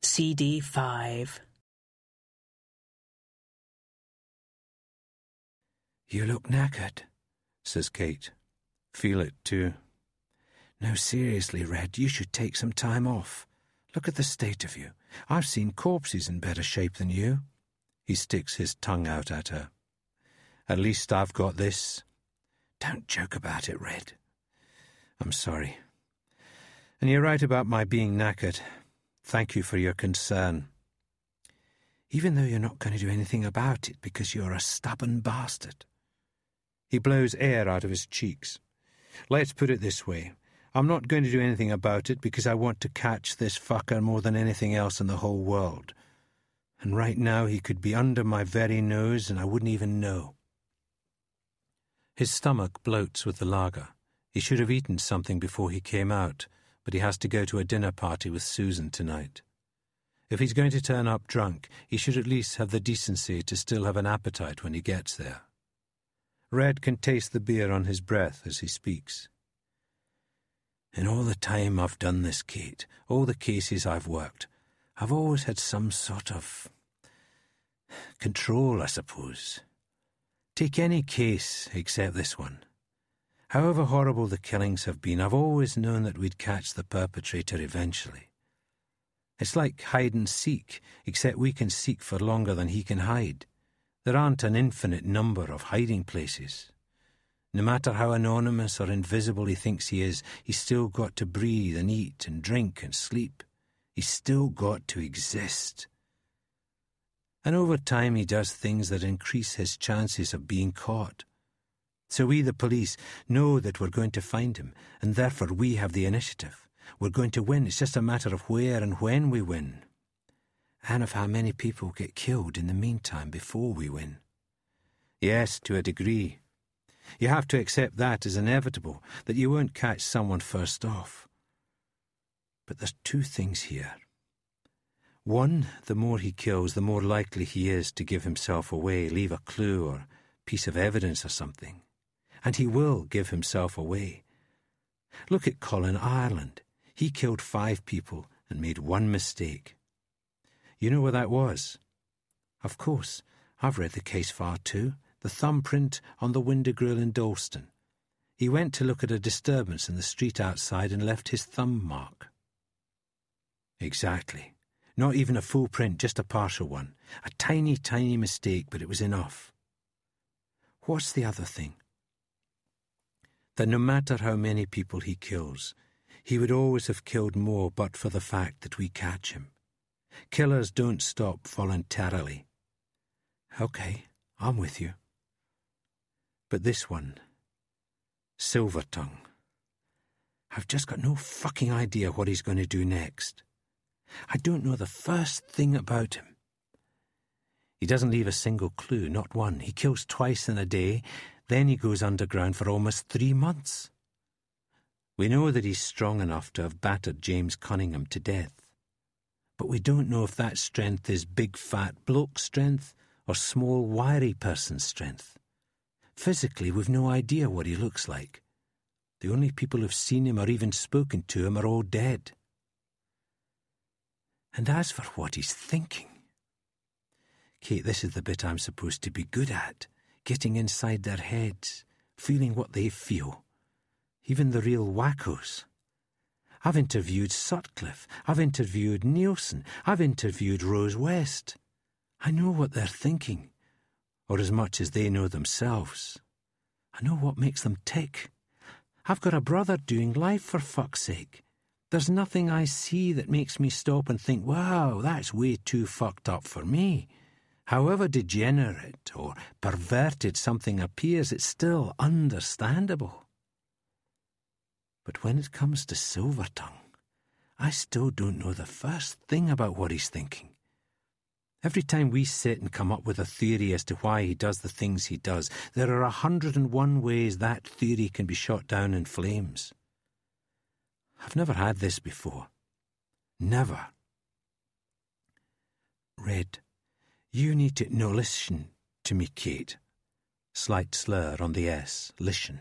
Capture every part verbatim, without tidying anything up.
C D five. "You look knackered," says Kate. "Feel it too. No, seriously, Red, you should take some time off. Look at the state of you. I've seen corpses in better shape than you." He sticks his tongue out at her. "At least I've got this." "Don't joke about it, Red." "I'm sorry. And you're right about my being knackered. Thank you for your concern. Even though you're not going to do anything about it because you're a stubborn bastard." He blows air out of his cheeks. "Let's put it this way. I'm not going to do anything about it because I want to catch this fucker more than anything else in the whole world. And right now he could be under my very nose and I wouldn't even know." His stomach bloats with the lager. He should have eaten something before he came out, but he has to go to a dinner party with Susan tonight. If he's going to turn up drunk, he should at least have the decency to still have an appetite when he gets there. Red can taste the beer on his breath as he speaks. "In all the time I've done this, Kate, all the cases I've worked, I've always had some sort of control, I suppose. Take any case except this one. However horrible the killings have been, I've always known that we'd catch the perpetrator eventually. It's like hide and seek, except we can seek for longer than he can hide. There aren't an infinite number of hiding places. No matter how anonymous or invisible he thinks he is, he's still got to breathe and eat and drink and sleep. He's still got to exist. And over time he does things that increase his chances of being caught. So we, the police, know that we're going to find him, and therefore we have the initiative. We're going to win. It's just a matter of where and when we win. And of how many people get killed in the meantime before we win. Yes, to a degree. You have to accept that as inevitable, that you won't catch someone first off. But there's two things here. One, the more he kills, the more likely he is to give himself away, leave a clue or piece of evidence or something. And he will give himself away. Look at Colin Ireland. He killed five people and made one mistake. You know where that was? Of course, I've read the case file too. The thumbprint on the window grill in Dalston. He went to look at a disturbance in the street outside and left his thumb mark. Exactly. Not even a full print, just a partial one. A tiny, tiny mistake, but it was enough. What's the other thing? That no matter how many people he kills, he would always have killed more but for the fact that we catch him. Killers don't stop voluntarily. Okay, I'm with you. But this one, Silvertongue, I've just got no fucking idea what he's going to do next. I don't know the first thing about him. He doesn't leave a single clue, not one. He kills twice in a day, then he goes underground for almost three months. We know that he's strong enough to have battered James Cunningham to death. But we don't know if that strength is big fat bloke strength or small wiry person strength. Physically, we've no idea what he looks like. The only people who've seen him or even spoken to him are all dead. And as for what he's thinking... Kate, this is the bit I'm supposed to be good at, getting inside their heads, feeling what they feel. Even the real wackos. I've interviewed Sutcliffe, I've interviewed Nielsen, I've interviewed Rose West. I know what they're thinking, or as much as they know themselves. I know what makes them tick. I've got a brother doing life, for fuck's sake. There's nothing I see that makes me stop and think, wow, that's way too fucked up for me. However degenerate or perverted something appears, it's still understandable. But when it comes to Silvertongue, I still don't know the first thing about what he's thinking. Every time we sit and come up with a theory as to why he does the things he does, there are a hundred and one ways that theory can be shot down in flames. I've never had this before. Never. Red, you need to... No, listen to me, Kate. Slight slur on the S. Listen.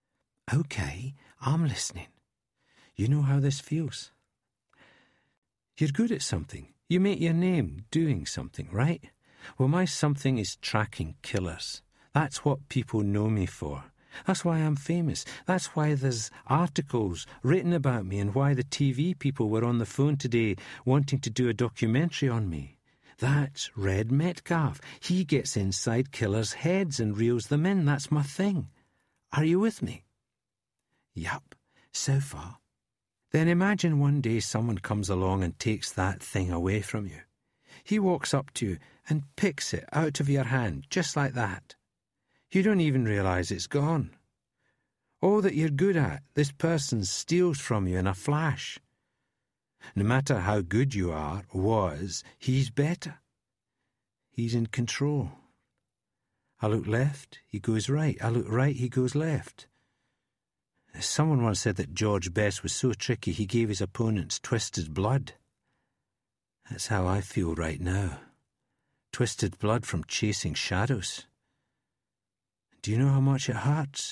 Okay, I'm listening. You know how this feels. You're good at something. You make your name doing something, right? Well, my something is tracking killers. That's what people know me for. That's why I'm famous. That's why there's articles written about me and why the T V people were on the phone today wanting to do a documentary on me. That's Red Metcalf. He gets inside killers' heads and reels them in. That's my thing. Are you with me? Yup, so far. Then imagine one day someone comes along and takes that thing away from you. He walks up to you and picks it out of your hand, just like that. You don't even realise it's gone. All that you're good at, this person steals from you in a flash. No matter how good you are, was, he's better. He's in control. I look left, he goes right. I look right, he goes left. Someone once said that George Best was so tricky he gave his opponents twisted blood. That's how I feel right now. Twisted blood from chasing shadows. Do you know how much it hurts?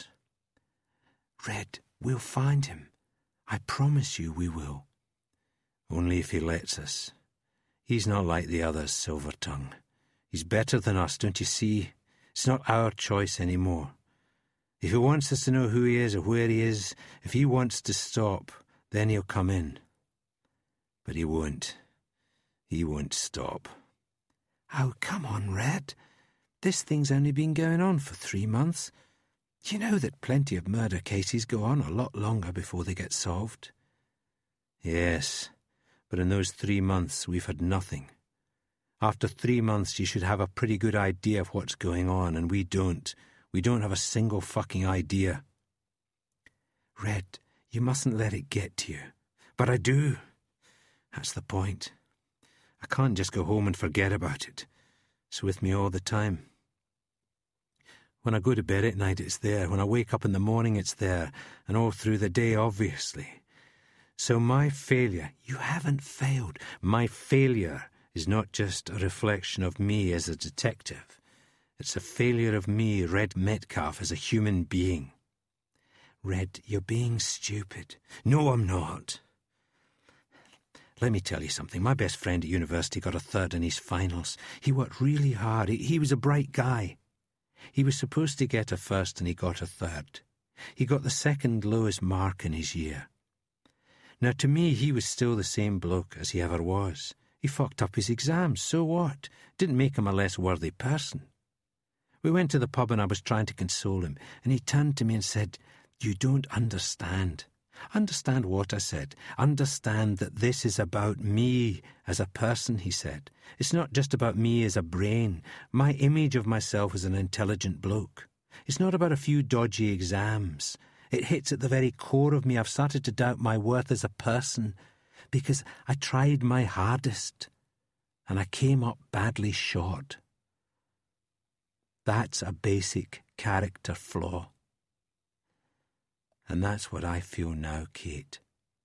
Red, we'll find him. I promise you we will. Only if he lets us. He's not like the others, Silvertongue. He's better than us, don't you see? It's not our choice anymore. If he wants us to know who he is or where he is, if he wants to stop, then he'll come in. But he won't. He won't stop. Oh, come on, Red. This thing's only been going on for three months. You know that plenty of murder cases go on a lot longer before they get solved. Yes, but in those three months we've had nothing. After three months you should have a pretty good idea of what's going on, and we don't. We don't have a single fucking idea. Red, you mustn't let it get to you. But I do. That's the point. I can't just go home and forget about it. It's with me all the time. When I go to bed at night, it's there. When I wake up in the morning, it's there. And all through the day, obviously. So my failure, you haven't failed. My failure is not just a reflection of me as a detective. It's a failure of me, Red Metcalf, as a human being. Red, you're being stupid. No, I'm not. Let me tell you something. My best friend at university got a third in his finals. He worked really hard. He, he was a bright guy. He was supposed to get a first and he got a third. He got the second lowest mark in his year. Now, to me, he was still the same bloke as he ever was. He fucked up his exams, so what? Didn't make him a less worthy person. We went to the pub and I was trying to console him, and he turned to me and said, "You don't understand." "Understand what?" I said. "Understand that this is about me as a person," he said. "It's not just about me as a brain, my image of myself as an intelligent bloke. It's not about a few dodgy exams. It hits at the very core of me. I've started to doubt my worth as a person because I tried my hardest and I came up badly short. That's a basic character flaw. And that's what I feel now, Kate."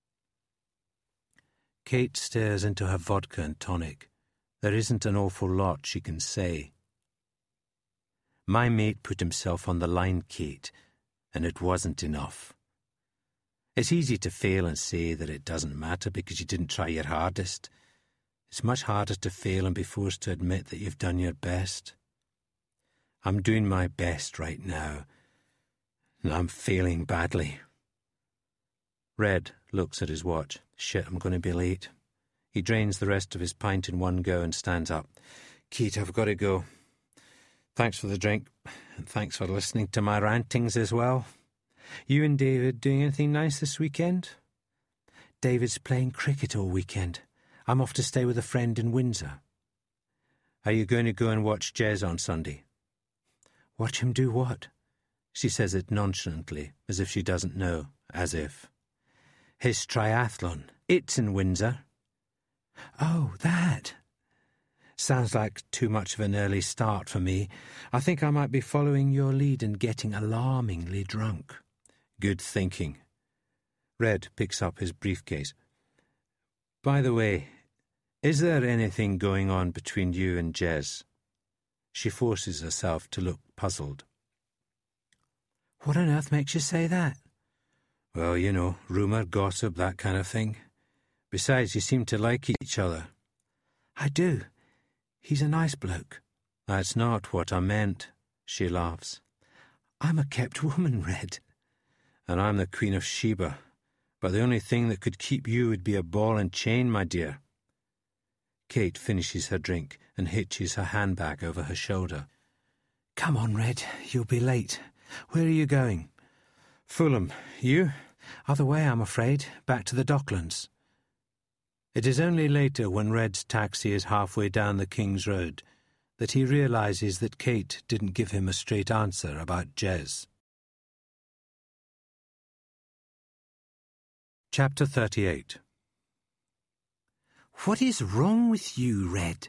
Kate stares into her vodka and tonic. There isn't an awful lot she can say. "My mate put himself on the line, Kate, and it wasn't enough. It's easy to fail and say that it doesn't matter because you didn't try your hardest. It's much harder to fail and be forced to admit that you've done your best. I'm doing my best right now, and I'm failing badly." Red looks at his watch. Shit, I'm going to be late. He drains the rest of his pint in one go and stands up. "Kate, I've got to go. Thanks for the drink, and thanks for listening to my rantings as well. You and David doing anything nice this weekend?" "David's playing cricket all weekend. I'm off to stay with a friend in Windsor." "Are you going to go and watch Jez on Sunday?" "Watch him do what?" She says it nonchalantly, as if she doesn't know, as if. "His triathlon. It's in Windsor." "Oh, that. Sounds like too much of an early start for me. I think I might be following your lead and getting alarmingly drunk." "Good thinking." Red picks up his briefcase. "By the way, is there anything going on between you and Jez?" She forces herself to look puzzled. "What on earth makes you say that?" "Well, you know, rumour, gossip, that kind of thing. Besides, you seem to like each other. I do. He's a nice bloke. That's not what I meant, she laughs. I'm a kept woman, Red. And I'm the Queen of Sheba. But the only thing that could keep you would be a ball and chain, my dear. Kate finishes her drink and hitches her handbag over her shoulder. Come on, Red. You'll be late. Where are you going? Fulham. You? Other way, I'm afraid. Back to the Docklands. It is only later, when Red's taxi is halfway down the King's Road, that he realises that Kate didn't give him a straight answer about Jez. Chapter thirty-eight. What is wrong with you, Red?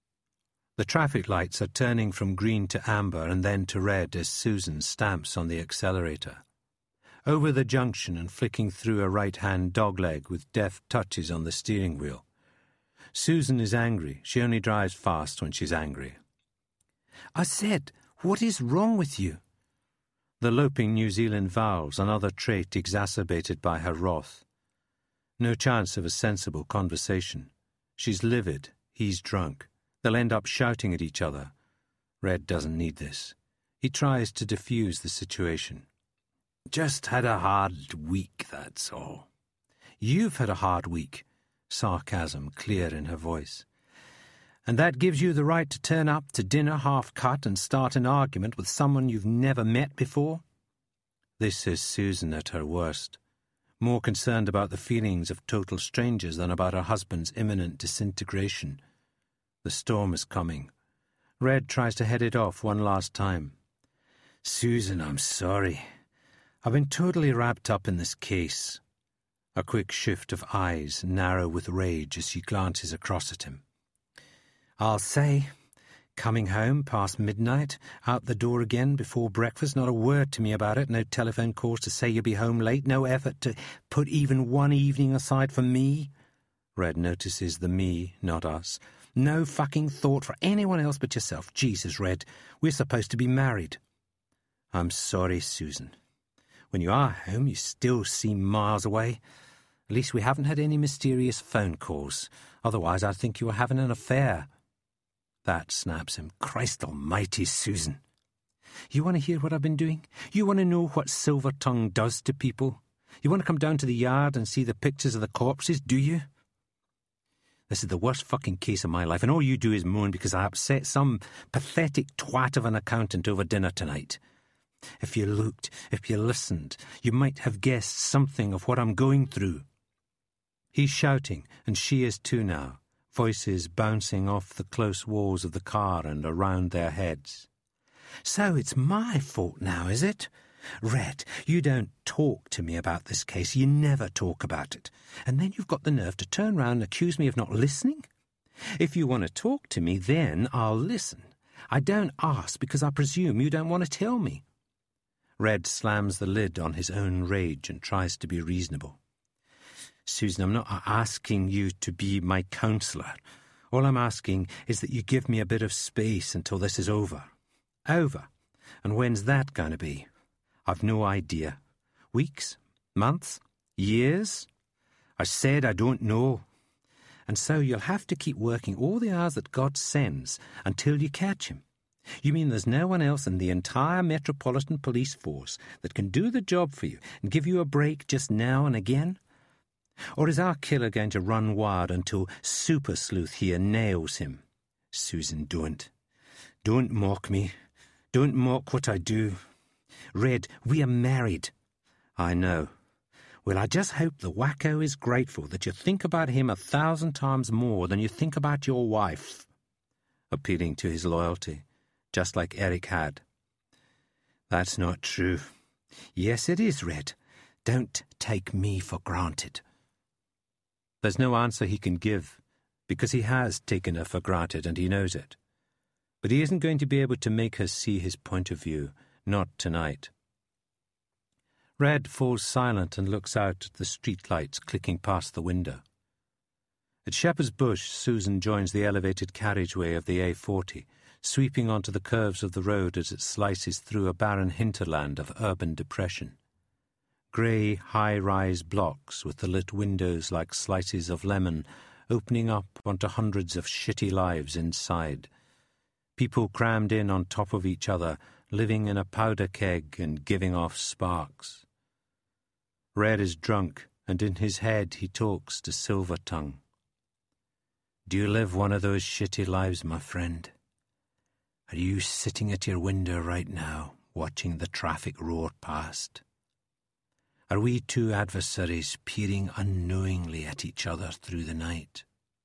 The traffic lights are turning from green to amber and then to red as Susan stamps on the accelerator. Over the junction and flicking through a right-hand dogleg with deft touches on the steering wheel. Susan is angry. She only drives fast when she's angry. I said, what is wrong with you? The loping New Zealand vowels, another trait exacerbated by her wrath. No chance of a sensible conversation. She's livid. He's drunk. They'll end up shouting at each other. Red doesn't need this. He tries to diffuse the situation. Just had a hard week, that's all. You've had a hard week, sarcasm clear in her voice. And that gives you the right to turn up to dinner half-cut and start an argument with someone you've never met before? This is Susan at her worst, more concerned about the feelings of total strangers than about her husband's imminent disintegration. The storm is coming. Red tries to head it off one last time. Susan, I'm sorry. I've been totally wrapped up in this case. A quick shift of eyes, narrow with rage as she glances across at him. I'll say, coming home past midnight, out the door again before breakfast, not a word to me about it, no telephone calls to say you'll be home late, no effort to put even one evening aside for me. Red notices the me, not us. No fucking thought for anyone else but yourself. Jesus, Red, we're supposed to be married. I'm sorry, Susan. When you are home, you still seem miles away. At least we haven't had any mysterious phone calls. Otherwise, I'd think you were having an affair. That snaps him. Christ almighty, Susan. You want to hear what I've been doing? You want to know what Silver Tongue does to people? You want to come down to the yard and see the pictures of the corpses, do you? This is the worst fucking case of my life, and all you do is moan because I upset some pathetic twat of an accountant over dinner tonight. If you looked, if you listened, you might have guessed something of what I'm going through. He's shouting, and she is too now, voices bouncing off the close walls of the car and around their heads. So it's my fault now, is it? Red, you don't talk to me about this case. You never talk about it. And then you've got the nerve to turn round and accuse me of not listening? If you want to talk to me, then I'll listen. I don't ask because I presume you don't want to tell me. Red slams the lid on his own rage and tries to be reasonable. Susan, I'm not asking you to be my counsellor. All I'm asking is that you give me a bit of space until this is over. Over? And when's that going to be? I've no idea. Weeks? Months? Years? I said I don't know. And so you'll have to keep working all the hours that God sends until you catch him. You mean there's no one else in the entire Metropolitan Police Force that can do the job for you and give you a break just now and again? Or is our killer going to run wild until Super Sleuth here nails him? Susan, don't. Don't mock me. Don't mock what I do. Red, we are married. I know. Well, I just hope the wacko is grateful that you think about him a thousand times more than you think about your wife. Appealing to his loyalty, just like Eric had. That's not true. Yes, it is, Red. Don't take me for granted. There's no answer he can give, because he has taken her for granted and he knows it. But he isn't going to be able to make her see his point of view, not tonight. Red falls silent and looks out at the street lights clicking past the window. At Shepherd's Bush, Susan joins the elevated carriageway of the A forty, sweeping onto the curves of the road as it slices through a barren hinterland of urban depression. grey, high-rise blocks with the lit windows like slices of lemon opening up onto hundreds of shitty lives inside. People crammed in on top of each other, living in a powder keg and giving off sparks. Red is drunk, and in his head he talks to Silvertongue. Do you live one of those shitty lives, my friend? Are you sitting at your window right now, watching the traffic roar past? Are we two adversaries peering unknowingly at each other through the night?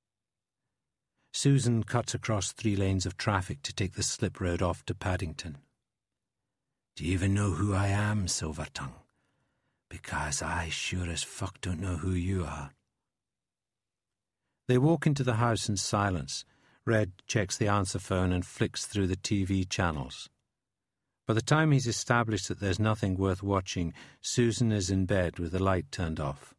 Susan cuts across three lanes of traffic to take the slip road off to Paddington. Do you even know who I am, Silvertongue? Because I sure as fuck don't know who you are. They walk into the house in silence. Red checks the answer phone and flicks through the T V channels. By the time he's established that there's nothing worth watching, Susan is in bed with the light turned off.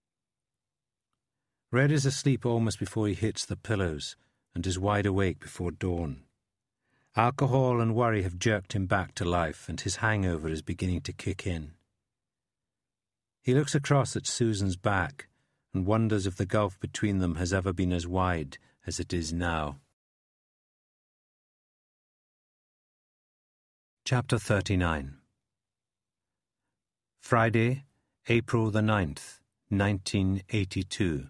Red is asleep almost before he hits the pillows and is wide awake before dawn. Alcohol and worry have jerked him back to life, and his hangover is beginning to kick in. He looks across at Susan's back and wonders if the gulf between them has ever been as wide as it is now. Chapter thirty-nine. Friday, April the ninth, nineteen eighty-two.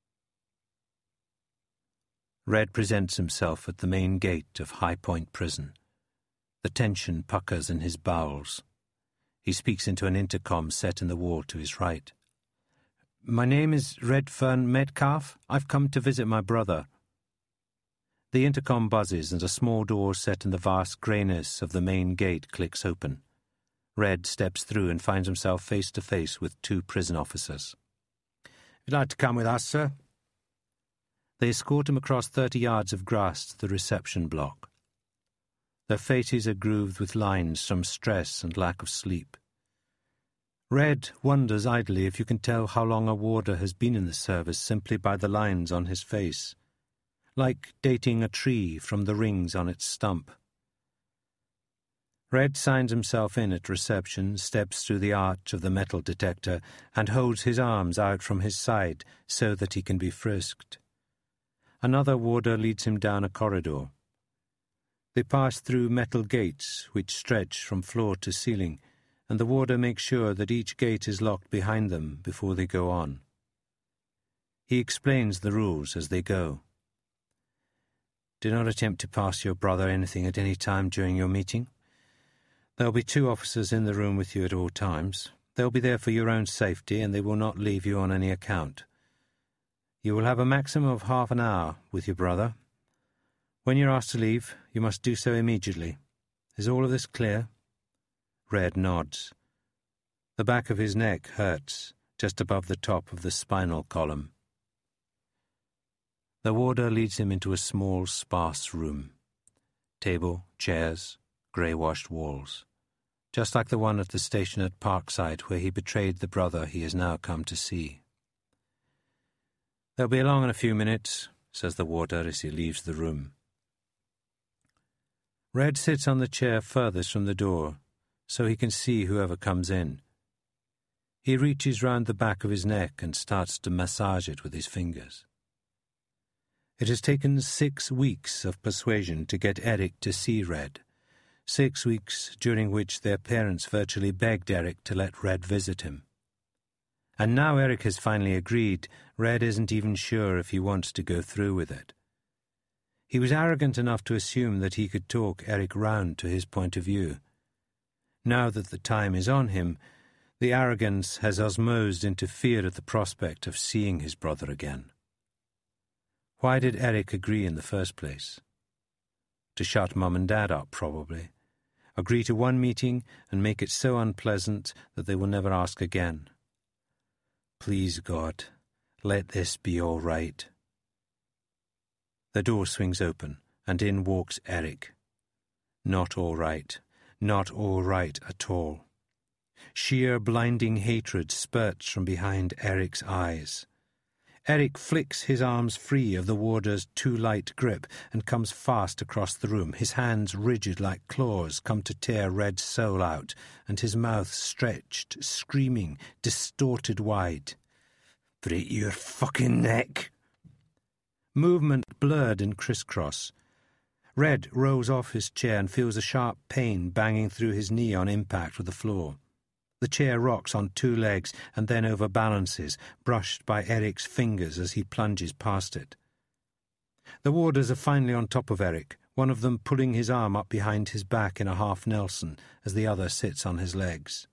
Red presents himself at the main gate of High Point Prison. The tension puckers in his bowels. He speaks into an intercom set in the wall to his right. My name is Redfern Metcalf. I've come to visit my brother. The intercom buzzes and a small door set in the vast greyness of the main gate clicks open. Red steps through and finds himself face to face with two prison officers. If you'd like to come with us, sir. They escort him across thirty yards of grass to the reception block. Their faces are grooved with lines from stress and lack of sleep. Red wonders idly if you can tell how long a warder has been in the service simply by the lines on his face, like dating a tree from the rings on its stump. Red signs himself in at reception, steps through the arch of the metal detector, and holds his arms out from his side so that he can be frisked. Another warder leads him down a corridor. They pass through metal gates which stretch from floor to ceiling, and the warder makes sure that each gate is locked behind them before they go on. He explains the rules as they go. Do not attempt to pass your brother anything at any time during your meeting. There will be two officers in the room with you at all times. They will be there for your own safety, and they will not leave you on any account. You will have a maximum of half an hour with your brother. When you're asked to leave, you must do so immediately. Is all of this clear? Red nods. The back of his neck hurts, just above the top of the spinal column. The warder leads him into a small, sparse room. Table, chairs, grey-washed walls. Just like the one at the station at Parkside where he betrayed the brother he has now come to see. They'll be along in a few minutes, says the warder as he leaves the room. Red sits on the chair furthest from the door, so he can see whoever comes in. He reaches round the back of his neck and starts to massage it with his fingers. It has taken six weeks of persuasion to get Eric to see Red, six weeks during which their parents virtually begged Eric to let Red visit him. And now Eric has finally agreed, Red isn't even sure if he wants to go through with it. He was arrogant enough to assume that he could talk Eric round to his point of view. Now that the time is on him, the arrogance has osmosed into fear at the prospect of seeing his brother again. Why did Eric agree in the first place? To shut Mum and Dad up, probably. Agree to one meeting and make it so unpleasant that they will never ask again. Please, God, let this be all right. The door swings open, and in walks Eric. Not all right. Not all right at all. Sheer blinding hatred spurts from behind Eric's eyes. Eric flicks his arms free of the warder's too light grip and comes fast across the room. His hands, rigid like claws, come to tear Red's soul out, and his mouth stretched, screaming, distorted wide. "Break your fucking neck!" Movement blurred and crisscross. Red rolls off his chair and feels a sharp pain banging through his knee on impact with the floor. The chair rocks on two legs and then overbalances, brushed by Eric's fingers as he plunges past it. The warders are finally on top of Eric, one of them pulling his arm up behind his back in a half-Nelson as the other sits on his legs.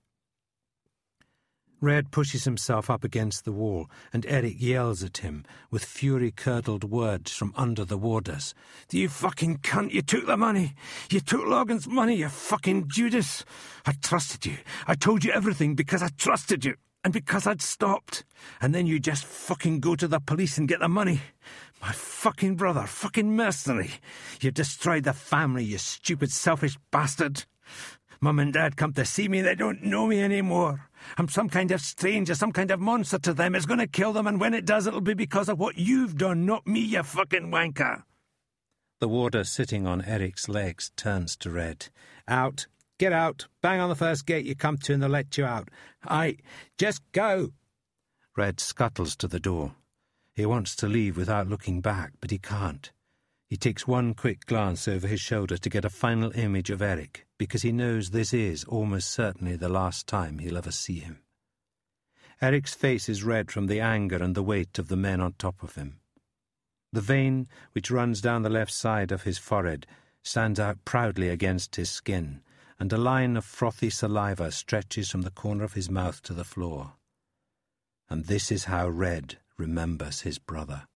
Red pushes himself up against the wall, and Eric yells at him with fury-curdled words from under the warders. "You fucking cunt, you took the money! You took Logan's money, you fucking Judas! I trusted you. I told you everything because I trusted you, and because I'd stopped. And then you just fucking go to the police and get the money. My fucking brother, fucking mercenary! You destroyed the family, you stupid, selfish bastard! Mum and Dad come to see me, they don't know me anymore. I'm some kind of stranger, some kind of monster to them. It's going to kill them, and when it does, it'll be because of what you've done, not me, you fucking wanker." The warder sitting on Eric's legs turns to Red. "Out. Get out. Bang on the first gate you come to and they'll let you out. Aye, just go." Red scuttles to the door. He wants to leave without looking back, but he can't. He takes one quick glance over his shoulder to get a final image of Eric, because he knows this is almost certainly the last time he'll ever see him. Eric's face is red from the anger and the weight of the men on top of him. The vein, which runs down the left side of his forehead, stands out proudly against his skin, and a line of frothy saliva stretches from the corner of his mouth to the floor. And this is how Red remembers his brother.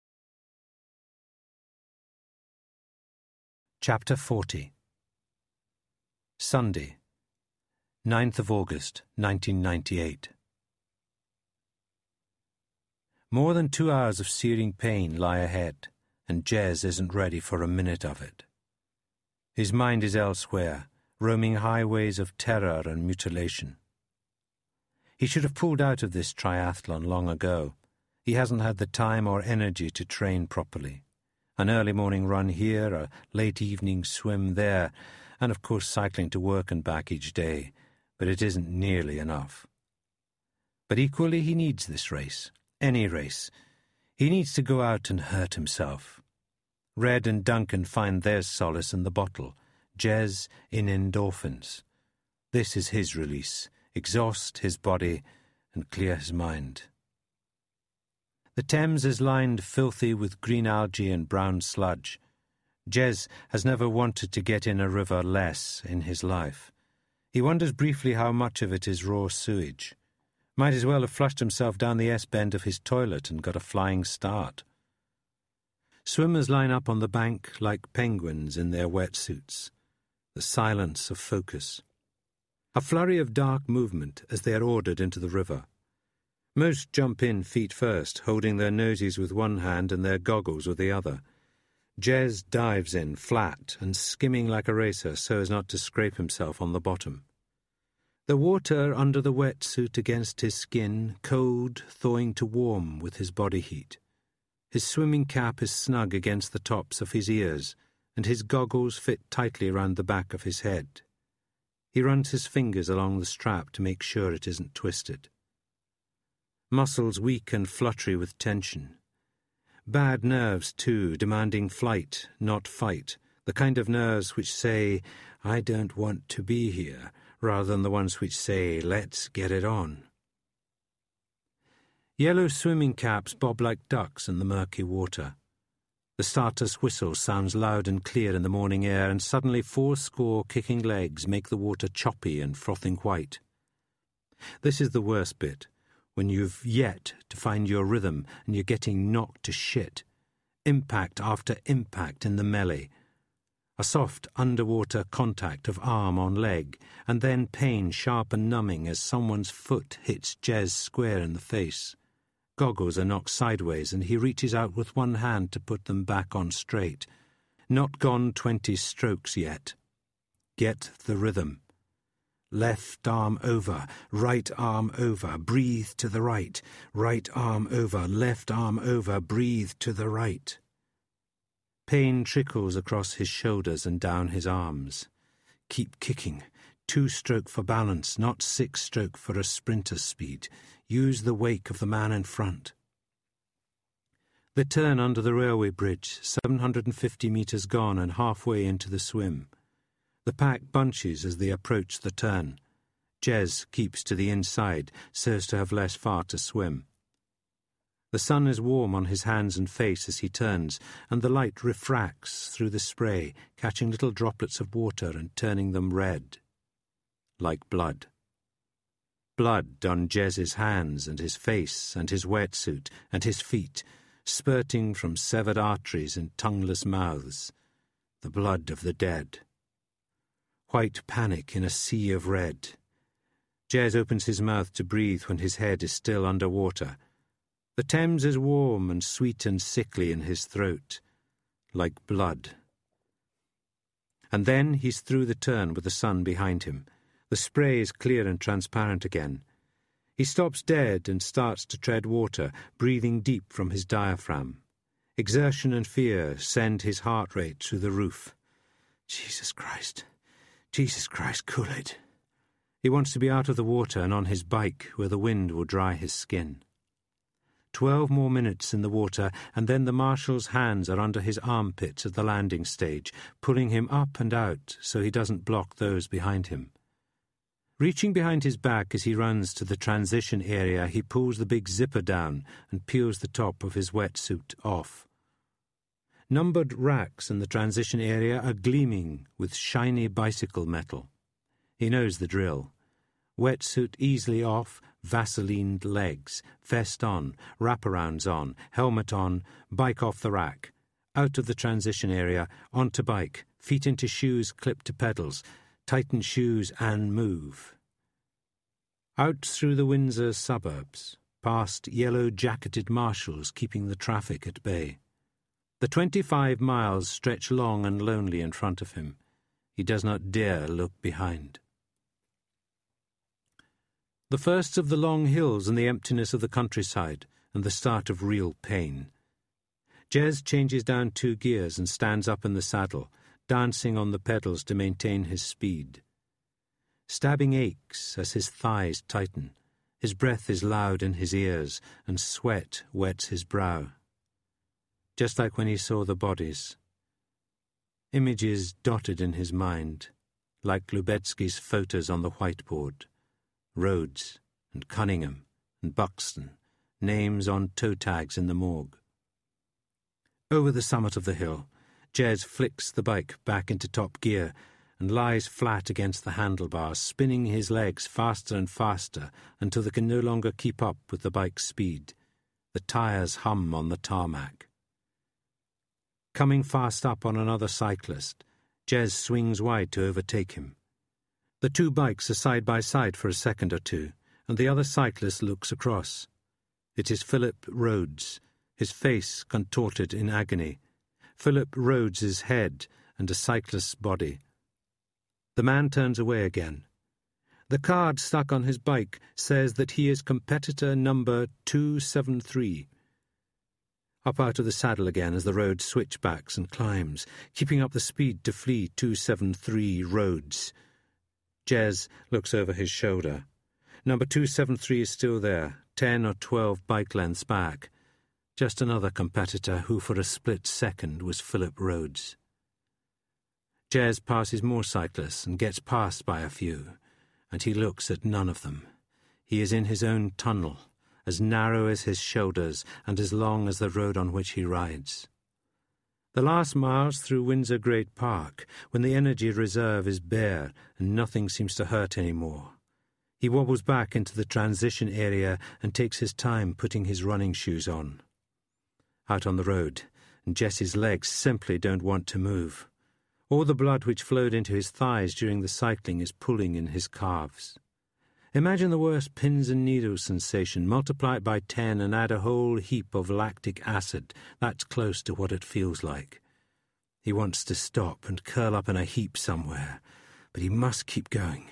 Chapter forty. Sunday, ninth of August, nineteen ninety-eight. More than two hours of searing pain lie ahead, and Jez isn't ready for a minute of it. His mind is elsewhere, roaming highways of terror and mutilation. He should have pulled out of this triathlon long ago. He hasn't had the time or energy to train properly. An early morning run here, a late evening swim there, and of course cycling to work and back each day, but it isn't nearly enough. But equally he needs this race, any race. He needs to go out and hurt himself. Red and Duncan find their solace in the bottle, Jez in endorphins. This is his release, exhaust his body and clear his mind. The Thames is lined filthy with green algae and brown sludge. Jez has never wanted to get in a river less in his life. He wonders briefly how much of it is raw sewage. Might as well have flushed himself down the S-bend of his toilet and got a flying start. Swimmers line up on the bank like penguins in their wetsuits. The silence of focus. A flurry of dark movement as they are ordered into the river. Most jump in feet first, holding their noses with one hand and their goggles with the other. Jez dives in, flat and skimming like a racer so as not to scrape himself on the bottom. The water under the wetsuit against his skin, cold, thawing to warm with his body heat. His swimming cap is snug against the tops of his ears, and his goggles fit tightly around the back of his head. He runs his fingers along the strap to make sure it isn't twisted. Muscles weak and fluttery with tension. Bad nerves, too, demanding flight, not fight, the kind of nerves which say, "I don't want to be here," rather than the ones which say, "Let's get it on." Yellow swimming caps bob like ducks in the murky water. The starter's whistle sounds loud and clear in the morning air, and suddenly four score kicking legs make the water choppy and frothing white. This is the worst bit. When you've yet to find your rhythm and you're getting knocked to shit. Impact after impact in the melee. A soft underwater contact of arm on leg, and then pain sharp and numbing as someone's foot hits Jez square in the face. Goggles are knocked sideways and he reaches out with one hand to put them back on straight. Not gone twenty strokes yet. Get the rhythm. left arm over, right arm over, breathe to the right, right arm over, left arm over, breathe to the right. Pain trickles across his shoulders and down his arms. Keep kicking. Two-stroke for balance, not six-stroke for a sprinter's speed. Use the wake of the man in front. They turn under the railway bridge, seven hundred fifty metres gone and halfway into the swim. The pack bunches as they approach the turn. Jez keeps to the inside, so as to have less far to swim. The sun is warm on his hands and face as he turns, and the light refracts through the spray, catching little droplets of water and turning them red, like blood. Blood on Jez's hands and his face and his wetsuit and his feet, spurting from severed arteries and tongueless mouths, the blood of the dead. White panic in a sea of red. Jez opens his mouth to breathe when his head is still under water. The Thames is warm and sweet and sickly in his throat, like blood. And then he's through the turn with the sun behind him. The spray is clear and transparent again. He stops dead and starts to tread water, breathing deep from his diaphragm. Exertion and fear send his heart rate through the roof. Jesus Christ, Jesus Christ, cool it. He wants to be out of the water and on his bike where the wind will dry his skin. Twelve more minutes in the water, and then the marshal's hands are under his armpits at the landing stage, pulling him up and out so he doesn't block those behind him. Reaching behind his back as he runs to the transition area, he pulls the big zipper down and peels the top of his wetsuit off. Numbered racks in the transition area are gleaming with shiny bicycle metal. He knows the drill. Wetsuit easily off, Vaselined legs, vest on, wraparounds on, helmet on, bike off the rack. Out of the transition area, onto bike, feet into shoes clipped to pedals, tighten shoes and move. Out through the Windsor suburbs, past yellow-jacketed marshals keeping the traffic at bay. The twenty-five miles stretch long and lonely in front of him. He does not dare look behind. The first of the long hills and the emptiness of the countryside, and the start of real pain. Jez changes down two gears and stands up in the saddle, dancing on the pedals to maintain his speed. Stabbing aches as his thighs tighten. His breath is loud in his ears, and sweat wets his brow. Just like when he saw the bodies. Images dotted in his mind, like Lubetzky's photos on the whiteboard. Rhodes and Cunningham and Buxton, names on toe tags in the morgue. Over the summit of the hill, Jez flicks the bike back into top gear and lies flat against the handlebars, spinning his legs faster and faster until they can no longer keep up with the bike's speed. The tires hum on the tarmac. Coming fast up on another cyclist, Jez swings wide to overtake him. The two bikes are side by side for a second or two, and the other cyclist looks across. It is Philip Rhodes, his face contorted in agony. Philip Rhodes's head and a cyclist's body. The man turns away again. The card stuck on his bike says that he is competitor number two seven three. Up out of the saddle again as the road switchbacks and climbs, keeping up the speed to flee two seven three Rhodes. Jez looks over his shoulder. Number two seven three is still there, ten or twelve bike lengths back. Just another competitor who for a split second was Philip Rhodes. Jez passes more cyclists and gets passed by a few, and he looks at none of them. He is in his own tunnel, as narrow as his shoulders and as long as the road on which he rides. The last miles through Windsor Great Park, when the energy reserve is bare and nothing seems to hurt any more. He wobbles back into the transition area and takes his time putting his running shoes on. Out on the road, and Jesse's legs simply don't want to move. All the blood which flowed into his thighs during the cycling is pulling in his calves. Imagine the worst pins and needles sensation, multiply it by ten and add a whole heap of lactic acid. That's close to what it feels like. He wants to stop and curl up in a heap somewhere, but he must keep going.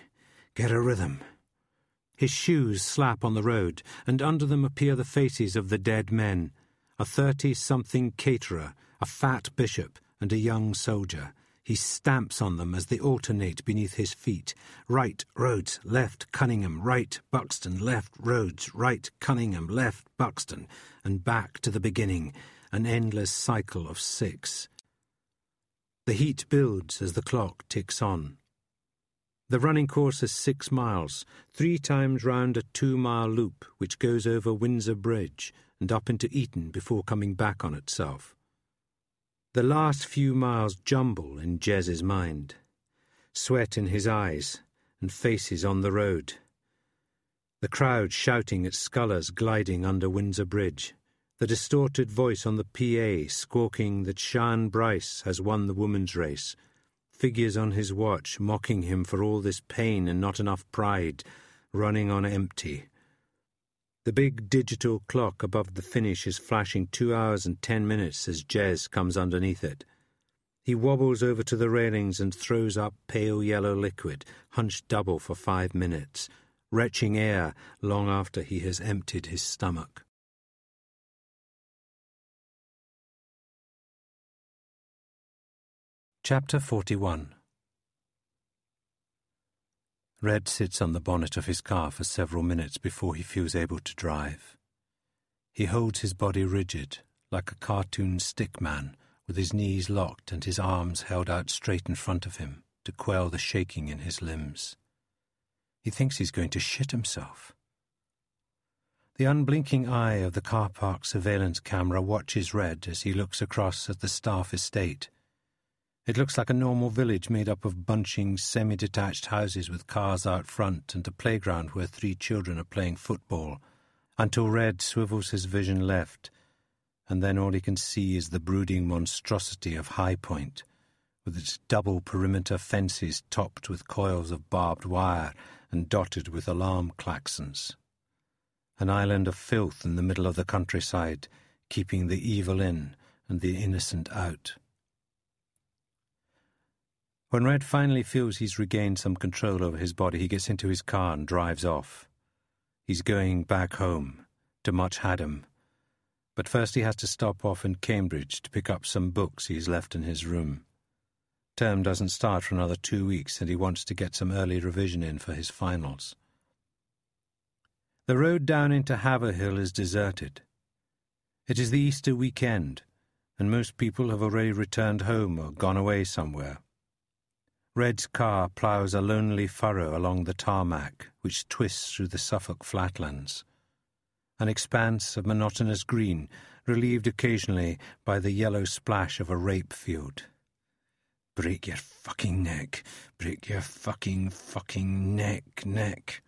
Get a rhythm. His shoes slap on the road, and under them appear the faces of the dead men, a thirty-something caterer, a fat bishop, and a young soldier. He stamps on them as they alternate beneath his feet. Right, Rhodes, left, Cunningham, right, Buxton, left, Rhodes, right, Cunningham, left, Buxton, and back to the beginning, an endless cycle of six. The heat builds as the clock ticks on. The running course is six miles, three times round a two-mile loop which goes over Windsor Bridge and up into Eton before coming back on itself. The last few miles jumble in Jez's mind, sweat in his eyes and faces on the road. The crowd shouting at scullers gliding under Windsor Bridge, the distorted voice on the P A squawking that Sian Bryce has won the women's race, figures on his watch mocking him for all this pain and not enough pride, running on empty. The big digital clock above the finish is flashing two hours and ten minutes as Jez comes underneath it. He wobbles over to the railings and throws up pale yellow liquid, hunched double for five minutes, retching air long after he has emptied his stomach. Chapter forty-one. Red sits on the bonnet of his car for several minutes before he feels able to drive. He holds his body rigid, like a cartoon stick man, with his knees locked and his arms held out straight in front of him to quell the shaking in his limbs. He thinks he's going to shit himself. The unblinking eye of the car park surveillance camera watches Red as he looks across at the staff estate. It looks like a normal village made up of bunching, semi-detached houses with cars out front and a playground where three children are playing football, until Red swivels his vision left, and then all he can see is the brooding monstrosity of High Point, with its double perimeter fences topped with coils of barbed wire and dotted with alarm klaxons. An island of filth in the middle of the countryside, keeping the evil in and the innocent out. When Red finally feels he's regained some control over his body, he gets into his car and drives off. He's going back home, to Much Haddam. But first he has to stop off in Cambridge to pick up some books he's left in his room. Term doesn't start for another two weeks, and he wants to get some early revision in for his finals. The road down into Haverhill is deserted. It is the Easter weekend, and most people have already returned home or gone away somewhere. Red's car ploughs a lonely furrow along the tarmac, which twists through the Suffolk flatlands. An expanse of monotonous green, relieved occasionally by the yellow splash of a rape field. Break your fucking neck. Break your fucking, fucking neck, neck.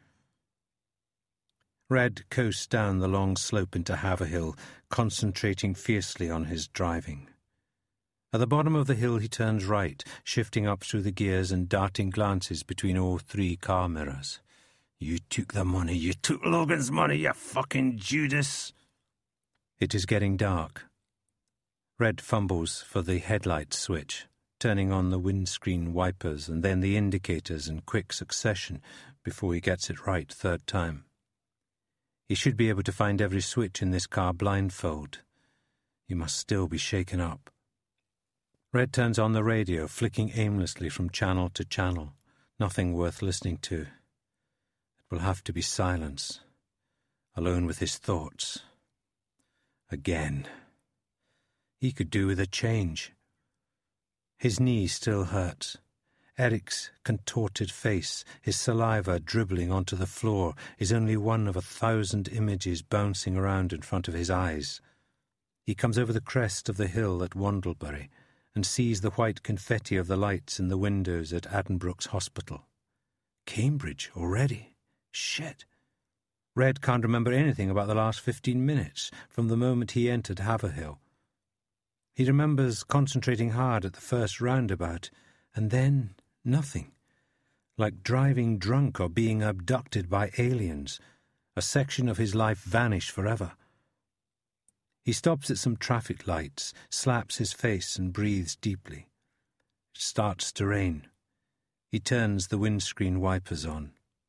Red coasts down the long slope into Haverhill, concentrating fiercely on his driving. At the bottom of the hill he turns right, shifting up through the gears and darting glances between all three car mirrors. You took the money, you took Logan's money, you fucking Judas! It is getting dark. Red fumbles for the headlight switch, turning on the windscreen wipers and then the indicators in quick succession before he gets it right third time. He should be able to find every switch in this car blindfold. He must still be shaken up. Red turns on the radio, flicking aimlessly from channel to channel. Nothing worth listening to. It will have to be silence. Alone with his thoughts. Again. He could do with a change. His knee still hurts. Eric's contorted face, his saliva dribbling onto the floor, is only one of a thousand images bouncing around in front of his eyes. He comes over the crest of the hill at Wandlebury and sees the white confetti of the lights in the windows at Addenbrooke's Hospital. Cambridge already? Shit. Red can't remember anything about the last fifteen minutes, from the moment he entered Haverhill. He remembers concentrating hard at the first roundabout, and then nothing. Like driving drunk or being abducted by aliens. A section of his life vanished forever. He stops at some traffic lights, slaps his face and breathes deeply. It starts to rain. He turns the windscreen wipers on.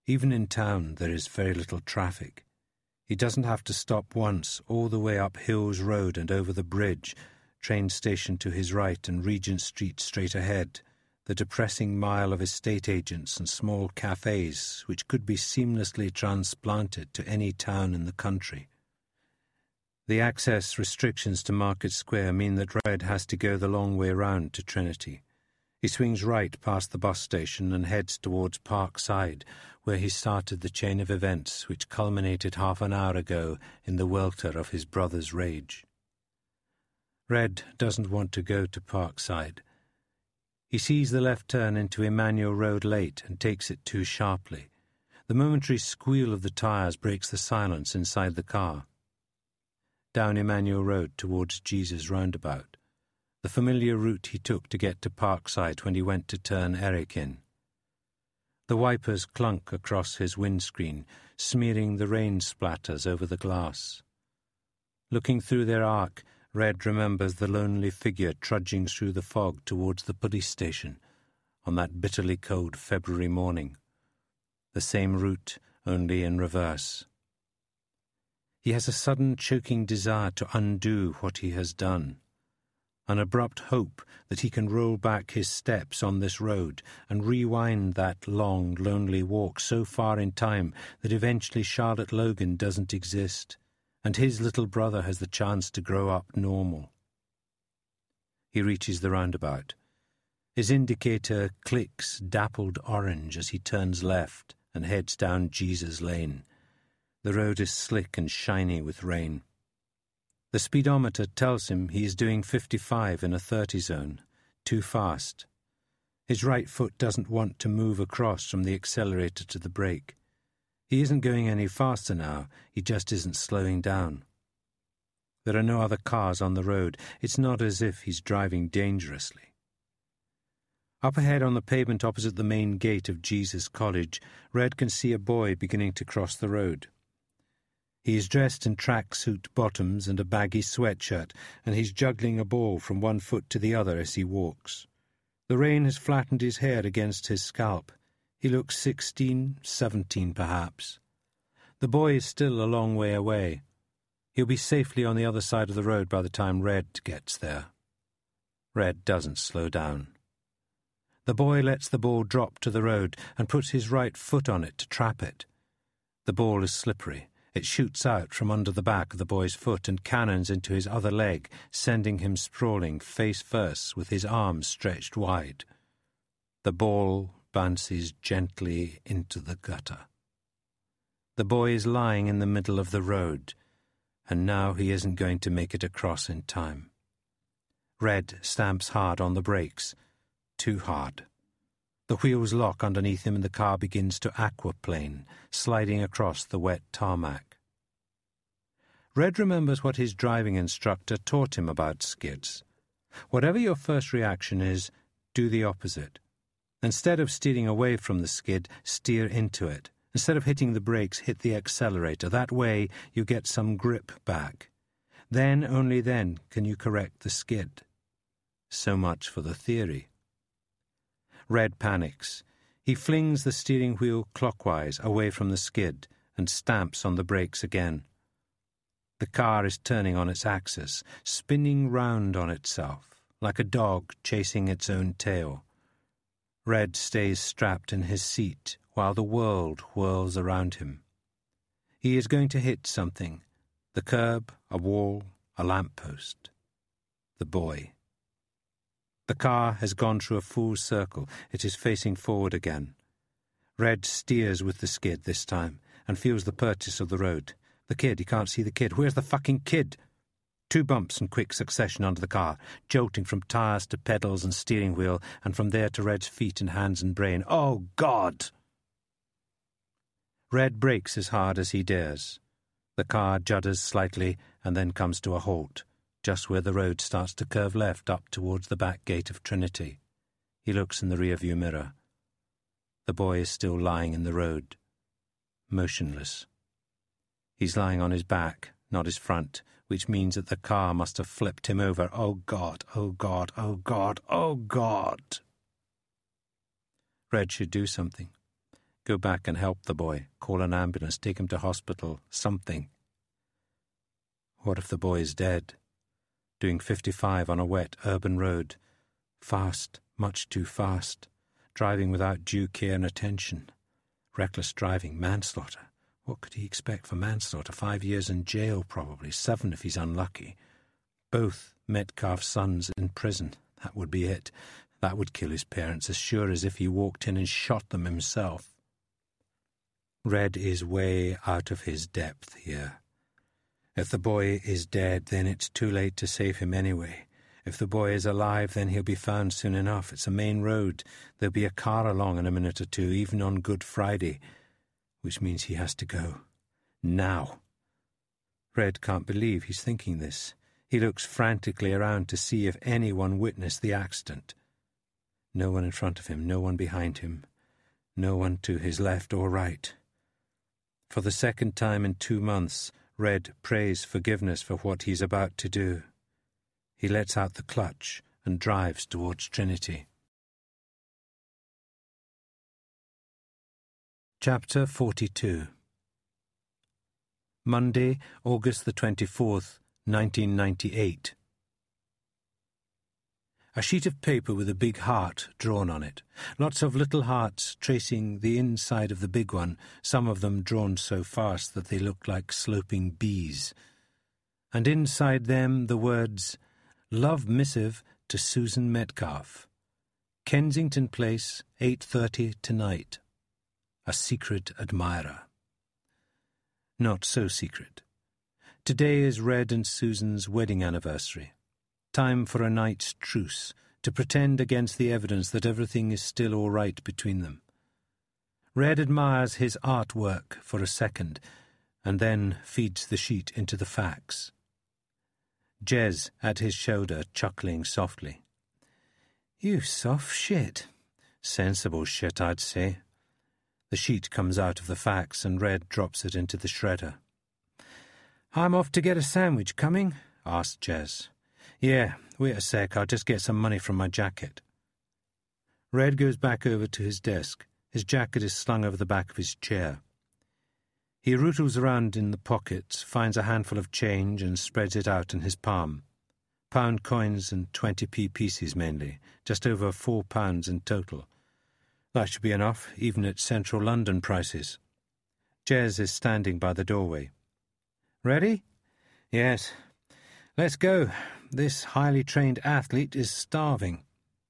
Even in town there is very little traffic. He doesn't have to stop once all the way up Hills Road and over the bridge, train station to his right and Regent Street straight ahead, the depressing mile of estate agents and small cafes which could be seamlessly transplanted to any town in the country. The access restrictions to Market Square mean that Red has to go the long way round to Trinity. He swings right past the bus station and heads towards Parkside, where he started the chain of events which culminated half an hour ago in the welter of his brother's rage. Red doesn't want to go to Parkside. He sees the left turn into Emmanuel Road late and takes it too sharply. The momentary squeal of the tyres breaks the silence inside the car. Down Emmanuel Road towards Jesus Roundabout, the familiar route he took to get to Parkside when he went to turn Eric in. The wipers clunk across his windscreen, smearing the rain splatters over the glass. Looking through their arc, Red remembers the lonely figure trudging through the fog towards the police station on that bitterly cold February morning. The same route, only in reverse. He has a sudden choking desire to undo what he has done, an abrupt hope that he can roll back his steps on this road and rewind that long, lonely walk so far in time that eventually Charlotte Logan doesn't exist, and his little brother has the chance to grow up normal. He reaches the roundabout. His indicator clicks dappled orange as he turns left and heads down Jesus Lane. The road is slick and shiny with rain. The speedometer tells him he is doing fifty-five in a thirty zone, too fast. His right foot doesn't want to move across from the accelerator to the brake. He isn't going any faster now, he just isn't slowing down. There are no other cars on the road. It's not as if he's driving dangerously. Up ahead on the pavement opposite the main gate of Jesus College, Red can see a boy beginning to cross the road. He is dressed in tracksuit bottoms and a baggy sweatshirt, and he's juggling a ball from one foot to the other as he walks. The rain has flattened his hair against his scalp. He looks sixteen, seventeen perhaps. The boy is still a long way away. He'll be safely on the other side of the road by the time Red gets there. Red doesn't slow down. The boy lets the ball drop to the road and puts his right foot on it to trap it. The ball is slippery. It shoots out from under the back of the boy's foot and cannons into his other leg, sending him sprawling face first with his arms stretched wide. The ball bounces gently into the gutter. The boy is lying in the middle of the road, and now he isn't going to make it across in time. Red stamps hard on the brakes. Too hard. The wheels lock underneath him and the car begins to aquaplane, sliding across the wet tarmac. Red remembers what his driving instructor taught him about skids. Whatever your first reaction is, do the opposite. Instead of steering away from the skid, steer into it. Instead of hitting the brakes, hit the accelerator. That way you get some grip back. Then, only then, can you correct the skid. So much for the theory. Red panics. He flings the steering wheel clockwise away from the skid and stamps on the brakes again. The car is turning on its axis, spinning round on itself, like a dog chasing its own tail. Red stays strapped in his seat while the world whirls around him. He is going to hit something. The curb, a wall, a lamppost. The boy. The car has gone through a full circle. It is facing forward again. Red steers with the skid this time and feels the purchase of the road. The kid, he can't see the kid. Where's the fucking kid? Two bumps in quick succession under the car, jolting from tyres to pedals and steering wheel, and from there to Red's feet and hands and brain. Oh, God! Red brakes as hard as he dares. The car judders slightly and then comes to a halt, just where the road starts to curve left up towards the back gate of Trinity. He looks in the rearview mirror. The boy is still lying in the road, motionless. He's lying on his back, not his front, which means that the car must have flipped him over. Oh, God, oh, God, oh, God, oh, God! Red should do something. Go back and help the boy. Call an ambulance. Take him to hospital. Something. What if the boy is dead? Doing fifty-five on a wet urban road. Fast, much too fast. Driving without due care and attention. Reckless driving, manslaughter. What could he expect for manslaughter? Five years in jail, probably. Seven if he's unlucky. Both Metcalfe's sons in prison. That would be it. That would kill his parents as sure as if he walked in and shot them himself. Red is way out of his depth here. If the boy is dead, then it's too late to save him anyway. If the boy is alive, then he'll be found soon enough. It's a main road. There'll be a car along in a minute or two, even on Good Friday, which means he has to go. Now. Red can't believe he's thinking this. He looks frantically around to see if anyone witnessed the accident. No one in front of him, no one behind him, no one to his left or right. For the second time in two months, Red prays forgiveness for what he's about to do. He lets out the clutch and drives towards Trinity. Chapter forty-two. Monday, August the twenty-fourth, nineteen ninety-eight. A sheet of paper with a big heart drawn on it. Lots of little hearts tracing the inside of the big one, some of them drawn so fast that they look like sloping bees. And inside them the words, Love missive to Susan Metcalfe. Kensington Place, eight thirty tonight. A secret admirer. Not so secret. Today is Red and Susan's wedding anniversary. Time for a night's truce, to pretend against the evidence that everything is still all right between them. Red admires his artwork for a second, and then feeds the sheet into the fax. Jez at his shoulder, chuckling softly. You soft shit. Sensible shit, I'd say. The sheet comes out of the fax, and Red drops it into the shredder. I'm off to get a sandwich. Coming? Asked Jez. Yeah, wait a sec, I'll just get some money from my jacket. Red goes back over to his desk. His jacket is slung over the back of his chair. He rootles around in the pockets, finds a handful of change and spreads it out in his palm. Pound coins and twenty p pieces mainly, just over four pounds in total. That should be enough, even at central London prices. Jez is standing by the doorway. Ready? Yes. Let's go. This highly trained athlete is starving.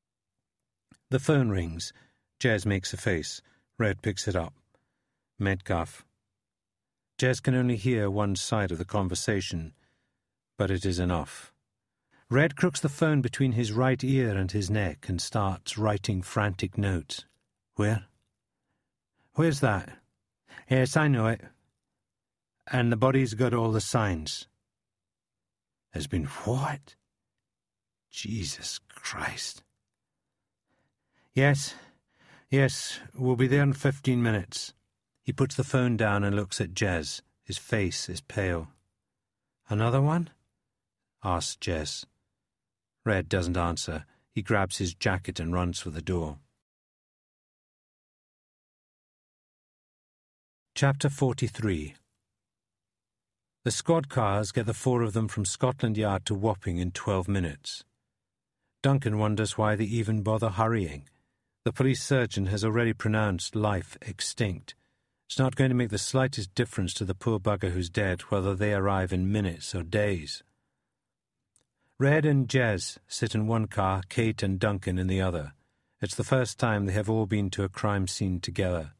The phone rings. Jez makes a face. Red picks it up. Metcalfe. Jez can only hear one side of the conversation, but it is enough. Red crooks the phone between his right ear and his neck and starts writing frantic notes. Where? Where's that? Yes, I know it. And the body's got all the signs. Has been what? Jesus Christ. Yes, yes, we'll be there in fifteen minutes. He puts the phone down and looks at Jez. His face is pale. Another one? Asks Jez. Red doesn't answer. He grabs his jacket and runs for the door. Chapter forty-three. The squad cars get the four of them from Scotland Yard to Wapping in twelve minutes. Duncan wonders why they even bother hurrying. The police surgeon has already pronounced life extinct. It's not going to make the slightest difference to the poor bugger who's dead whether they arrive in minutes or days. Red and Jez sit in one car, Kate and Duncan in the other. It's the first time they have all been to a crime scene together.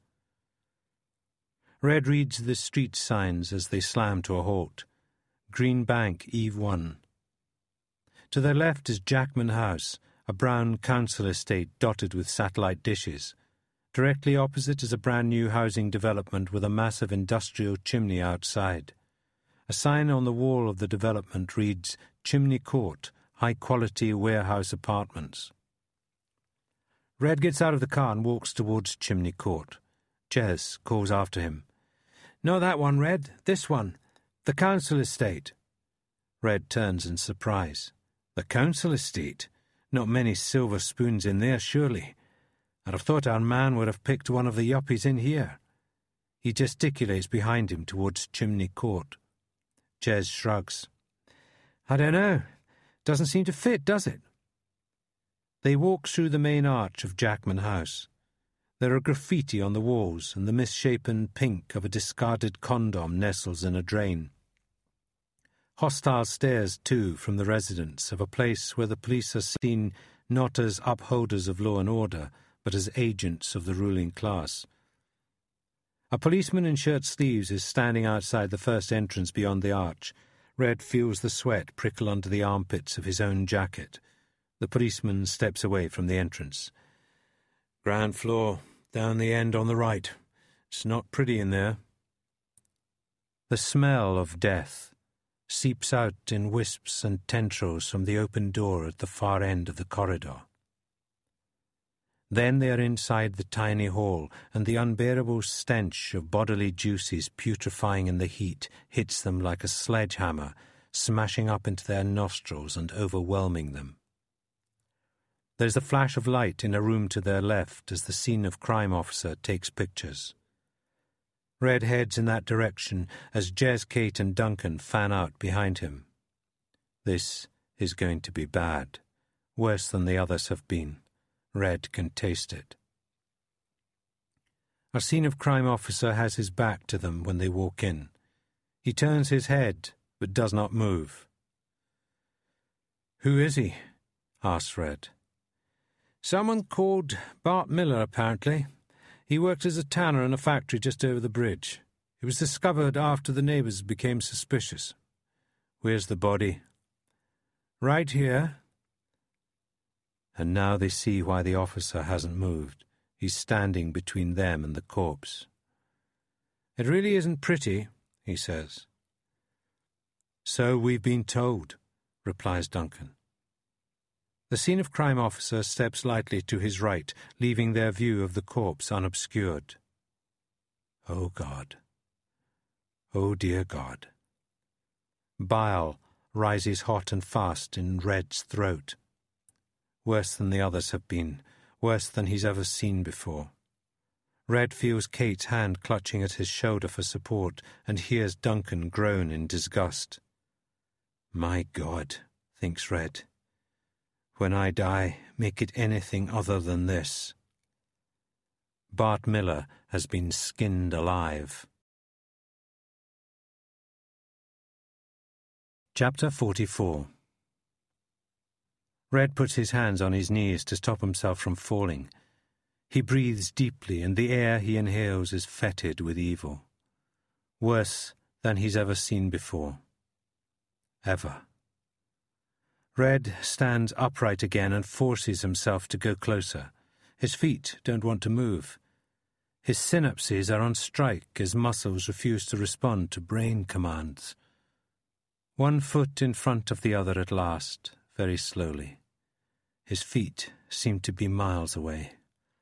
Red reads the street signs as they slam to a halt. Green Bank, Eve one. To their left is Jackman House, a brown council estate dotted with satellite dishes. Directly opposite is a brand-new housing development with a massive industrial chimney outside. A sign on the wall of the development reads, Chimney Court, high-quality warehouse apartments. Red gets out of the car and walks towards Chimney Court. Jez calls after him. Not that one, Red. This one. The council estate. Red turns in surprise. The council estate? Not many silver spoons in there, surely. I'd have thought our man would have picked one of the yuppies in here. He gesticulates behind him towards Chimney Court. Jez shrugs. I don't know. Doesn't seem to fit, does it? They walk through the main arch of Jackman House. There are graffiti on the walls, and the misshapen pink of a discarded condom nestles in a drain. Hostile stares, too, from the residents of a place where the police are seen not as upholders of law and order, but as agents of the ruling class. A policeman in shirt sleeves is standing outside the first entrance beyond the arch. Red feels the sweat prickle under the armpits of his own jacket. The policeman steps away from the entrance. Ground floor, down the end on the right. It's not pretty in there. The smell of death seeps out in wisps and tendrils from the open door at the far end of the corridor. Then they are inside the tiny hall, and the unbearable stench of bodily juices putrefying in the heat hits them like a sledgehammer, smashing up into their nostrils and overwhelming them. There's a flash of light in a room to their left as the scene of crime officer takes pictures. Red heads in that direction as Jez, Kate and Duncan fan out behind him. This is going to be bad, worse than the others have been. Red can taste it. Our scene of crime officer has his back to them when they walk in. He turns his head, but does not move. Who is he? asks Red. Someone called Bart Miller, apparently. He worked as a tanner in a factory just over the bridge. It was discovered after the neighbours became suspicious. Where's the body? Right here. And now they see why the officer hasn't moved. He's standing between them and the corpse. It really isn't pretty, he says. So we've been told, replies Duncan. The scene of crime officer steps lightly to his right, leaving their view of the corpse unobscured. Oh God. Oh dear God. Bile rises hot and fast in Red's throat. Worse than the others have been, worse than he's ever seen before. Red feels Kate's hand clutching at his shoulder for support and hears Duncan groan in disgust. My God, thinks Red. When I die, make it anything other than this. Bart Miller has been skinned alive. Chapter forty-four. Red puts his hands on his knees to stop himself from falling. He breathes deeply, and the air he inhales is fetid with evil. Worse than he's ever seen before. Ever. Red stands upright again and forces himself to go closer. His feet don't want to move. His synapses are on strike as muscles refuse to respond to brain commands. One foot in front of the other at last, very slowly. His feet seem to be miles away.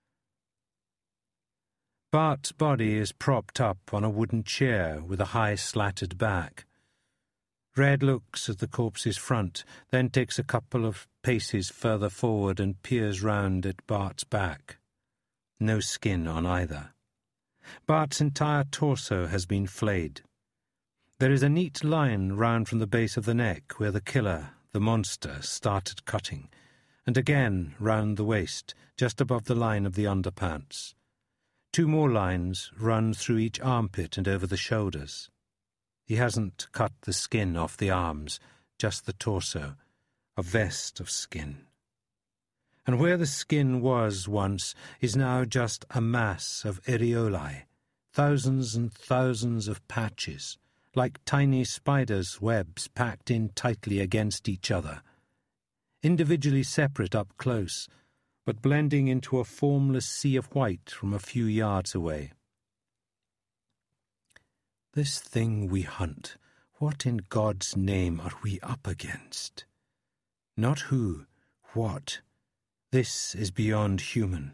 Bart's body is propped up on a wooden chair with a high slatted back. Red looks at the corpse's front, then takes a couple of paces further forward and peers round at Bart's back. No skin on either. Bart's entire torso has been flayed. There is a neat line round from the base of the neck where the killer, the monster, started cutting, and again round the waist, just above the line of the underpants. Two more lines run through each armpit and over the shoulders. He hasn't cut the skin off the arms, just the torso, a vest of skin. And where the skin was once is now just a mass of areolae, thousands and thousands of patches, like tiny spiders' webs packed in tightly against each other, individually separate up close, but blending into a formless sea of white from a few yards away. This thing we hunt, what in God's name are we up against? Not who, what. This is beyond human.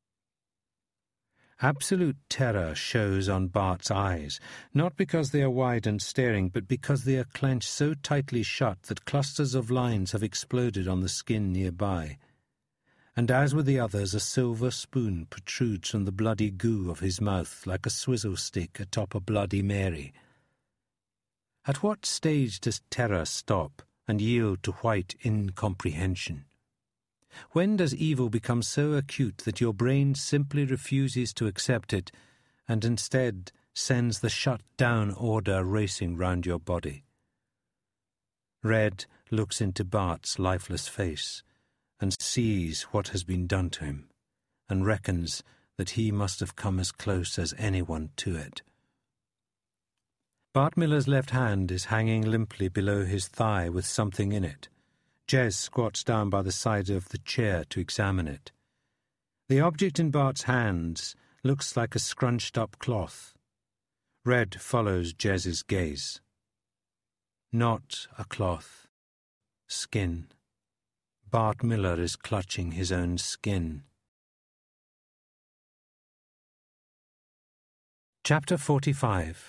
Absolute terror shows on Bart's eyes, not because they are wide and staring, but because they are clenched so tightly shut that clusters of lines have exploded on the skin nearby. and as with the others, a silver spoon protrudes from the bloody goo of his mouth like a swizzle stick atop a Bloody Mary. At what stage does terror stop and yield to white incomprehension? When does evil become so acute that your brain simply refuses to accept it and instead sends the shut-down order racing round your body? Red looks into Bart's lifeless face and sees what has been done to him, and reckons that he must have come as close as anyone to it. Bart Miller's left hand is hanging limply below his thigh with something in it. Jez squats down by the side of the chair to examine it. The object in Bart's hands looks like a scrunched-up cloth. Red follows Jez's gaze. Not a cloth. Skin. Bart Miller is clutching his own skin. Chapter forty-five.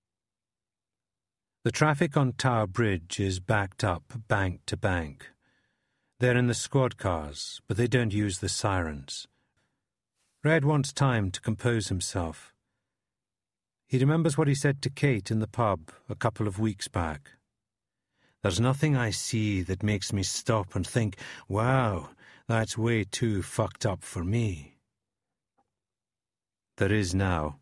The traffic on Tower Bridge is backed up bank to bank. They're in the squad cars, but they don't use the sirens. Red wants time to compose himself. He remembers what he said to Kate in the pub a couple of weeks back. There's nothing I see that makes me stop and think, wow, that's way too fucked up for me. There is now.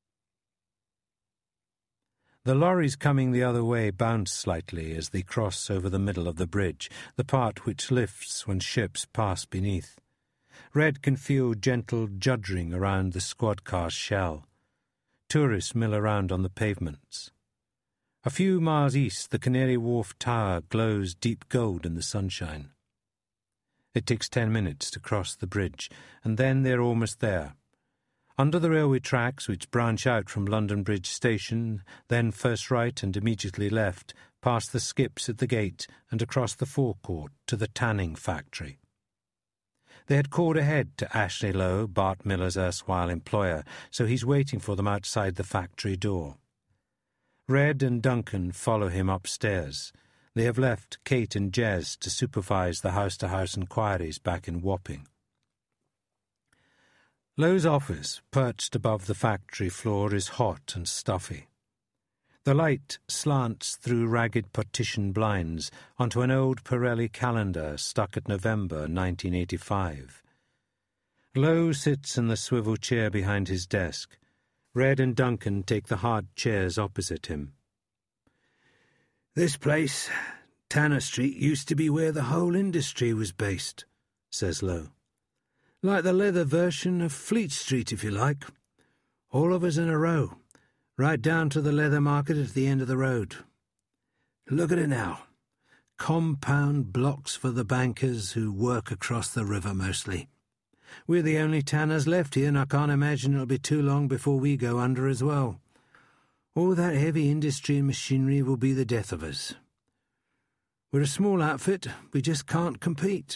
The lorries coming the other way bounce slightly as they cross over the middle of the bridge, the part which lifts when ships pass beneath. Red can feel gentle juddering around the squad car's shell. Tourists mill around on the pavements. A few miles east, the Canary Wharf Tower glows deep gold in the sunshine. It takes ten minutes to cross the bridge, and then they're almost there. Under the railway tracks which branch out from London Bridge Station, then first right and immediately left, past the skips at the gate and across the forecourt to the tanning factory. They had called ahead to Ashley Lowe, Bart Miller's erstwhile employer, so he's waiting for them outside the factory door. Red and Duncan follow him upstairs. They have left Kate and Jez to supervise the house-to-house inquiries back in Wapping. Lowe's office, perched above the factory floor, is hot and stuffy. The light slants through ragged partition blinds onto an old Pirelli calendar stuck at November nineteen eighty-five. Lowe sits in the swivel chair behind his desk. Red and Duncan take the hard chairs opposite him. "This place, Tanner Street, used to be where the whole industry was based," says Lowe. "Like the leather version of Fleet Street, if you like. All of us in a row, right down to the leather market at the end of the road. Look at it now. Compound blocks for the bankers who work across the river mostly. We're the only tanners left here, and I can't imagine it'll be too long before we go under as well. All that heavy industry and machinery will be the death of us. We're a small outfit, we just can't compete."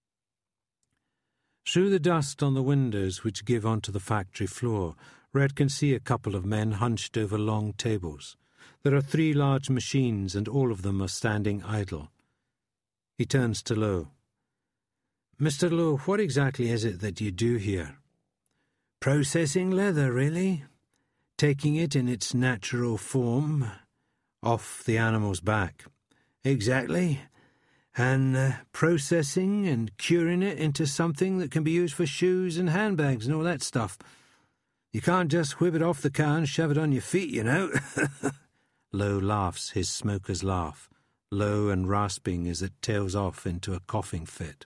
Through the dust on the windows which give onto the factory floor, Red can see a couple of men hunched over long tables. There are three large machines, and all of them are standing idle. He turns to Lowe. "Mister Lowe, what exactly is it that you do here?" "Processing leather, really. Taking it in its natural form." "Off the animal's back." "Exactly. And uh, processing and curing it into something that can be used for shoes and handbags and all that stuff. You can't just whip it off the car and shove it on your feet, you know." Lowe laughs his smoker's laugh, low and rasping as it tails off into a coughing fit.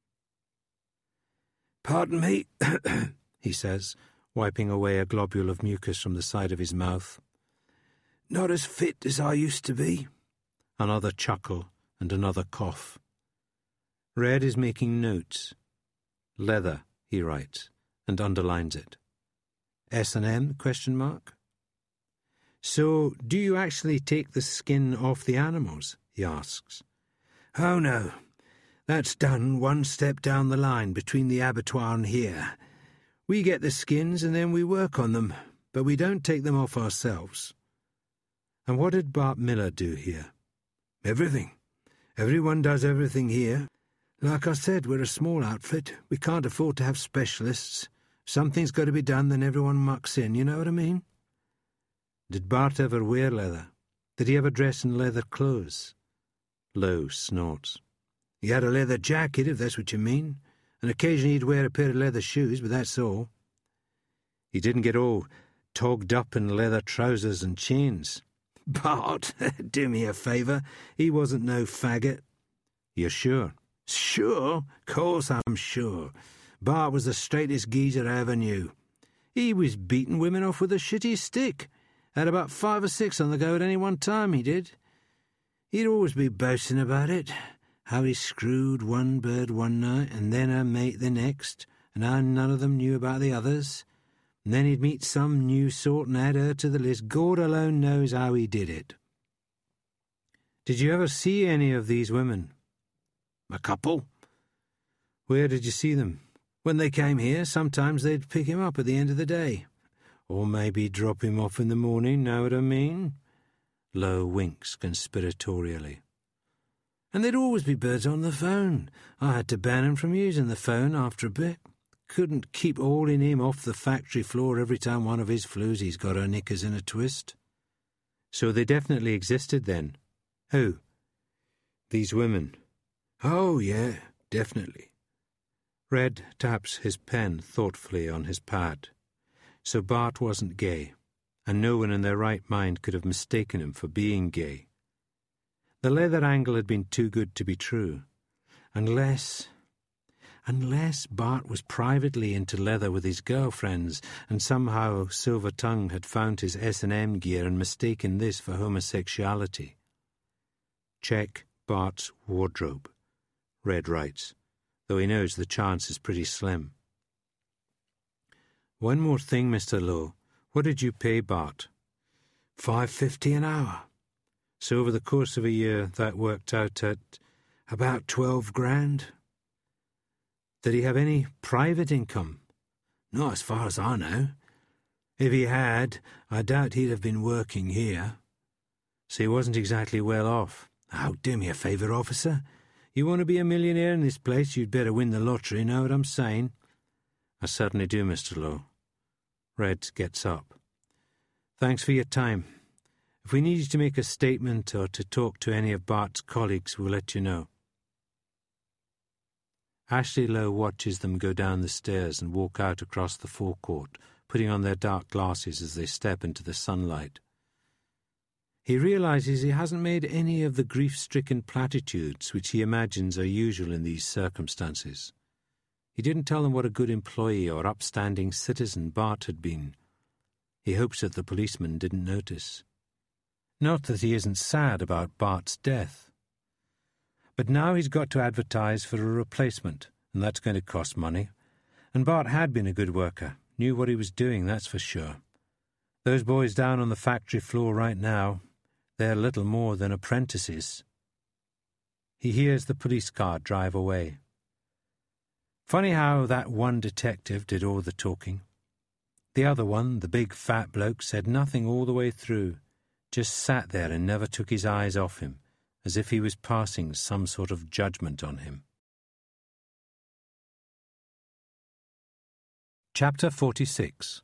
"Pardon me," he says, wiping away a globule of mucus from the side of his mouth. "Not as fit as I used to be." Another chuckle and another cough. Red is making notes. "Leather," he writes, and underlines it. S and M, question mark. "So, do you actually take the skin off the animals?" he asks. "Oh, no. That's done one step down the line between the abattoir and here. We get the skins and then we work on them, but we don't take them off ourselves." "And what did Bart Miller do here?" "Everything. Everyone does everything here. Like I said, we're a small outfit. We can't afford to have specialists. Something's got to be done, then everyone mucks in, you know what I mean? Did Bart ever wear leather? Did he ever dress in leather clothes? Lowe snorts. He had a leather jacket, if that's what you mean, and occasionally he'd wear a pair of leather shoes, but that's all. He didn't get all togged up in leather trousers and chains. Bart, do me a favour, he wasn't no faggot. You're sure? Sure? Course I'm sure. Bart was the straightest geezer I ever knew. He was beating women off with a shitty stick. Had about five or six on the go at any one time, he did. He'd always be boasting about it, how he screwed one bird one night and then her mate the next, and how none of them knew about the others. And then he'd meet some new sort and add her to the list. God alone knows how he did it. Did you ever see any of these women? A couple. Where did you see them? When they came here, sometimes they'd pick him up at the end of the day. Or maybe drop him off in the morning, know what I mean? Lowe winks conspiratorially. And there'd always be birds on the phone. I had to ban him from using the phone after a bit. Couldn't keep hauling him off the factory floor every time one of his floozies got her knickers in a twist. So they definitely existed then? Who? These women. Oh, yeah, definitely. Red taps his pen thoughtfully on his pad. So Bart wasn't gay, and no one in their right mind could have mistaken him for being gay. The leather angle had been too good to be true. Unless... Unless Bart was privately into leather with his girlfriends, and somehow Silver Tongue had found his S and M gear and mistaken this for homosexuality. Check Bart's wardrobe, Red writes, though he knows the chance is pretty slim. One more thing, Mister Lowe. What did you pay Bart? Five fifty an hour. So over the course of a year, that worked out at about twelve grand. Did he have any private income? Not as far as I know. If he had, I doubt he'd have been working here. So he wasn't exactly well off. Oh, do me a favour, officer. You want to be a millionaire in this place, you'd better win the lottery, know what I'm saying? I certainly do, Mister Lowe. Red gets up. Thanks for your time. If we need you to make a statement or to talk to any of Bart's colleagues, we'll let you know. Ashley Lowe watches them go down the stairs and walk out across the forecourt, putting on their dark glasses as they step into the sunlight. He realizes he hasn't made any of the grief-stricken platitudes which he imagines are usual in these circumstances. He didn't tell them what a good employee or upstanding citizen Bart had been. He hopes that the policeman didn't notice. Not that he isn't sad about Bart's death. But now he's got to advertise for a replacement, and that's going to cost money. And Bart had been a good worker, knew what he was doing, that's for sure. Those boys down on the factory floor right now, they're little more than apprentices. He hears the police car drive away. Funny how that one detective did all the talking. The other one, the big fat bloke, said nothing all the way through, just sat there and never took his eyes off him, as if he was passing some sort of judgment on him. Chapter forty-six.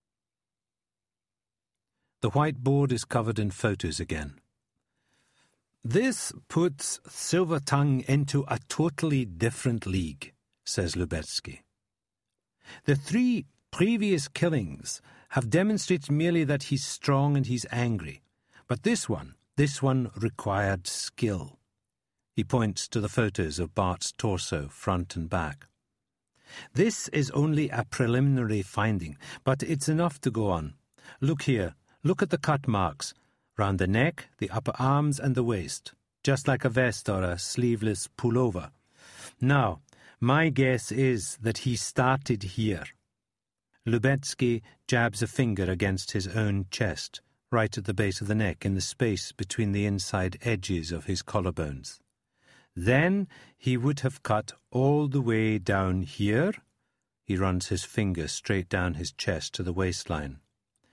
The whiteboard is covered in photos again. This puts Silver Tongue into a totally different league, says Lubetsky. The three previous killings have demonstrated merely that he's strong and he's angry, but this one, This one required skill. He points to the photos of Bart's torso, front and back. This is only a preliminary finding, but it's enough to go on. Look here. Look at the cut marks. Round the neck, the upper arms and the waist. Just like a vest or a sleeveless pullover. Now, my guess is that he started here. Lubetsky jabs a finger against his own chest, right at the base of the neck in the space between the inside edges of his collarbones. Then he would have cut all the way down here. He runs his finger straight down his chest to the waistline.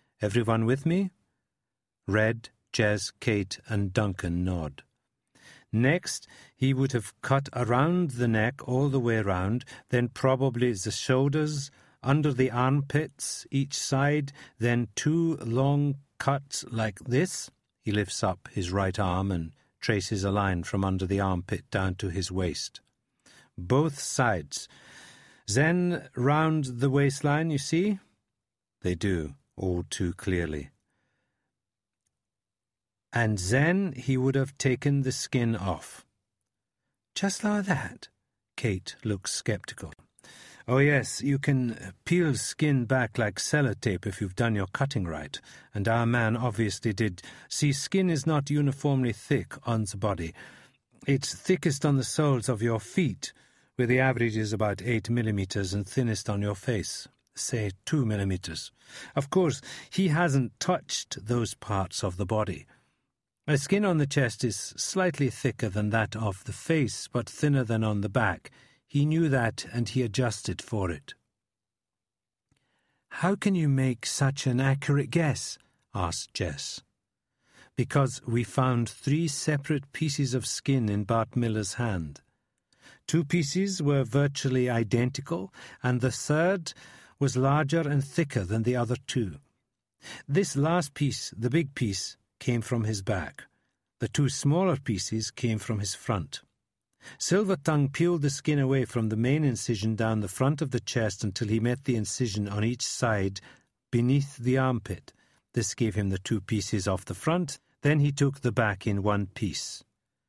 Everyone with me? Red, Jez, Kate, and Duncan nod. Next, he would have cut around the neck all the way round, then probably the shoulders, under the armpits, each side, then two long cuts like this. He lifts up his right arm and traces a line from under the armpit down to his waist. Both sides. Then round the waistline, you see? They do, all too clearly. And then he would have taken the skin off. Just like that? Kate looks sceptical. Oh yes, you can peel skin back like sellotape if you've done your cutting right, and our man obviously did. See, skin is not uniformly thick on the body. It's thickest on the soles of your feet, where the average is about eight millimeters, and thinnest on your face, say two millimeters. Of course, he hasn't touched those parts of the body. The skin on the chest is slightly thicker than that of the face, but thinner than on the back. He knew that, and he adjusted for it. "How can you make such an accurate guess?" asked Jess. "Because we found three separate pieces of skin in Bart Miller's hand. Two pieces were virtually identical, and the third was larger and thicker than the other two. This last piece, the big piece, came from his back. The two smaller pieces came from his front. Silvertongue peeled the skin away from the main incision down the front of the chest until he met the incision on each side beneath the armpit. This gave him the two pieces off the front. Then he took the back in one piece."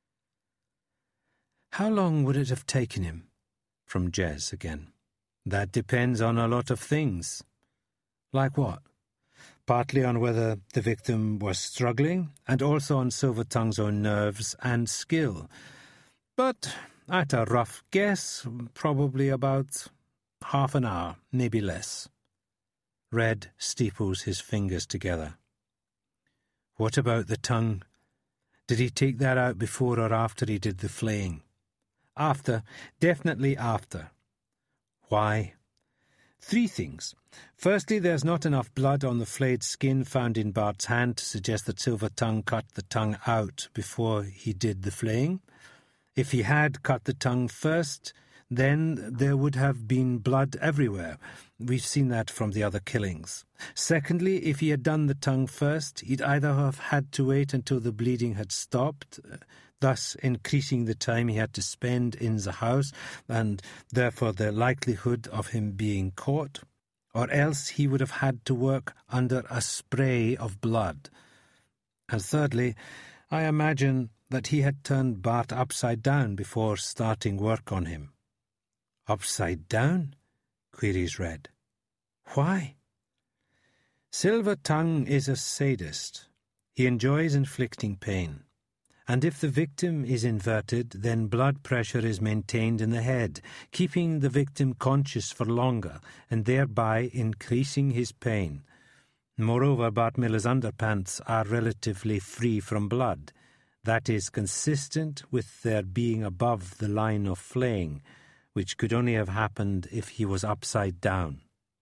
"How long would it have taken him?" From Jez again. "That depends on a lot of things." "Like what?" "Partly on whether the victim was struggling, and also on Silvertongue's own nerves and skill. But at a rough guess, probably about half an hour, maybe less." Red steeples his fingers together. "What about the tongue? Did he take that out before or after he did the flaying?" "After. Definitely after." "Why?" "Three things. Firstly, there's not enough blood on the flayed skin found in Bart's hand to suggest that Silvertongue cut the tongue out before he did the flaying. If he had cut the tongue first, then there would have been blood everywhere. We've seen that from the other killings. Secondly, if he had done the tongue first, he'd either have had to wait until the bleeding had stopped, thus increasing the time he had to spend in the house, and therefore the likelihood of him being caught, or else he would have had to work under a spray of blood. And thirdly, I imagine that he had turned Bart upside down before starting work on him." "Upside down?" queries Red. "Why?" "Silvertongue is a sadist. He enjoys inflicting pain. And if the victim is inverted, then blood pressure is maintained in the head, keeping the victim conscious for longer, and thereby increasing his pain. Moreover, Bart Miller's underpants are relatively free from blood. That is consistent with their being above the line of flaying, which could only have happened if he was upside down.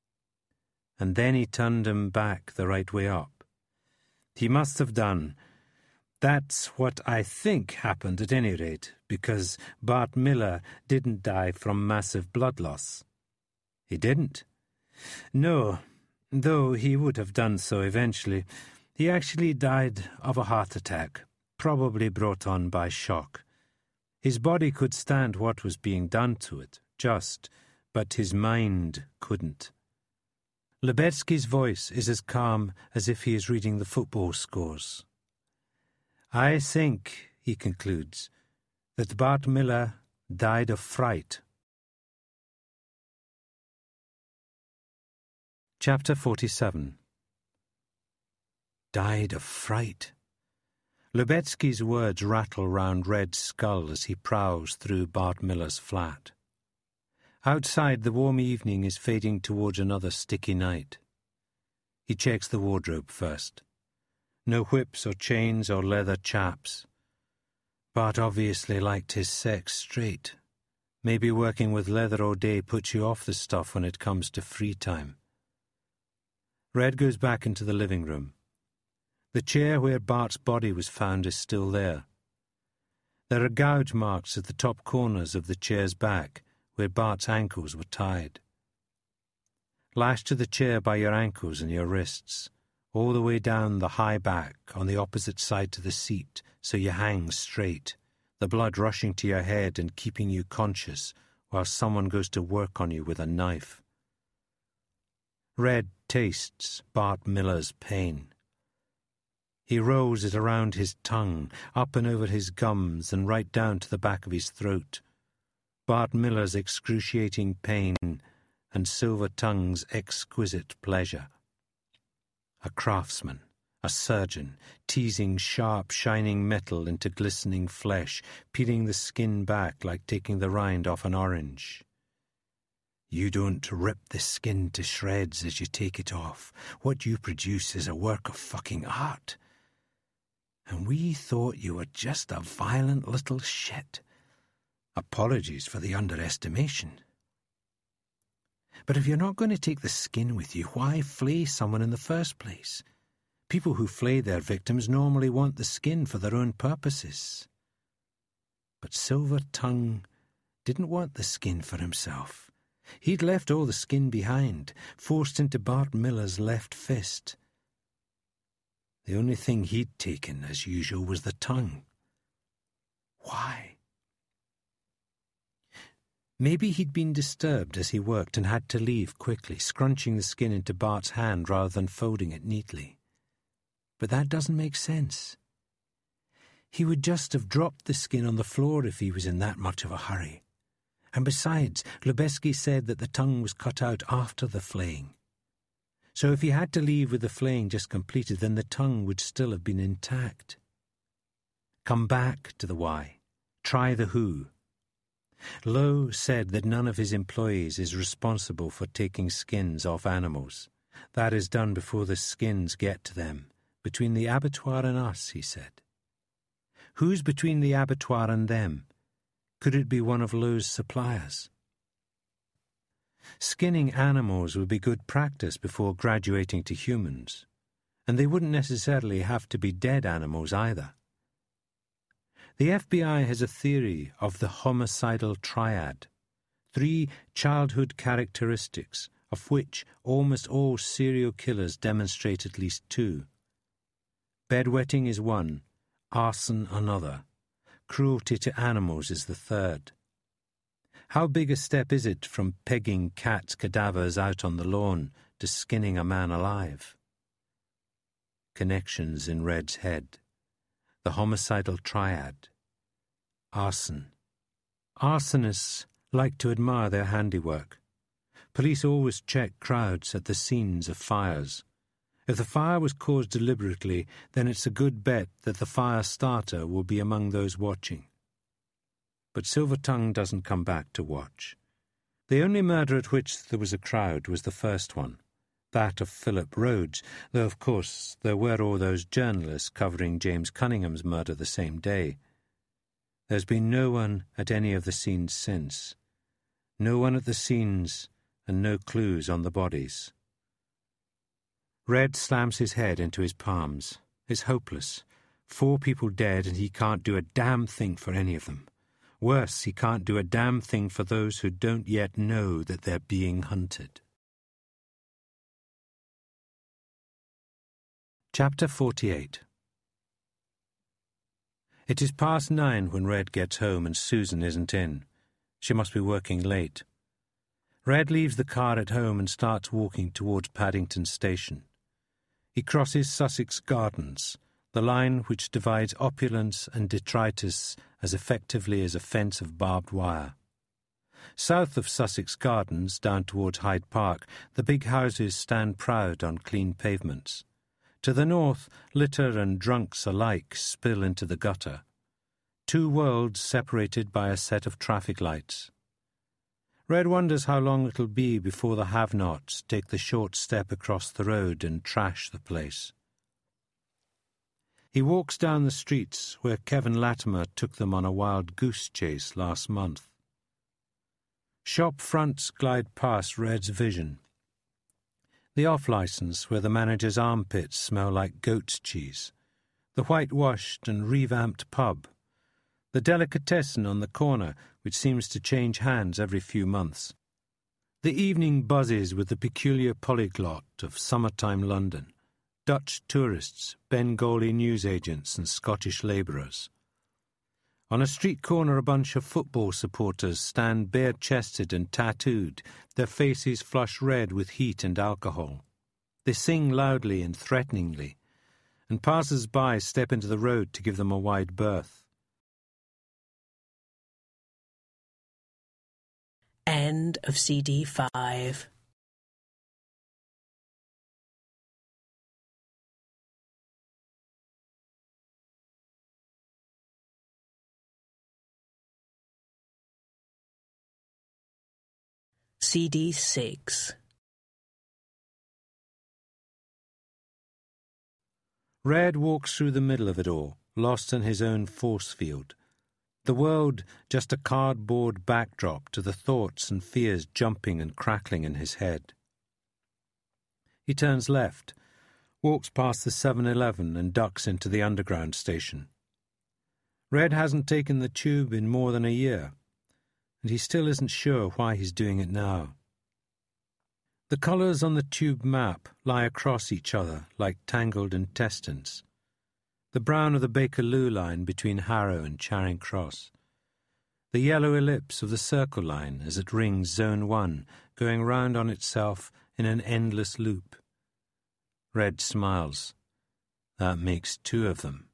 And then he turned him back the right way up. He must have done. That's what I think happened at any rate, because Bart Miller didn't die from massive blood loss." "He didn't?" "No, though he would have done so eventually. He actually died of a heart attack, probably brought on by shock. His body could stand what was being done to it, just, but his mind couldn't." Lebetsky's voice is as calm as if he is reading the football scores. "I think," he concludes, "that Bart Miller died of fright." Chapter forty-seven. Died of fright. Lebetsky's words rattle round Red's skull as he prowls through Bart Miller's flat. Outside, the warm evening is fading towards another sticky night. He checks the wardrobe first. No whips or chains or leather chaps. Bart obviously liked his sex straight. Maybe working with leather all day puts you off the stuff when it comes to free time. Red goes back into the living room. The chair where Bart's body was found is still there. There are gouge marks at the top corners of the chair's back, where Bart's ankles were tied. Lashed to the chair by your ankles and your wrists, all the way down the high back on the opposite side to the seat, so you hang straight, the blood rushing to your head and keeping you conscious while someone goes to work on you with a knife. Red tastes Bart Miller's pain. He rolls it around his tongue, up and over his gums, and right down to the back of his throat. Bart Miller's excruciating pain and Silver Tongue's exquisite pleasure. A craftsman, a surgeon, teasing sharp, shining metal into glistening flesh, peeling the skin back like taking the rind off an orange. You don't rip the skin to shreds as you take it off. What you produce is a work of fucking art. And we thought you were just a violent little shit. Apologies for the underestimation. But if you're not going to take the skin with you, why flay someone in the first place? People who flay their victims normally want the skin for their own purposes. But Silver Tongue didn't want the skin for himself. He'd left all the skin behind, forced into Bart Miller's left fist. The only thing he'd taken, as usual, was the tongue. Why? Maybe he'd been disturbed as he worked and had to leave quickly, scrunching the skin into Bart's hand rather than folding it neatly. But that doesn't make sense. He would just have dropped the skin on the floor if he was in that much of a hurry. And besides, Lubeski said that the tongue was cut out after the flaying. So if he had to leave with the flaying just completed, then the tongue would still have been intact. Come back to the why. Try the who. Lowe said that none of his employees is responsible for taking skins off animals. That is done before the skins get to them. Between the abattoir and us, he said. Who's between the abattoir and them? Could it be one of Lowe's suppliers? Skinning animals would be good practice before graduating to humans, and they wouldn't necessarily have to be dead animals either. The F B I has a theory of the homicidal triad, three childhood characteristics, of which almost all serial killers demonstrate at least two. Bedwetting is one, arson another, cruelty to animals is the third. How big a step is it from pegging cats' cadavers out on the lawn to skinning a man alive? Connections in Red's head. The homicidal triad. Arson. Arsonists like to admire their handiwork. Police always check crowds at the scenes of fires. If the fire was caused deliberately, then it's a good bet that the fire starter will be among those watching. But Silver Tongue doesn't come back to watch. The only murder at which there was a crowd was the first one, that of Philip Rhodes, though of course there were all those journalists covering James Cunningham's murder the same day. There's been no one at any of the scenes since. No one at the scenes and no clues on the bodies. Red slams his head into his palms. It's hopeless. Four people dead and he can't do a damn thing for any of them. Worse, he can't do a damn thing for those who don't yet know that they're being hunted. Chapter forty-eight. It is past nine when Red gets home and Susan isn't in. She must be working late. Red leaves the car at home and starts walking towards Paddington Station. He crosses Sussex Gardens, the line which divides opulence and detritus as effectively as a fence of barbed wire. South of Sussex Gardens, down towards Hyde Park, the big houses stand proud on clean pavements. To the north, litter and drunks alike spill into the gutter. Two worlds separated by a set of traffic lights. Red wonders how long it'll be before the have-nots take the short step across the road and trash the place. He walks down the streets where Kevin Latimer took them on a wild goose chase last month. Shop fronts glide past Red's vision. The off-licence where the manager's armpits smell like goat's cheese. The whitewashed and revamped pub. The delicatessen on the corner, which seems to change hands every few months. The evening buzzes with the peculiar polyglot of summertime London. Dutch tourists, Bengali newsagents and Scottish labourers. On a street corner a bunch of football supporters stand bare-chested and tattooed, their faces flush red with heat and alcohol. They sing loudly and threateningly, and passers-by step into the road to give them a wide berth. End of C D five. C D six. Red walks through the middle of it all, lost in his own force field. The world just a cardboard backdrop to the thoughts and fears jumping and crackling in his head. He turns left, walks past the seven eleven and ducks into the underground station. Red hasn't taken the tube in more than a year, and he still isn't sure why he's doing it now. The colours on the tube map lie across each other like tangled intestines. The brown of the Bakerloo line between Harrow and Charing Cross. The yellow ellipse of the Circle line as it rings Zone one, going round on itself in an endless loop. Red smiles. That makes two of them.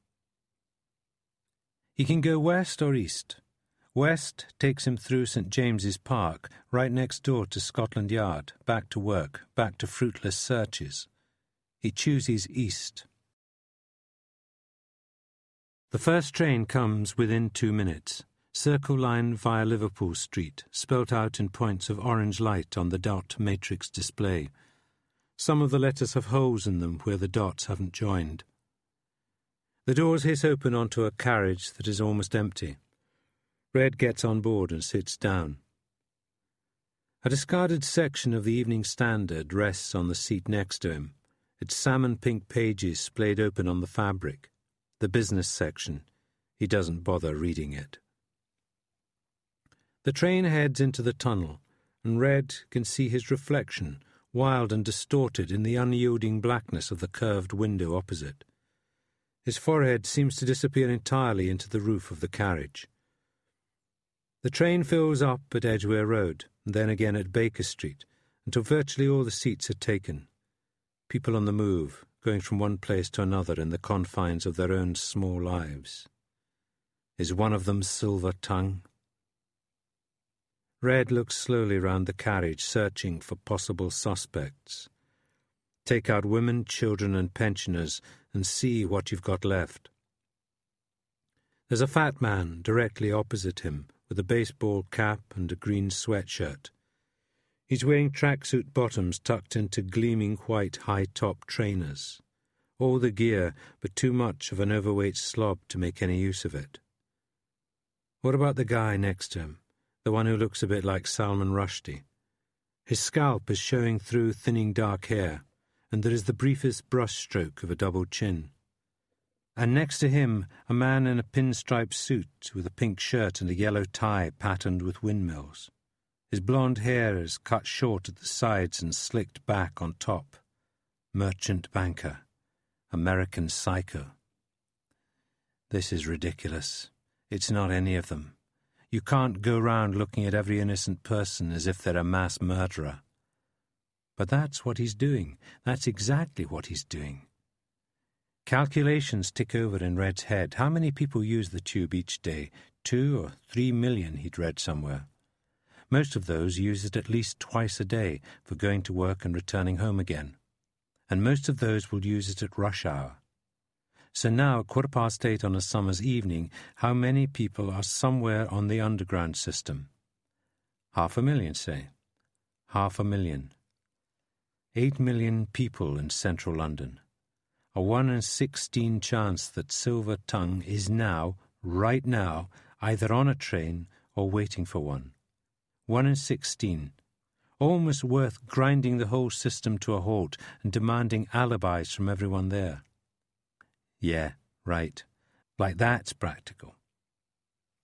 He can go west or east. West takes him through St James's Park, right next door to Scotland Yard, back to work, back to fruitless searches. He chooses east. The first train comes within two minutes. Circle line via Liverpool Street, spelt out in points of orange light on the dot matrix display. Some of the letters have holes in them where the dots haven't joined. The doors hiss open onto a carriage that is almost empty. Red gets on board and sits down. A discarded section of the Evening Standard rests on the seat next to him, its salmon-pink pages splayed open on the fabric. The business section. He doesn't bother reading it. The train heads into the tunnel, and Red can see his reflection, wild and distorted in the unyielding blackness of the curved window opposite. His forehead seems to disappear entirely into the roof of the carriage. The train fills up at Edgware Road, and then again at Baker Street, until virtually all the seats are taken. People on the move, going from one place to another in the confines of their own small lives. Is one of them Silver Tongue? Red looks slowly round the carriage, searching for possible suspects. Take out women, children and pensioners and see what you've got left. There's a fat man directly opposite him, with a baseball cap and a green sweatshirt. He's wearing tracksuit bottoms tucked into gleaming white high-top trainers. All the gear, but too much of an overweight slob to make any use of it. What about the guy next to him, the one who looks a bit like Salman Rushdie? His scalp is showing through thinning dark hair, and there is the briefest brushstroke of a double chin. And next to him, a man in a pinstripe suit with a pink shirt and a yellow tie patterned with windmills. His blonde hair is cut short at the sides and slicked back on top. Merchant banker. American psycho. This is ridiculous. It's not any of them. You can't go round looking at every innocent person as if they're a mass murderer. But that's what he's doing. That's exactly what he's doing. Calculations tick over in Red's head. How many people use the tube each day? Two or three million, he'd read somewhere. Most of those use it at least twice a day for going to work and returning home again. And most of those will use it at rush hour. So now, at quarter past eight on a summer's evening, how many people are somewhere on the underground system? Half a million, say. Half a million. Eight million people in central London. A one in sixteen chance that Silver Tongue is now, right now, either on a train or waiting for one. One in sixteen. Almost worth grinding the whole system to a halt and demanding alibis from everyone there. Yeah, right. Like that's practical.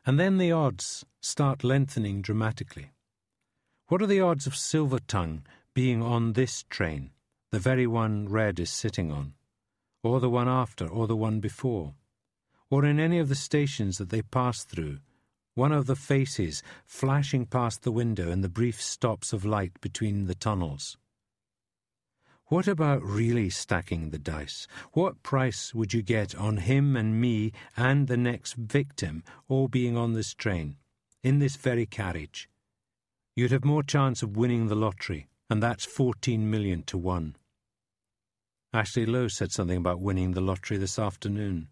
And then the odds start lengthening dramatically. What are the odds of Silvertongue being on this train, the very one Red is sitting on, or the one after, or the one before, or in any of the stations that they pass through, one of the faces flashing past the window in the brief stops of light between the tunnels? What about really stacking the dice? What price would you get on him and me and the next victim all being on this train, in this very carriage? You'd have more chance of winning the lottery, and that's fourteen million to one. Ashley Lowe said something about winning the lottery this afternoon.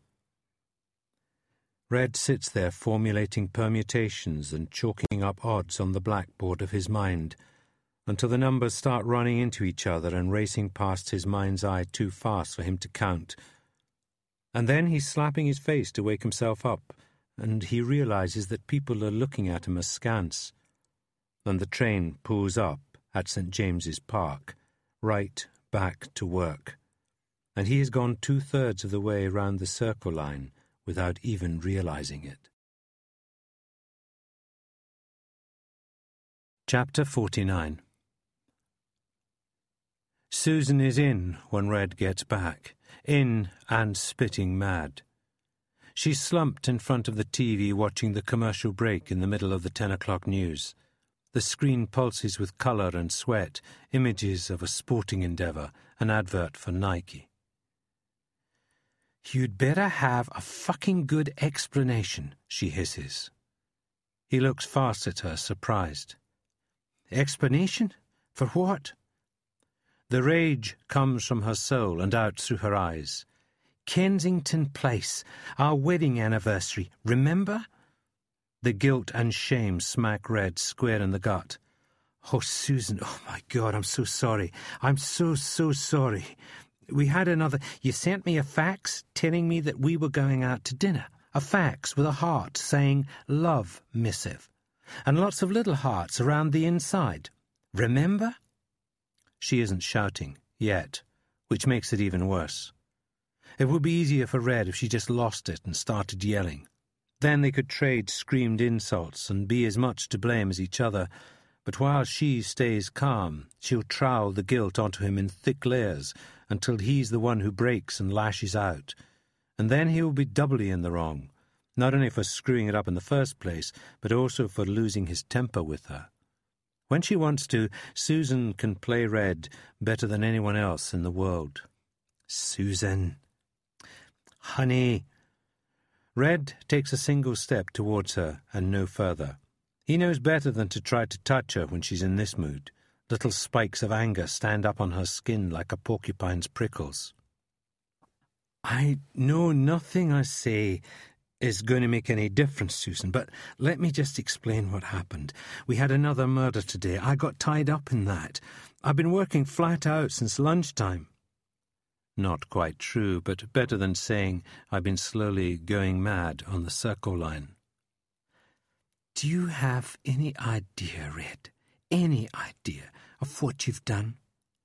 Red sits there formulating permutations and chalking up odds on the blackboard of his mind, until the numbers start running into each other and racing past his mind's eye too fast for him to count. And then he's slapping his face to wake himself up, and he realizes that people are looking at him askance. And the train pulls up at Saint James's Park, right back to work, and he has gone two-thirds of the way round the Circle Line without even realizing it. Chapter forty-nine. Susan is in when Red gets back, in and spitting mad. She's slumped in front of the T V watching the commercial break in the middle of the ten o'clock news. The screen pulses with colour and sweat, images of a sporting endeavour, an advert for Nike. "You'd better have a fucking good explanation," she hisses. He looks fast at her, surprised. "Explanation? For what?" The rage comes from her soul and out through her eyes. "Kensington Place, our wedding anniversary, remember?" The guilt and shame smack Red square in the gut. "Oh, Susan, oh my God, I'm so sorry. I'm so, so sorry. We had another... You sent me a fax telling me that we were going out to dinner. A fax with a heart saying, 'Love missive.' And lots of little hearts around the inside. Remember?" She isn't shouting, yet, which makes it even worse. It would be easier for Red if she just lost it and started yelling. Then they could trade screamed insults and be as much to blame as each other, but while she stays calm, she'll trowel the guilt onto him in thick layers until he's the one who breaks and lashes out. And then he will be doubly in the wrong, not only for screwing it up in the first place, but also for losing his temper with her. When she wants to, Susan can play Red better than anyone else in the world. Susan. Honey. Red takes a single step towards her and no further. He knows better than to try to touch her when she's in this mood. Little spikes of anger stand up on her skin like a porcupine's prickles. "I know nothing I say is going to make any difference, Susan, but let me just explain what happened. We had another murder today. I got tied up in that. I've been working flat out since lunchtime." Not quite true, but better than saying I've been slowly going mad on the Circle Line. "Do you have any idea, Red, any idea of what you've done?"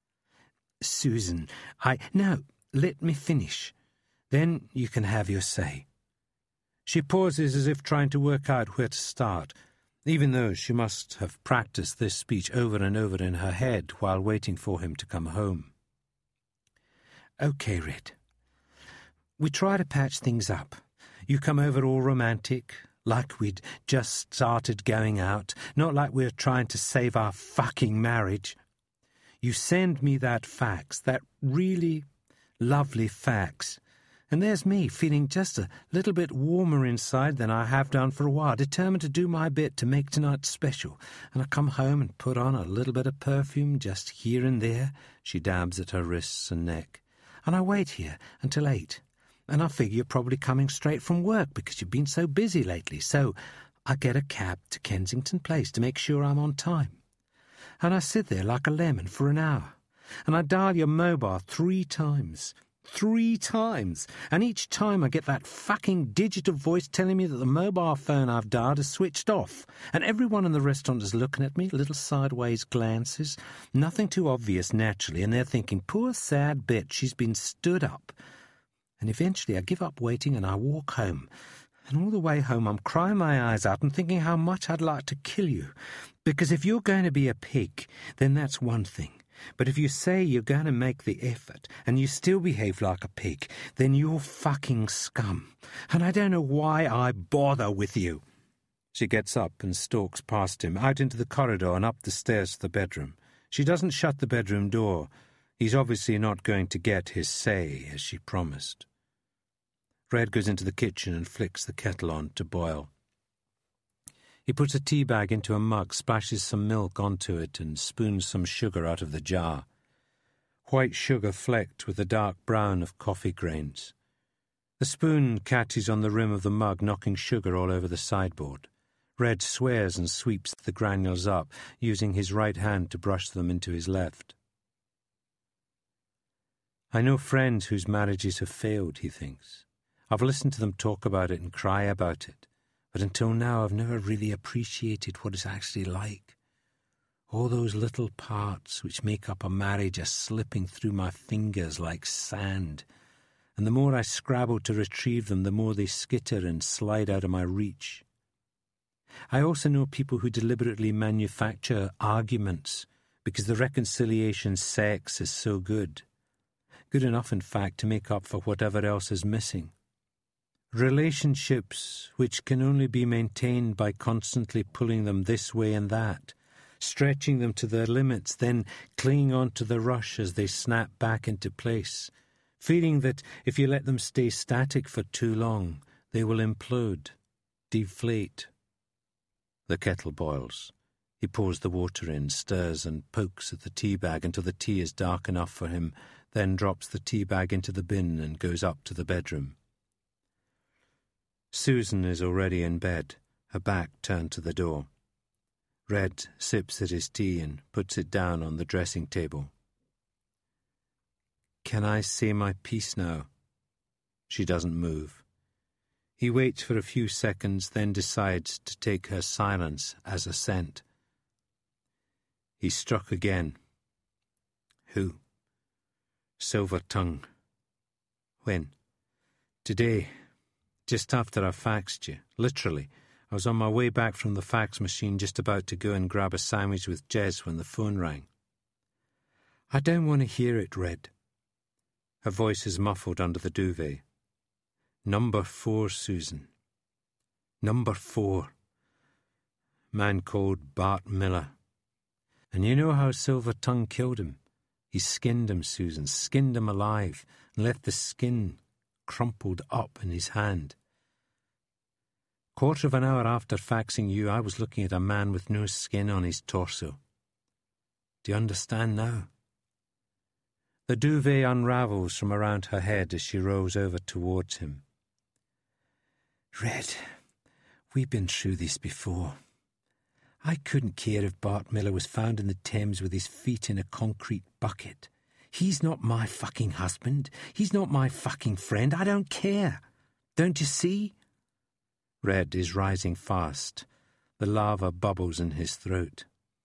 "Susan, I... Now, let me finish. Then you can have your say." She pauses as if trying to work out where to start, even though she must have practiced this speech over and over in her head while waiting for him to come home. "Okay, Red. We try to patch things up. You come over all romantic, like we'd just started going out, not like we're trying to save our fucking marriage. You send me that fax, that really lovely fax, and there's me feeling just a little bit warmer inside than I have done for a while, determined to do my bit to make tonight special. And I come home and put on a little bit of perfume just here and there." She dabs at her wrists and neck. "And I wait here until eight. And I figure you're probably coming straight from work because you've been so busy lately. So I get a cab to Kensington Place to make sure I'm on time. And I sit there like a lemon for an hour. And I dial your mobile three times. Three times. And each time I get that fucking digital voice telling me that the mobile phone I've dialed is switched off. And everyone in the restaurant is looking at me, little sideways glances. Nothing too obvious, naturally, and they're thinking, poor sad bitch, she's been stood up. And eventually I give up waiting and I walk home. And all the way home I'm crying my eyes out and thinking how much I'd like to kill you. Because if you're going to be a pig, then that's one thing. But if you say you're going to make the effort and you still behave like a pig, then you're fucking scum. And I don't know why I bother with you. She gets up and stalks past him, out into the corridor and up the stairs to the bedroom. She doesn't shut the bedroom door. He's obviously not going to get his say, as she promised. Red goes into the kitchen and flicks the kettle on to boil. He puts a tea bag into a mug, splashes some milk onto it, and spoons some sugar out of the jar. White sugar flecked with the dark brown of coffee grains. The spoon catches on the rim of the mug, knocking sugar all over the sideboard. Red swears and sweeps the granules up, using his right hand to brush them into his left. I know friends whose marriages have failed, he thinks. I've listened to them talk about it and cry about it, but until now I've never really appreciated what it's actually like. All those little parts which make up a marriage are slipping through my fingers like sand, and the more I scrabble to retrieve them, the more they skitter and slide out of my reach. I also know people who deliberately manufacture arguments because the reconciliation sex is so good. Good enough, in fact, to make up for whatever else is missing. Relationships which can only be maintained by constantly pulling them this way and that, stretching them to their limits, then clinging on to the rush as they snap back into place, feeling that if you let them stay static for too long, they will implode, deflate. The kettle boils. He pours the water in, stirs and pokes at the tea bag until the tea is dark enough for him, then drops the tea bag into the bin and goes up to the bedroom. Susan is already in bed, her back turned to the door. Red sips at his tea and puts it down on the dressing table. "Can I say my piece now?" She doesn't move. He waits for a few seconds, then decides to take her silence as assent. He struck again. "Who?" "Silver Tongue." "When?" "Today, just after I faxed you. Literally. I was on my way back from the fax machine, just about to go and grab a sandwich with Jez when the phone rang." "I don't want to hear it, Red." Her voice is muffled under the duvet. "Number four, Susan. Number four. Man called Bart Miller. And you know how Silver Tongue killed him? He skinned him, Susan, skinned him alive, and left the skin crumpled up in his hand. Quarter of an hour after faxing you, I was looking at a man with no skin on his torso. Do you understand now?" The duvet unravels from around her head as she rolls over towards him. "Red, we've been through this before. I couldn't care if Bart Miller was found in the Thames with his feet in a concrete bucket. He's not my fucking husband. He's not my fucking friend. I don't care. Don't you see?" Red is rising fast. The lava bubbles in his throat.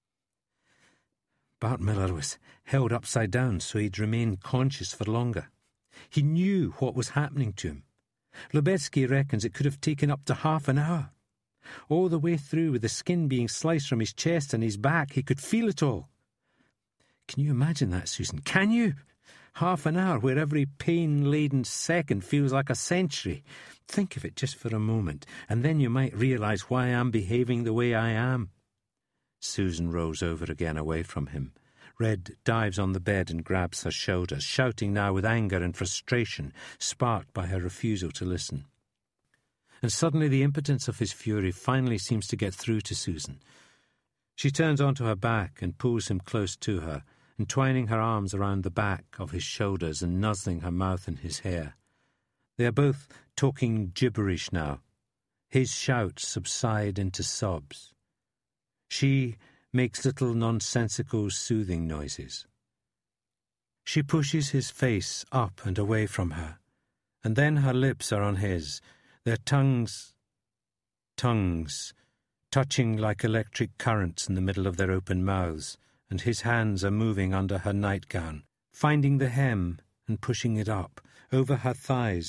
Bart Miller was held upside down so he'd remain conscious for longer. He knew what was happening to him. Lubetsky reckons it could have taken up to half an hour. All the way through, with the skin being sliced from his chest and his back, he could feel it all. Can you imagine that, Susan? Can you? Half an hour where every pain-laden second feels like a century. Think of it just for a moment, and then you might realise why I'm behaving the way I am. Susan rolls over again away from him. Red dives on the bed and grabs her shoulders, shouting now with anger and frustration, sparked by her refusal to listen. And suddenly the impotence of his fury finally seems to get through to Susan. She turns onto her back and pulls him close to her, entwining her arms around the back of his shoulders and nuzzling her mouth in his hair. They are both talking gibberish now. His shouts subside into sobs. She makes little nonsensical soothing noises. She pushes his face up and away from her, and then her lips are on his, their tongues, tongues, touching like electric currents in the middle of their open mouths, and his hands are moving under her nightgown, finding the hem and pushing it up, over her thighs,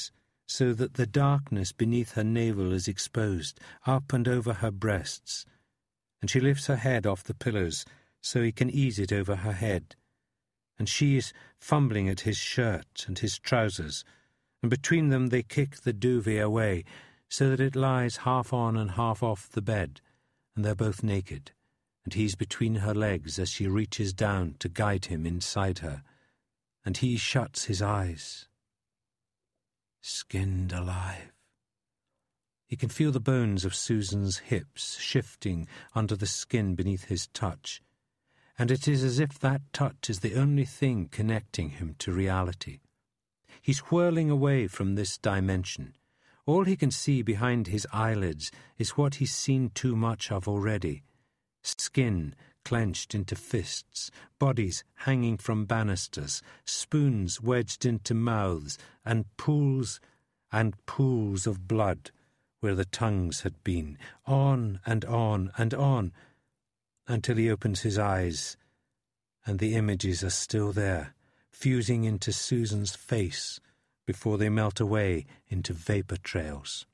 so that the darkness beneath her navel is exposed, up and over her breasts, and she lifts her head off the pillows so he can ease it over her head, and she is fumbling at his shirt and his trousers, and between them they kick the duvet away so that it lies half on and half off the bed, and they're both naked, and he's between her legs as she reaches down to guide him inside her, and he shuts his eyes. Skinned alive. He can feel the bones of Susan's hips shifting under the skin beneath his touch, and it is as if that touch is the only thing connecting him to reality. He's whirling away from this dimension. All he can see behind his eyelids is what he's seen too much of already. Skin clenched into fists, bodies hanging from banisters, spoons wedged into mouths, and pools and pools of blood where the tongues had been, on and on and on, until he opens his eyes, and the images are still there, fusing into Susan's face before they melt away into vapour trails.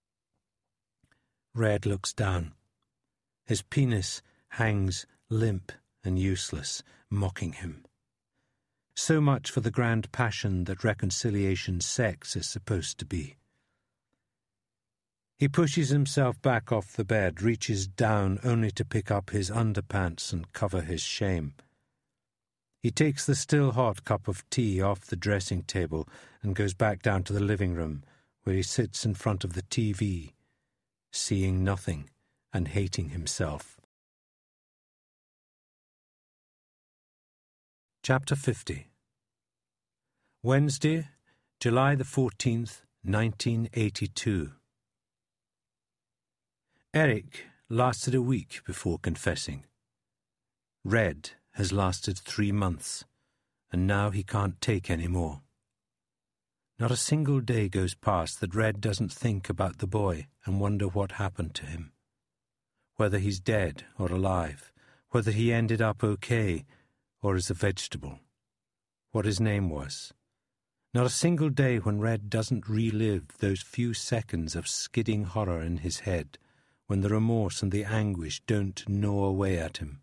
Red looks down. His penis hangs limp and useless, mocking him. So much for the grand passion that reconciliation sex is supposed to be. He pushes himself back off the bed, reaches down only to pick up his underpants and cover his shame. He takes the still hot cup of tea off the dressing table and goes back down to the living room, where he sits in front of the T V, seeing nothing and hating himself. Chapter fifty. Wednesday, July the fourteenth, nineteen eighty-two. Eric lasted a week before confessing. Red has lasted three months, and now he can't take any more. Not a single day goes past that Red doesn't think about the boy and wonder what happened to him. Whether he's dead or alive, whether he ended up okay or as a vegetable, what his name was. Not a single day when Red doesn't relive those few seconds of skidding horror in his head, when the remorse and the anguish don't gnaw away at him.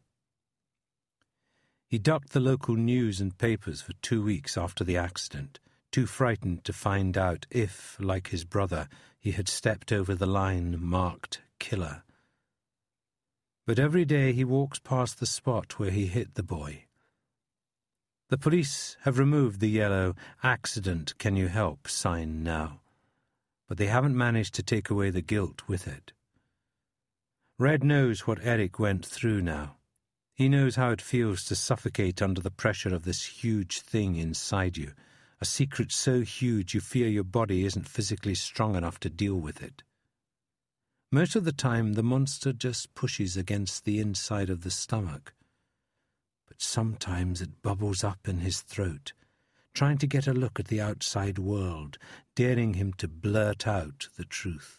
He ducked the local news and papers for two weeks after the accident, too frightened to find out if, like his brother, he had stepped over the line marked killer. But every day he walks past the spot where he hit the boy. The police have removed the yellow "Accident, can you help" sign now, but they haven't managed to take away the guilt with it. Red knows what Eric went through now. He knows how it feels to suffocate under the pressure of this huge thing inside you, a secret so huge you fear your body isn't physically strong enough to deal with it. Most of the time the monster just pushes against the inside of the stomach, but sometimes it bubbles up in his throat, trying to get a look at the outside world, daring him to blurt out the truth.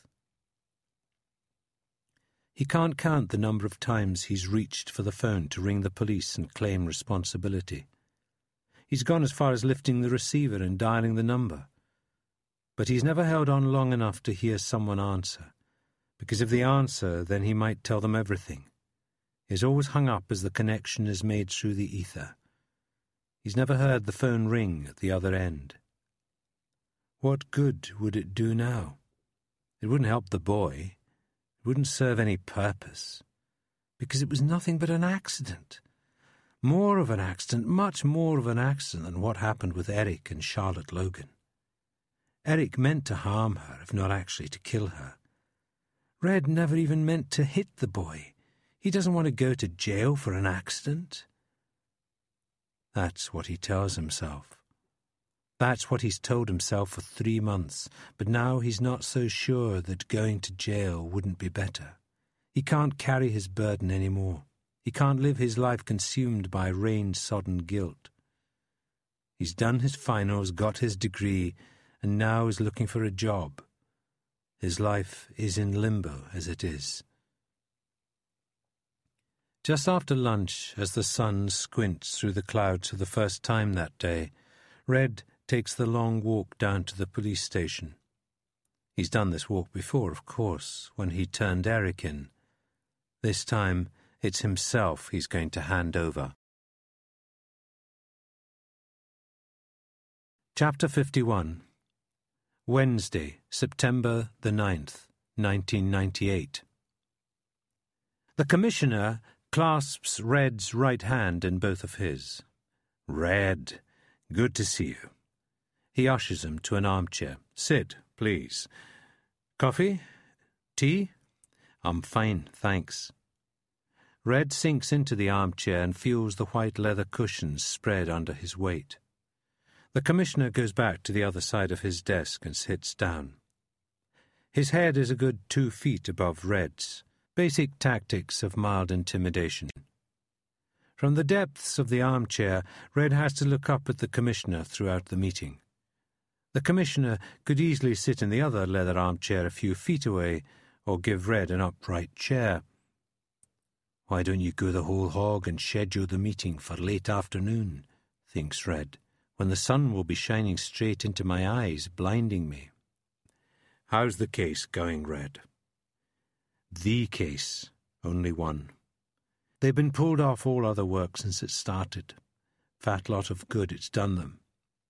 He can't count the number of times he's reached for the phone to ring the police and claim responsibility. He's gone as far as lifting the receiver and dialing the number. But he's never held on long enough to hear someone answer, because if they answer, then he might tell them everything. He's always hung up as the connection is made through the ether. He's never heard the phone ring at the other end. What good would it do now? It wouldn't help the boy. It wouldn't serve any purpose, because it was nothing but an accident. More of an accident, much more of an accident than what happened with Eric and Charlotte Logan. Eric meant to harm her, if not actually to kill her. Red never even meant to hit the boy. He doesn't want to go to jail for an accident. That's what he tells himself. That's what he's told himself for three months, but now he's not so sure that going to jail wouldn't be better. He can't carry his burden any more. He can't live his life consumed by rain-sodden guilt. He's done his finals, got his degree, and now is looking for a job. His life is in limbo as it is. Just after lunch, as the sun squints through the clouds for the first time that day, Red takes the long walk down to the police station, He's done this walk before, of course, when he turned Eric in. This time, it's himself he's going to hand over. Chapter fifty-one. Wednesday, September the ninth, nineteen ninety-eight. The Commissioner clasps Red's right hand in both of his. Red, good to see you. He ushers him to an armchair. Sit, please. Coffee? Tea? I'm fine, thanks. Red sinks into the armchair and feels the white leather cushions spread under his weight. The Commissioner goes back to the other side of his desk and sits down. His head is a good two feet above Red's. Basic tactics of mild intimidation. From the depths of the armchair, Red has to look up at the Commissioner throughout the meeting. The Commissioner could easily sit in the other leather armchair a few feet away, or give Red an upright chair. Why don't you go the whole hog and schedule the meeting for late afternoon, thinks Red, when the sun will be shining straight into my eyes, blinding me. How's the case going, Red? The case, only one. They've been pulled off all other work since it started. Fat lot of good it's done them.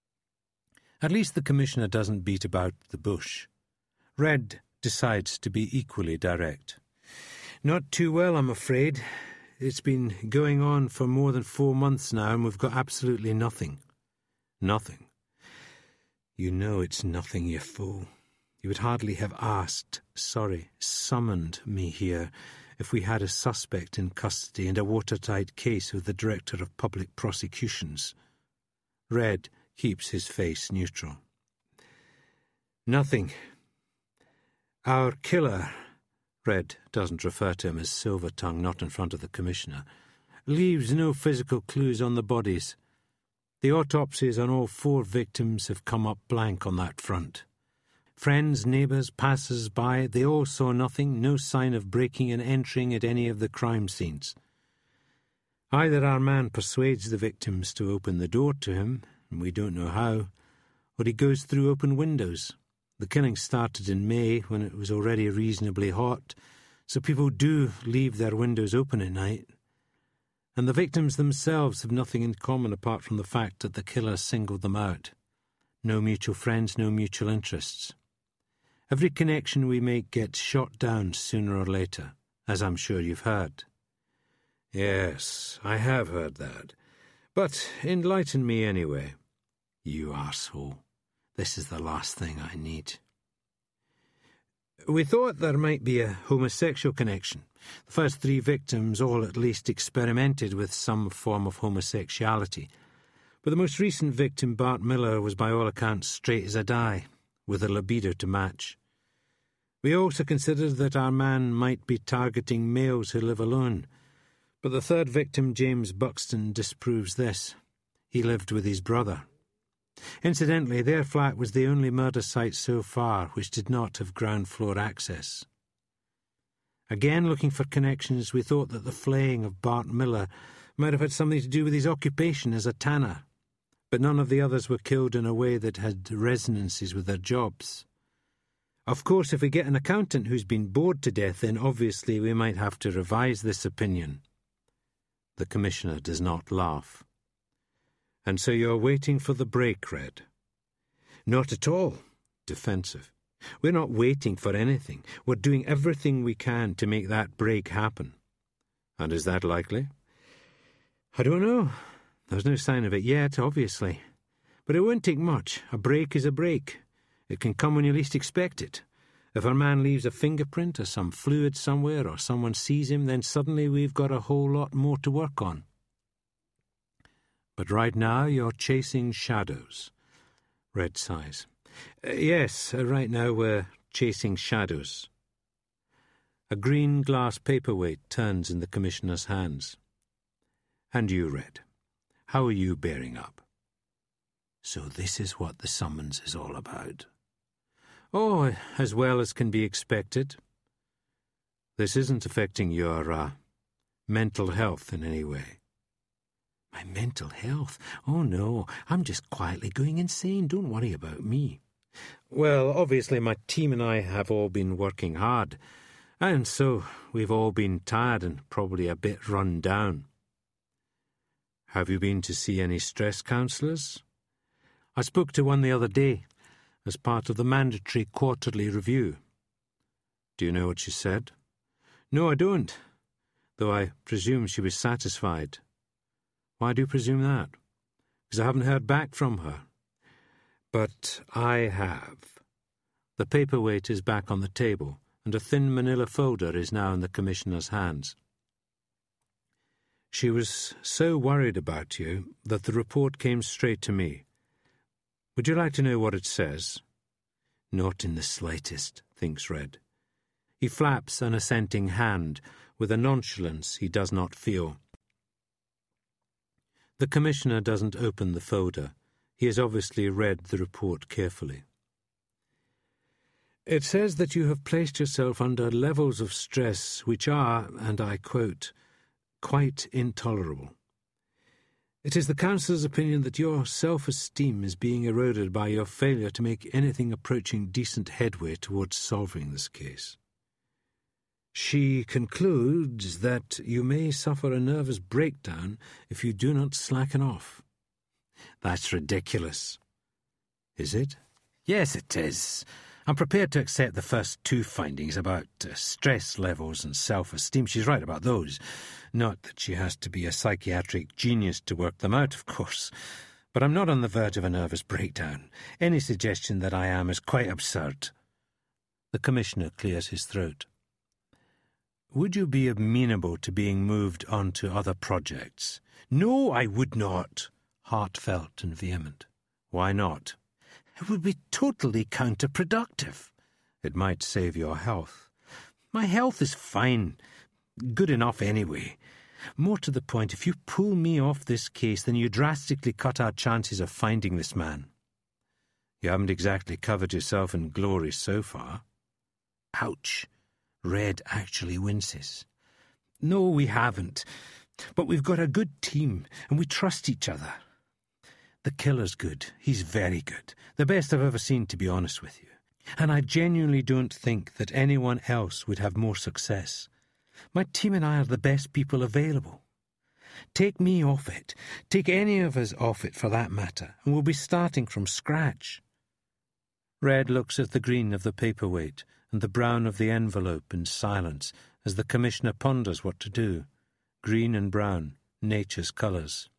At least the Commissioner doesn't beat about the bush. Red decides to be equally direct. Not too well, I'm afraid. It's been going on for more than four months now, and we've got absolutely nothing. Nothing? You know it's nothing, you fool. You would hardly have asked, sorry, summoned me here if we had a suspect in custody and a watertight case with the Director of Public Prosecutions. Red keeps his face neutral. Nothing. Our killer, Red doesn't refer to him as Silvertongue, not in front of the Commissioner, leaves no physical clues on the bodies. The autopsies on all four victims have come up blank on that front. Friends, neighbours, passers-by, they all saw nothing, no sign of breaking and entering at any of the crime scenes. Either our man persuades the victims to open the door to him, and we don't know how, or he goes through open windows. The killing started in May, when it was already reasonably hot, so people do leave their windows open at night. And the victims themselves have nothing in common apart from the fact that the killer singled them out. No mutual friends, no mutual interests. Every connection we make gets shot down sooner or later, as I'm sure you've heard. Yes, I have heard that. But enlighten me anyway. You arsehole. This is the last thing I need. We thought there might be a homosexual connection. The first three victims all at least experimented with some form of homosexuality. But the most recent victim, Bart Miller, was by all accounts straight as a die, with a libido to match. We also considered that our man might be targeting males who live alone. But the third victim, James Buxton, disproves this. He lived with his brother. Incidentally, their flat was the only murder site so far which did not have ground floor access. Again, looking for connections, we thought that the flaying of Bart Miller might have had something to do with his occupation as a tanner, but none of the others were killed in a way that had resonances with their jobs. Of course, if we get an accountant who's been bored to death, then obviously we might have to revise this opinion. The Commissioner does not laugh. And so you're waiting for the break, Red? Not at all. Defensive. We're not waiting for anything. We're doing everything we can to make that break happen. And is that likely? I don't know. There's no sign of it yet, obviously. But it won't take much. A break is a break. It can come when you least expect it. If our man leaves a fingerprint or some fluid somewhere or someone sees him, then suddenly we've got a whole lot more to work on. But right now you're chasing shadows. Red sighs. Uh, yes, uh, right now we're chasing shadows. A green glass paperweight turns in the Commissioner's hands. And you, Red, how are you bearing up? So this is what the summons is all about. Oh, as well as can be expected. This isn't affecting your, uh, mental health in any way. My mental health? Oh, no, I'm just quietly going insane. Don't worry about me. Well, obviously my team and I have all been working hard, and so we've all been tired and probably a bit run down. Have you been to see any stress counsellors? I spoke to one the other day, as part of the mandatory quarterly review. Do you know what she said? No, I don't, though I presume she was satisfied. Why do you presume that? Because I haven't heard back from her. But I have. The paperweight is back on the table, and a thin manila folder is now in the Commissioner's hands. She was so worried about you that the report came straight to me. Would you like to know what it says? Not in the slightest, thinks Red. He flaps an assenting hand with a nonchalance he does not feel. The Commissioner doesn't open the folder. He has obviously read the report carefully. It says that you have placed yourself under levels of stress which are, and I quote, quite intolerable. It is the Council's opinion that your self-esteem is being eroded by your failure to make anything approaching decent headway towards solving this case. She concludes that you may suffer a nervous breakdown if you do not slacken off. That's ridiculous. Is it? Yes, it is. I'm prepared to accept the first two findings about uh, stress levels and self-esteem. She's right about those. Not that she has to be a psychiatric genius to work them out, of course. But I'm not on the verge of a nervous breakdown. Any suggestion that I am is quite absurd. The Commissioner clears his throat. Would you be amenable to being moved on to other projects? No, I would not. Heartfelt and vehement. Why not? It would be totally counterproductive. It might save your health. My health is fine. Good enough anyway. More to the point, if you pull me off this case, then you drastically cut our chances of finding this man. You haven't exactly covered yourself in glory so far. Ouch. Red actually winces. No, we haven't. But we've got a good team, and we trust each other. The killer's good. He's very good. The best I've ever seen, to be honest with you. And I genuinely don't think that anyone else would have more success. My team and I are the best people available. Take me off it. Take any of us off it, for that matter, and we'll be starting from scratch. Red looks at the green of the paperweight and the brown of the envelope in silence as the Commissioner ponders what to do. Green and brown, nature's colours.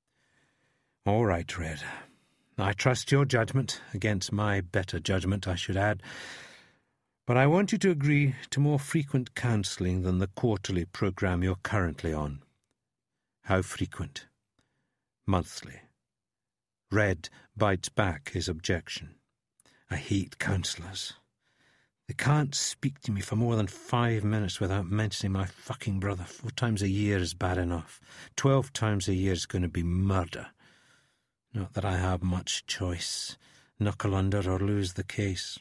All right, Red. I trust your judgment, against my better judgment, I should add. But I want you to agree to more frequent counselling than the quarterly programme you're currently on. How frequent? Monthly. Red bites back his objection. I hate counsellors. They can't speak to me for more than five minutes without mentioning my fucking brother. Four times a year is bad enough. Twelve times a year is going to be murder. Not that I have much choice. Knuckle under or lose the case.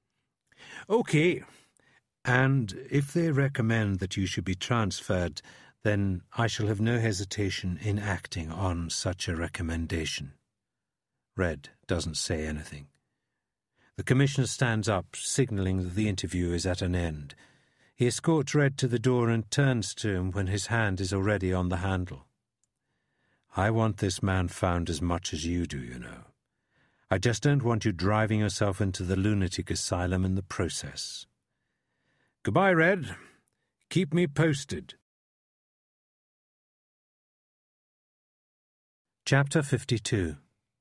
OK. And if they recommend that you should be transferred, then I shall have no hesitation in acting on such a recommendation. Red doesn't say anything. The Commissioner stands up, signalling that the interview is at an end. He escorts Red to the door and turns to him when his hand is already on the handle. I want this man found as much as you do, you know. I just don't want you driving yourself into the lunatic asylum in the process. Goodbye, Red. Keep me posted. Chapter fifty-two.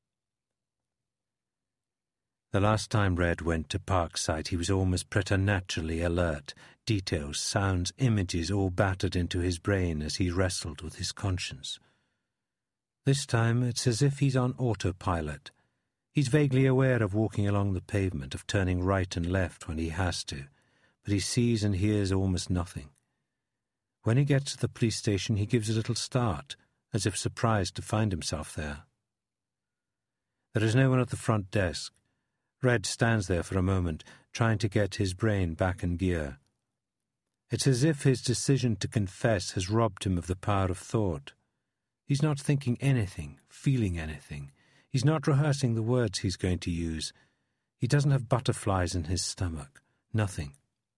The last time Red went to Parkside, he was almost preternaturally alert. Details, sounds, images all battered into his brain as he wrestled with his conscience. This time it's as if he's on autopilot. He's vaguely aware of walking along the pavement, of turning right and left when he has to, but he sees and hears almost nothing. When he gets to the police station, he gives a little start, as if surprised to find himself there. There is no one at the front desk. Red stands there for a moment, trying to get his brain back in gear. It's as if his decision to confess has robbed him of the power of thought. He's not thinking anything, feeling anything. He's not rehearsing the words he's going to use. He doesn't have butterflies in his stomach. Nothing.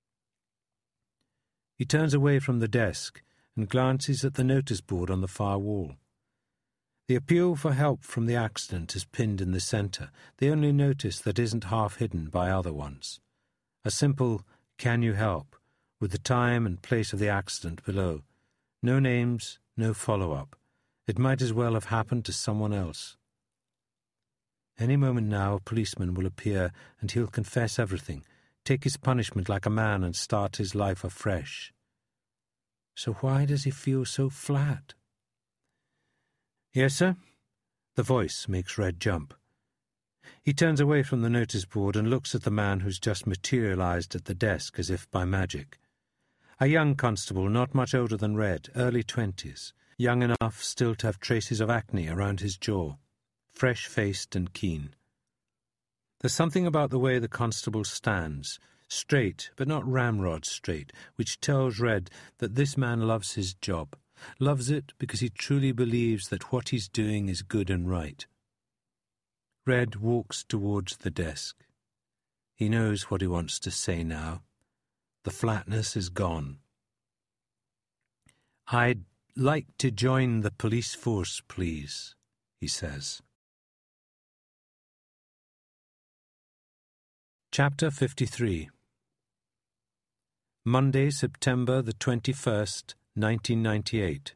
He turns away from the desk and glances at the notice board on the far wall. The appeal for help from the accident is pinned in the centre, the only notice that isn't half hidden by other ones. A simple, "Can you help?" with the time and place of the accident below. No names, no follow-up. It might as well have happened to someone else. Any moment now a policeman will appear and he'll confess everything, take his punishment like a man and start his life afresh. So why does he feel so flat? "Yes, sir?" The voice makes Red jump. He turns away from the notice board and looks at the man who's just materialised at the desk as if by magic. A young constable, not much older than Red, early twenties, young enough still to have traces of acne around his jaw, fresh-faced and keen. There's something about the way the constable stands, straight but not ramrod straight, which tells Red that this man loves his job, loves it because he truly believes that what he's doing is good and right. Red walks towards the desk. He knows what he wants to say now. The flatness is gone. "I'd like to join the police force, please," he says. Chapter fifty-three. Monday, September the twenty-first, nineteen ninety-eight.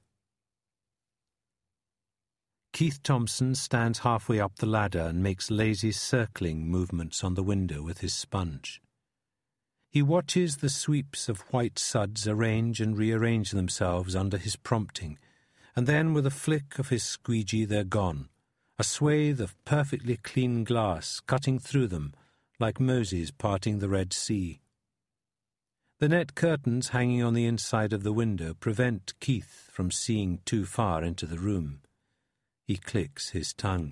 Keith Thompson stands halfway up the ladder and makes lazy circling movements on the window with his sponge. He watches the sweeps of white suds arrange and rearrange themselves under his prompting, and then with a flick of his squeegee they're gone, a swathe of perfectly clean glass cutting through them like Moses parting the Red Sea. The net curtains hanging on the inside of the window prevent Keith from seeing too far into the room. He clicks his tongue.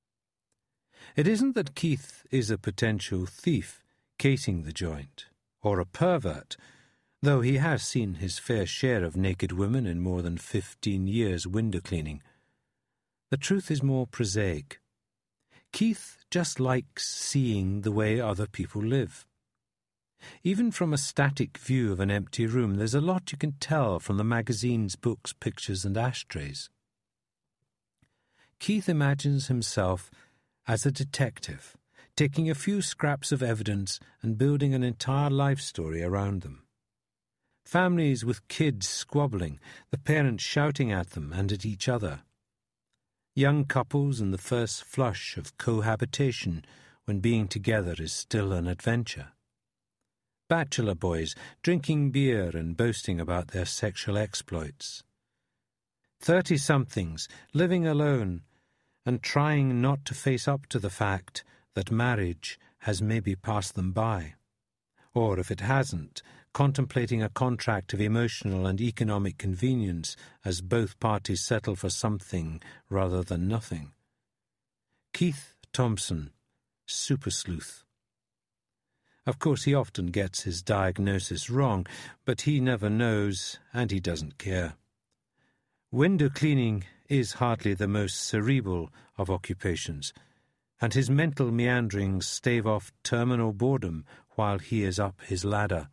It isn't that Keith is a potential thief casing the joint, or a pervert, though he has seen his fair share of naked women in more than fifteen years window cleaning. The truth is more prosaic. Keith just likes seeing the way other people live. Even from a static view of an empty room, there's a lot you can tell from the magazines, books, pictures, and ashtrays. Keith imagines himself as a detective, taking a few scraps of evidence and building an entire life story around them. Families with kids squabbling, the parents shouting at them and at each other. Young couples in the first flush of cohabitation when being together is still an adventure. Bachelor boys drinking beer and boasting about their sexual exploits. Thirty-somethings living alone and trying not to face up to the fact that marriage has maybe passed them by, or if it hasn't, contemplating a contract of emotional and economic convenience as both parties settle for something rather than nothing. Keith Thompson, super sleuth. Of course, he often gets his diagnosis wrong, but he never knows, and he doesn't care. Window cleaning is hardly the most cerebral of occupations, and his mental meanderings stave off terminal boredom while he is up his ladder.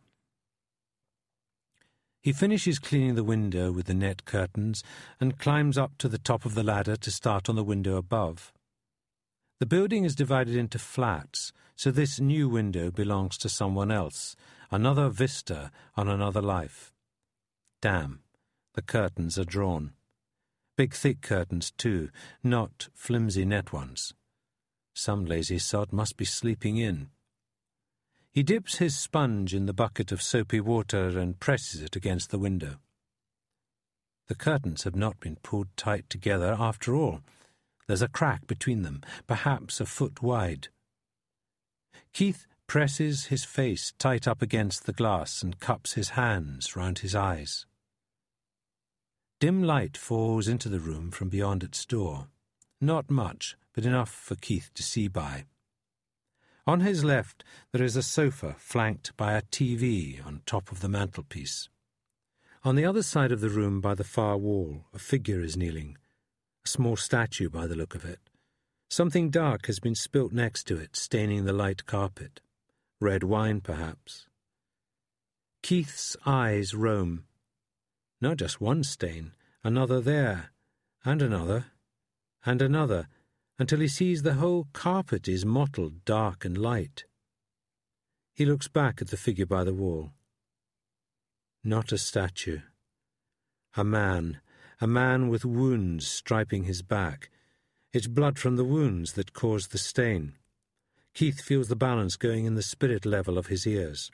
He finishes cleaning the window with the net curtains and climbs up to the top of the ladder to start on the window above. The building is divided into flats, so this new window belongs to someone else, another vista on another life. Damn, the curtains are drawn. Big thick curtains, too, not flimsy net ones. Some lazy sod must be sleeping in. He dips his sponge in the bucket of soapy water and presses it against the window. The curtains have not been pulled tight together after all. There's a crack between them, perhaps a foot wide. Keith presses his face tight up against the glass and cups his hands round his eyes. Dim light falls into the room from beyond its door. Not much, but enough for Keith to see by. On his left there is a sofa flanked by a T V on top of the mantelpiece. On the other side of the room by the far wall, a figure is kneeling, a small statue by the look of it, Something dark has been spilt next to it, staining the light carpet. Red wine, perhaps. Keith's eyes roam. Not just one stain, another there, and another, and another, until he sees the whole carpet is mottled, dark and light. He looks back at the figure by the wall. Not a statue. A man, a man with wounds striping his back. It's blood from the wounds that caused the stain. Keith feels the balance going in the spirit level of his ears.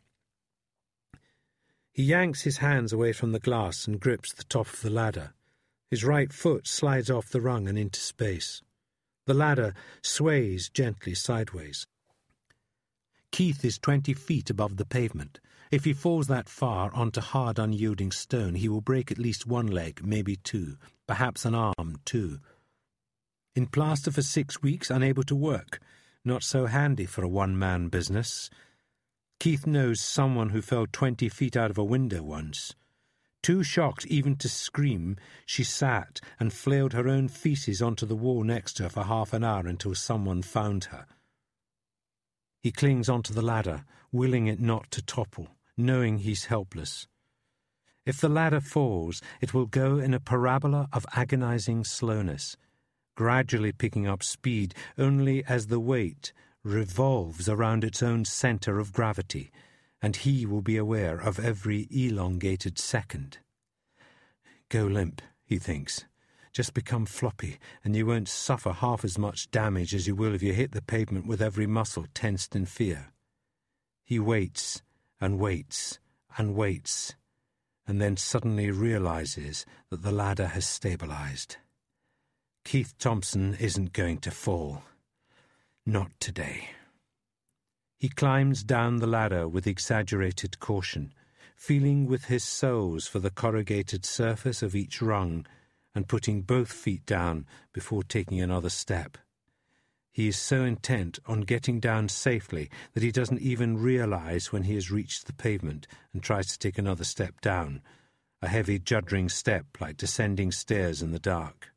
He yanks his hands away from the glass and grips the top of the ladder. His right foot slides off the rung and into space. The ladder sways gently sideways. Keith is twenty feet above the pavement. If he falls that far onto hard, unyielding stone, he will break at least one leg, maybe two, perhaps an arm, too. In plaster for six weeks, unable to work. Not so handy for a one-man business. Keith knows someone who fell twenty feet out of a window once. Too shocked even to scream, she sat and flailed her own feces onto the wall next to her for half an hour until someone found her. He clings onto the ladder, willing it not to topple, knowing he's helpless. If the ladder falls, it will go in a parabola of agonizing slowness, gradually picking up speed only as the weight revolves around its own centre of gravity, and he will be aware of every elongated second. Go limp, he thinks. Just become floppy, and you won't suffer half as much damage as you will if you hit the pavement with every muscle tensed in fear. He waits and waits and waits, and then suddenly realizes that the ladder has stabilized. Keith Thompson isn't going to fall. Not today. He climbs down the ladder with exaggerated caution, feeling with his soles for the corrugated surface of each rung and putting both feet down before taking another step. He is so intent on getting down safely that he doesn't even realize when he has reached the pavement and tries to take another step down, a heavy, juddering step like descending stairs in the dark.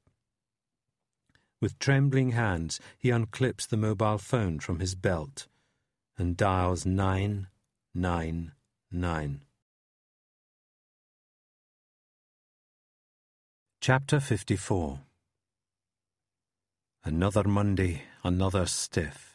With trembling hands, he unclips the mobile phone from his belt and dials nine nine nine. Chapter fifty-four. Another Monday, another stiff.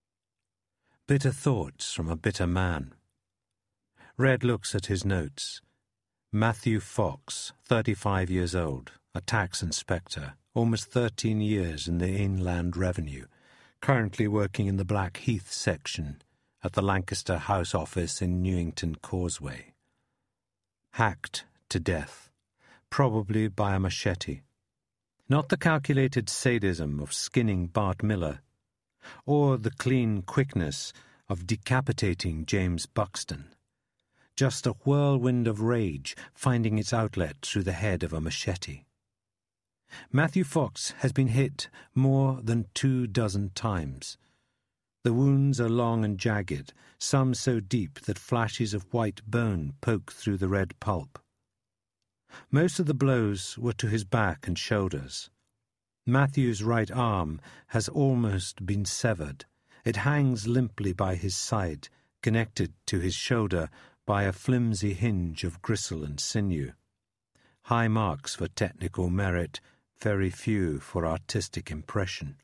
Bitter thoughts from a bitter man. Red looks at his notes. Matthew Fox, thirty-five years old, a tax inspector, almost thirteen years in the Inland Revenue, currently working in the Blackheath section at the Lancaster House Office in Newington Causeway. Hacked to death, probably by a machete. Not the calculated sadism of skinning Bart Miller, or the clean quickness of decapitating James Buxton. Just a whirlwind of rage finding its outlet through the head of a machete. Matthew Fox has been hit more than two dozen times. The wounds are long and jagged, some so deep that flashes of white bone poke through the red pulp. Most of the blows were to his back and shoulders. Matthew's right arm has almost been severed. It hangs limply by his side, connected to his shoulder by a flimsy hinge of gristle and sinew. High marks for technical merit, very few for artistic impression.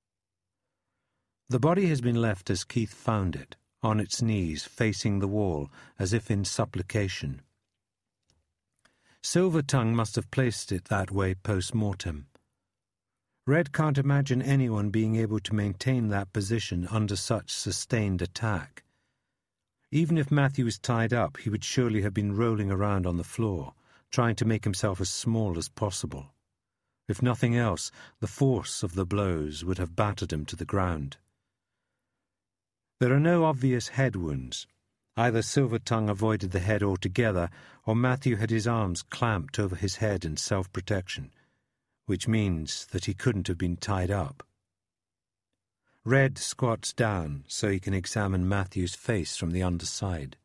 The body has been left as Keith found it, on its knees, facing the wall, as if in supplication. Silvertongue must have placed it that way post-mortem. Red can't imagine anyone being able to maintain that position under such sustained attack. Even if Matthew was tied up, he would surely have been rolling around on the floor, trying to make himself as small as possible. If nothing else, the force of the blows would have battered him to the ground. There are no obvious head wounds. Either Silvertongue avoided the head altogether, or Matthew had his arms clamped over his head in self-protection, which means that he couldn't have been tied up. Red squats down so he can examine Matthew's face from the underside.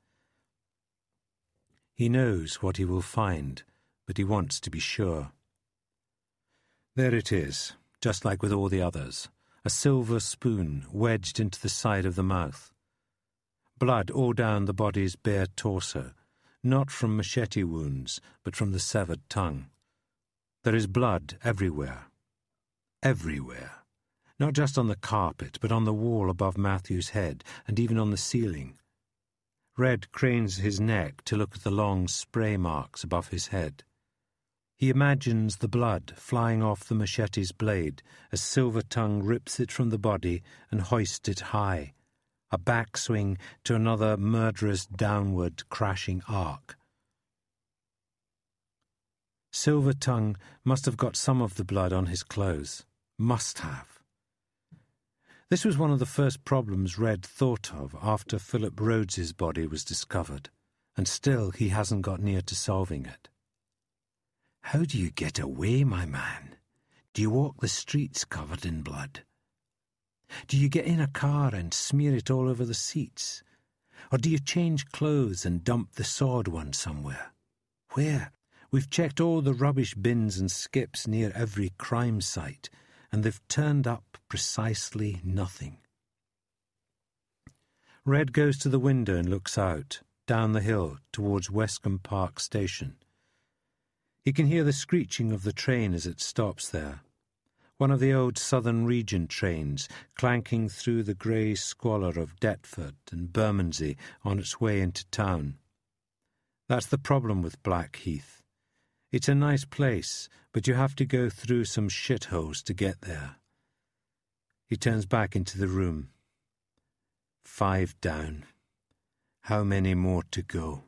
He knows what he will find, but he wants to be sure. There it is, just like with all the others, a silver spoon wedged into the side of the mouth. Blood all down the body's bare torso, not from machete wounds, but from the severed tongue. There is blood everywhere. Everywhere. Not just on the carpet, but on the wall above Matthew's head, and even on the ceiling. Red cranes his neck to look at the long spray marks above his head. He imagines the blood flying off the machete's blade as Silver Tongue rips it from the body and hoists it high, a backswing to another murderous downward crashing arc. Silver Tongue must have got some of the blood on his clothes. Must have. This was one of the first problems Red thought of after Philip Rhodes's body was discovered, and still he hasn't got near to solving it. How do you get away, my man? Do you walk the streets covered in blood? Do you get in a car and smear it all over the seats? Or do you change clothes and dump the sawed one somewhere? Where? We've checked all the rubbish bins and skips near every crime site, and they've turned up precisely nothing. Red goes to the window and looks out, down the hill, towards Westcombe Park Station. He can hear the screeching of the train as it stops there. One of the old Southern Region trains, clanking through the grey squalor of Deptford and Bermondsey on its way into town. That's the problem with Blackheath. It's a nice place, but you have to go through some shitholes to get there. He turns back into the room. Five down. How many more to go?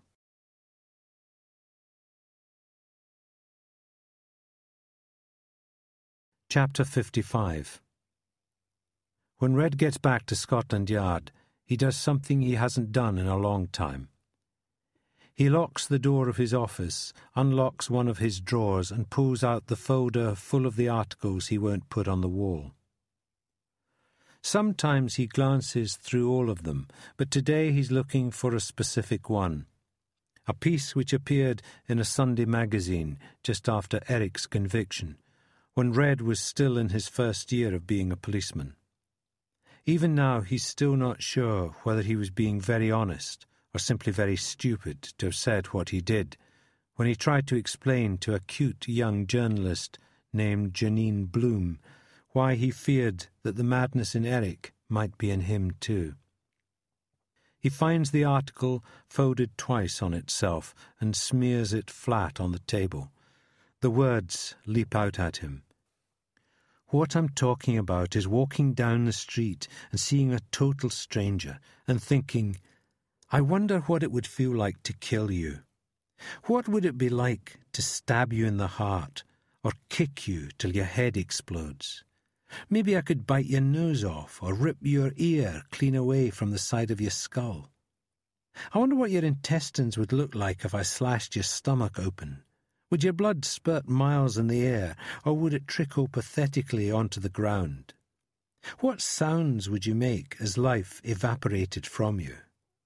Chapter fifty-five. When Red gets back to Scotland Yard, he does something he hasn't done in a long time. He locks the door of his office, unlocks one of his drawers, and pulls out the folder full of the articles he won't put on the wall. Sometimes he glances through all of them, but today he's looking for a specific one. A piece which appeared in a Sunday magazine just after Eric's conviction, when Red was still in his first year of being a policeman. Even now he's still not sure whether he was being very honest or simply very stupid to have said what he did, when he tried to explain to a cute young journalist named Janine Bloom why he feared that the madness in Eric might be in him too. He finds the article folded twice on itself and smears it flat on the table. The words leap out at him. What I'm talking about is walking down the street and seeing a total stranger and thinking, I wonder what it would feel like to kill you. What would it be like to stab you in the heart or kick you till your head explodes? Maybe I could bite your nose off or rip your ear clean away from the side of your skull. I wonder what your intestines would look like if I slashed your stomach open. Would your blood spurt miles in the air, or would it trickle pathetically onto the ground? What sounds would you make as life evaporated from you?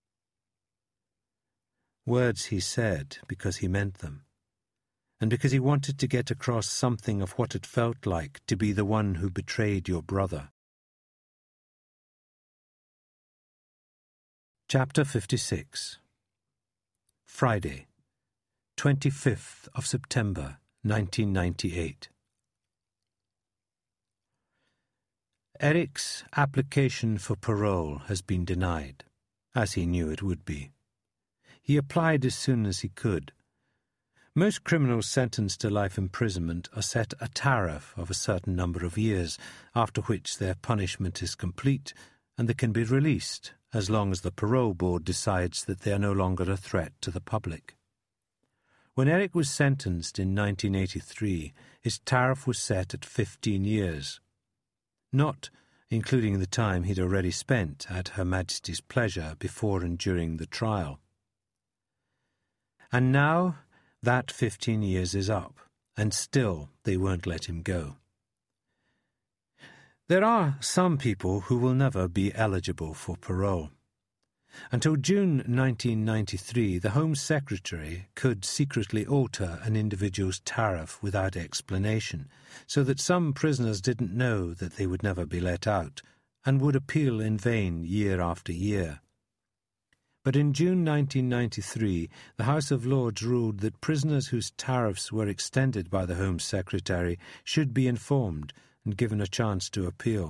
Words he said because he meant them, and because he wanted to get across something of what it felt like to be the one who betrayed your brother. Chapter fifty-six. Friday, twenty-fifth of September, nineteen ninety-eight. Eric's application for parole has been denied, as he knew it would be. He applied as soon as he could. Most criminals sentenced to life imprisonment are set a tariff of a certain number of years, after which their punishment is complete, and they can be released, as long as the parole board decides that they are no longer a threat to the public. When Eric was sentenced in nineteen eighty-three, his tariff was set at fifteen years, not including the time he'd already spent at Her Majesty's pleasure before and during the trial. And now that fifteen years is up, and still they won't let him go. There are some people who will never be eligible for parole. Until June nineteen ninety-three, the Home Secretary could secretly alter an individual's tariff without explanation, so that some prisoners didn't know that they would never be let out, and would appeal in vain year after year. But in June nineteen ninety-three, the House of Lords ruled that prisoners whose tariffs were extended by the Home Secretary should be informed and given a chance to appeal.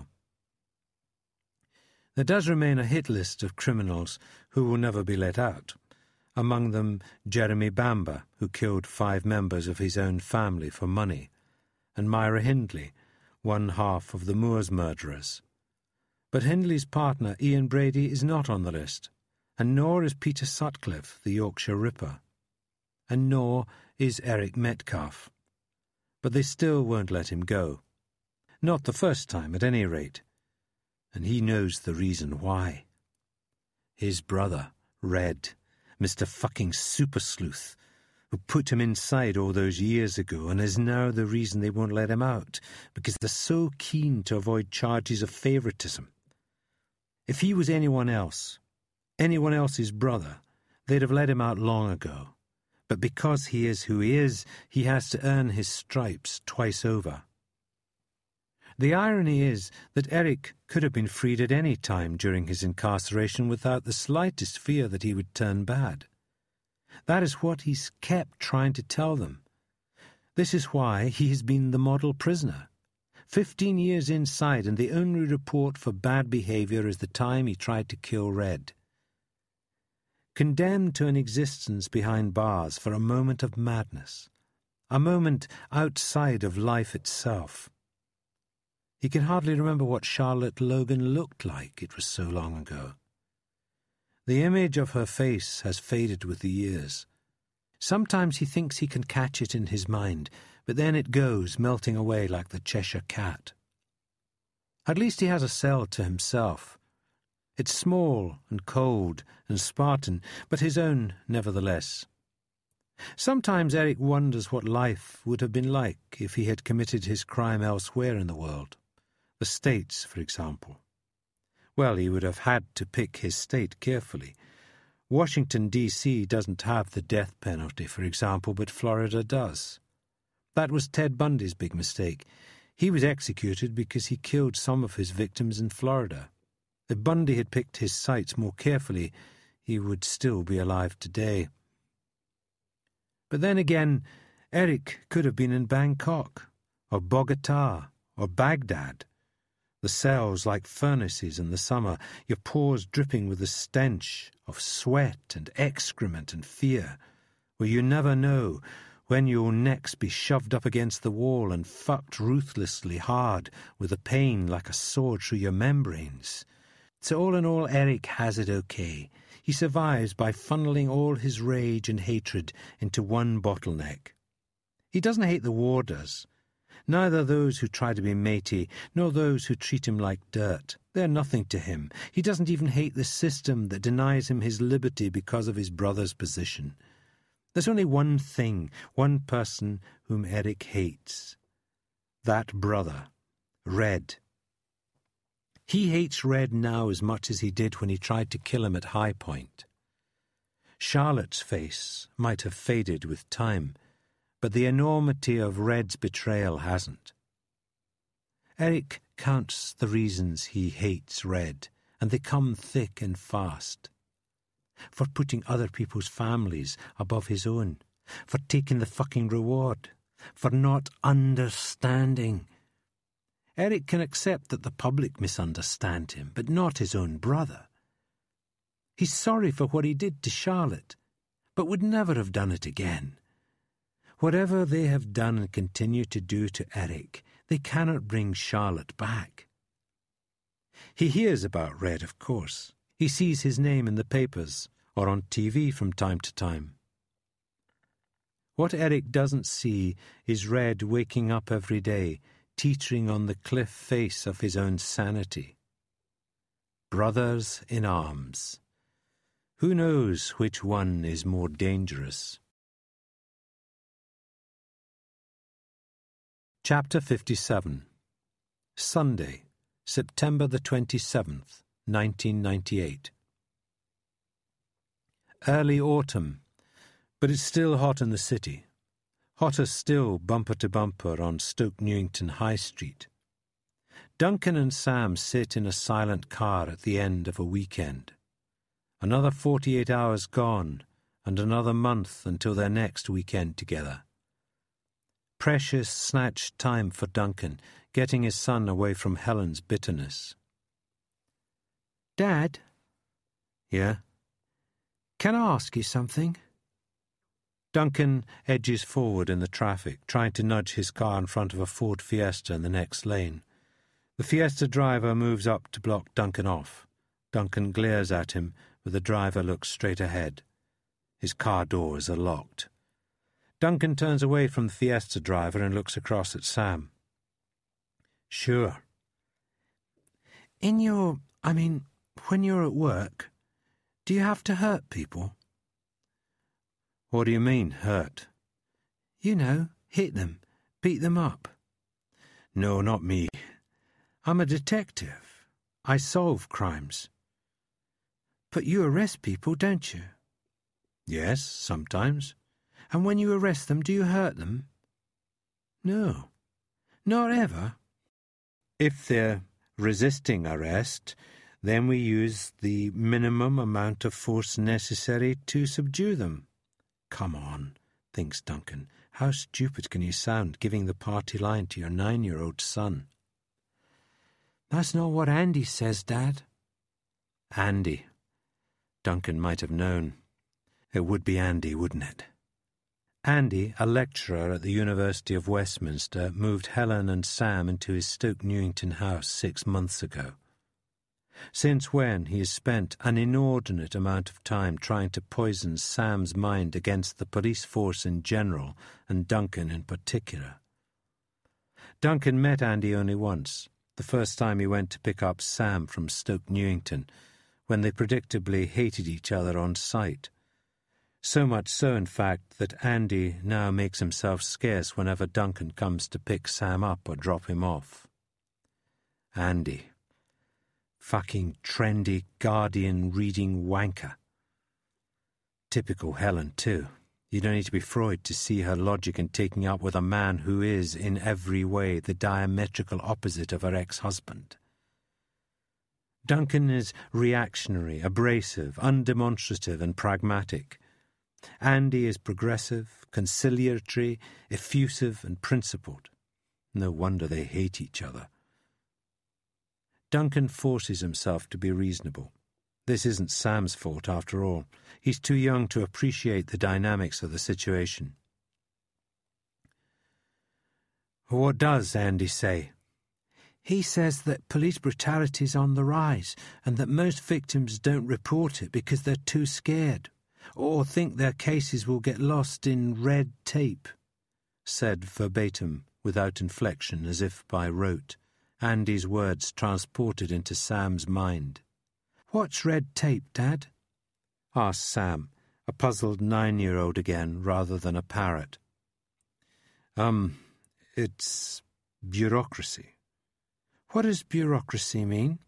There does remain a hit list of criminals who will never be let out, among them Jeremy Bamber, who killed five members of his own family for money, and Myra Hindley, one half of the Moors murderers. But Hindley's partner, Ian Brady, is not on the list, and nor is Peter Sutcliffe, the Yorkshire Ripper, and nor is Eric Metcalfe. But they still won't let him go. Not the first time, at any rate. And he knows the reason why. His brother, Red, Mister fucking Super Sleuth, who put him inside all those years ago and is now the reason they won't let him out, because they're so keen to avoid charges of favouritism. If he was anyone else, anyone else's brother, they'd have let him out long ago. But because he is who he is, he has to earn his stripes twice over. The irony is that Eric could have been freed at any time during his incarceration without the slightest fear that he would turn bad. That is what he's kept trying to tell them. This is why he has been the model prisoner. Fifteen years inside, and the only report for bad behaviour is the time he tried to kill Red. Condemned to an existence behind bars for a moment of madness, a moment outside of life itself. He can hardly remember what Charlotte Logan looked like, it was so long ago. The image of her face has faded with the years. Sometimes he thinks he can catch it in his mind, but then it goes, melting away like the Cheshire Cat. At least he has a cell to himself. It's small and cold and Spartan, but his own nevertheless. Sometimes Eric wonders what life would have been like if he had committed his crime elsewhere in the world. The States, for example. Well, he would have had to pick his state carefully. Washington, D C doesn't have the death penalty, for example, but Florida does. That was Ted Bundy's big mistake. He was executed because he killed some of his victims in Florida. If Bundy had picked his sites more carefully, he would still be alive today. But then again, Eric could have been in Bangkok, or Bogota, or Baghdad. The cells like furnaces in the summer, your pores dripping with the stench of sweat and excrement and fear, where you never know when you'll next be shoved up against the wall and fucked ruthlessly hard with a pain like a sword through your membranes. So all in all, Eric has it okay. He survives by funneling all his rage and hatred into one bottleneck. He doesn't hate the warders. Neither those who try to be matey, nor those who treat him like dirt. They're nothing to him. He doesn't even hate the system that denies him his liberty because of his brother's position. There's only one thing, one person whom Eric hates. That brother, Red. He hates Red now as much as he did when he tried to kill him at High Point. Charlotte's face might have faded with time, but the enormity of Red's betrayal hasn't. Eric counts the reasons he hates Red, and they come thick and fast. For putting other people's families above his own, for taking the fucking reward, for not understanding. Eric can accept that the public misunderstand him, but not his own brother. He's sorry for what he did to Charlotte, but would never have done it again. Whatever they have done and continue to do to Eric, they cannot bring Charlotte back. He hears about Red, of course. He sees his name in the papers or on T V from time to time. What Eric doesn't see is Red waking up every day, teetering on the cliff face of his own sanity. Brothers in arms. Who knows which one is more dangerous? Chapter fifty-seven. Sunday, September the twenty-seventh, nineteen ninety-eight. Early autumn, but it's still hot in the city. Hotter still bumper to bumper on Stoke Newington High Street. Duncan and Sam sit in a silent car at the end of a weekend. Another forty-eight hours gone, and another month until their next weekend together. Precious snatched time for Duncan, getting his son away from Helen's bitterness. Dad? Yeah? Can I ask you something? Duncan edges forward in the traffic, trying to nudge his car in front of a Ford Fiesta in the next lane. The Fiesta driver moves up to block Duncan off. Duncan glares at him, but the driver looks straight ahead. His car doors are locked. Duncan turns away from the Fiesta driver and looks across at Sam. Sure. In your, I mean, when you're at work, do you have to hurt people? What do you mean, hurt? You know, hit them, beat them up. No, not me. I'm a detective. I solve crimes. But you arrest people, don't you? Yes, sometimes. And when you arrest them, do you hurt them? No. Not ever? If they're resisting arrest, then we use the minimum amount of force necessary to subdue them. Come on, thinks Duncan. How stupid can you sound giving the party line to your nine-year-old son? That's not what Andy says, Dad. Andy. Duncan might have known. It would be Andy, wouldn't it? Andy, a lecturer at the University of Westminster, moved Helen and Sam into his Stoke Newington house six months ago. Since when he has spent an inordinate amount of time trying to poison Sam's mind against the police force in general and Duncan in particular. Duncan met Andy only once, the first time he went to pick up Sam from Stoke Newington, when they predictably hated each other on sight. So much so, in fact, that Andy now makes himself scarce whenever Duncan comes to pick Sam up or drop him off. Andy. Fucking trendy Guardian-reading wanker. Typical Helen, too. You don't need to be Freud to see her logic in taking up with a man who is, in every way, the diametrical opposite of her ex-husband. Duncan is reactionary, abrasive, undemonstrative and pragmatic. Andy is progressive, conciliatory, effusive and principled. No wonder they hate each other. Duncan forces himself to be reasonable. This isn't Sam's fault, after all. He's too young to appreciate the dynamics of the situation. What does Andy say? He says that police brutality is on the rise and that most victims don't report it because they're too scared or think their cases will get lost in red tape. Said verbatim, without inflection, as if by rote, Andy's words transported into Sam's mind. "What's red tape, Dad?" asked Sam, a puzzled nine-year-old again, rather than a parrot. Um, it's bureaucracy. What does bureaucracy mean?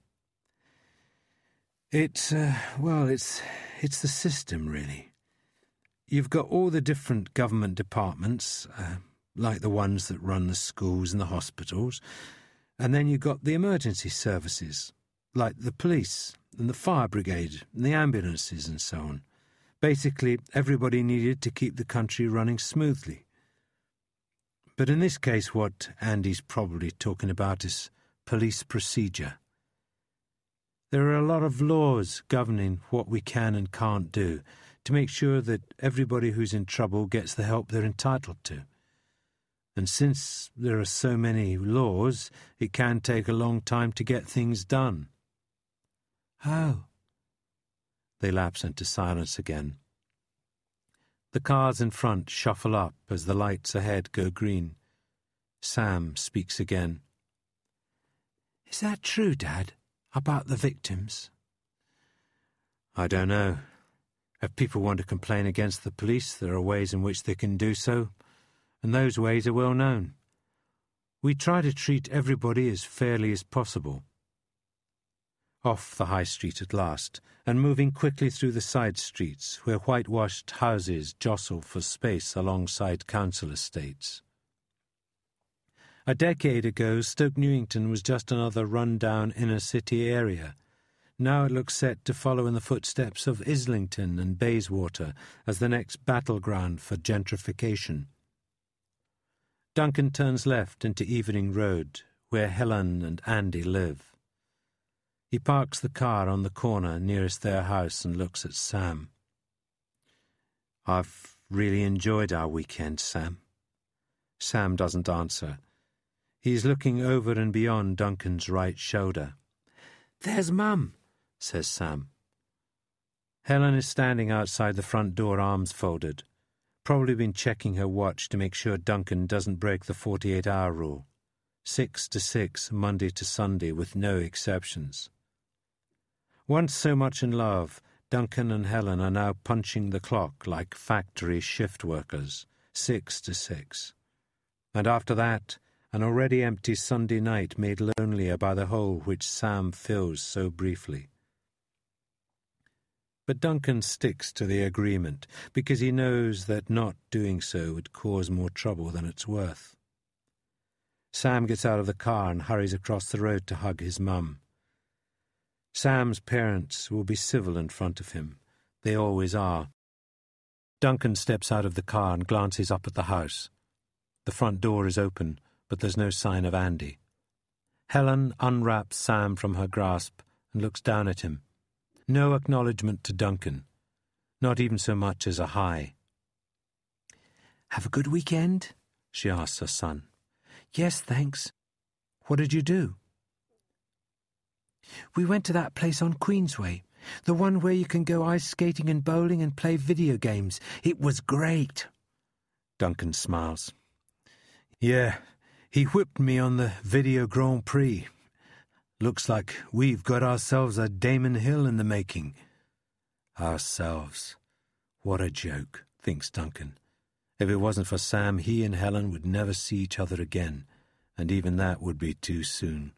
It's, uh, well, it's, it's the system, really. You've got all the different government departments, uh, like the ones that run the schools and the hospitals, and then you've got the emergency services, like the police and the fire brigade and the ambulances and so on. Basically, everybody needed to keep the country running smoothly. But in this case, what Andy's probably talking about is police procedure. There are a lot of laws governing what we can and can't do to make sure that everybody who's in trouble gets the help they're entitled to. And since there are so many laws, it can take a long time to get things done. Oh. They lapse into silence again. The cars in front shuffle up as the lights ahead go green. Sam speaks again. Is that true, Dad, about the victims? I don't know. If people want to complain against the police, there are ways in which they can do so, and those ways are well known. We try to treat everybody as fairly as possible. off the high street at last, and moving quickly through the side streets where whitewashed houses jostle for space alongside council estates. A decade ago, Stoke Newington was just another run-down inner-city area. Now it looks set to follow in the footsteps of Islington and Bayswater as the next battleground for gentrification. Duncan turns left into Evening Road, where Helen and Andy live. He parks the car on the corner nearest their house and looks at Sam. "I've really enjoyed our weekend, Sam." Sam doesn't answer. He's looking over and beyond Duncan's right shoulder. "There's Mum," says Sam. Helen is standing outside the front door, arms folded, probably been checking her watch to make sure Duncan doesn't break the forty-eight hour rule. Six to six, Monday to Sunday, with no exceptions. Once so much in love, Duncan and Helen are now punching the clock like factory shift workers, six to six. And after that, an already empty Sunday night made lonelier by the hole which Sam fills so briefly. But Duncan sticks to the agreement because he knows that not doing so would cause more trouble than it's worth. Sam gets out of the car and hurries across the road to hug his mum. Sam's parents will be civil in front of him. They always are. Duncan steps out of the car and glances up at the house. The front door is open, but there's no sign of Andy. Helen unwraps Sam from her grasp and looks down at him. No acknowledgement to Duncan, not even so much as a hi. "Have a good weekend?" she asks her son. "Yes, thanks." "What did you do?" "We went to that place on Queensway, the one where you can go ice skating and bowling and play video games. It was great." Duncan smiles. "Yeah, he whipped me on the Video Grand Prix. Looks like we've got ourselves a Damon Hill in the making." Ourselves. What a joke, thinks Duncan. If it wasn't for Sam, he and Helen would never see each other again, and even that would be too soon.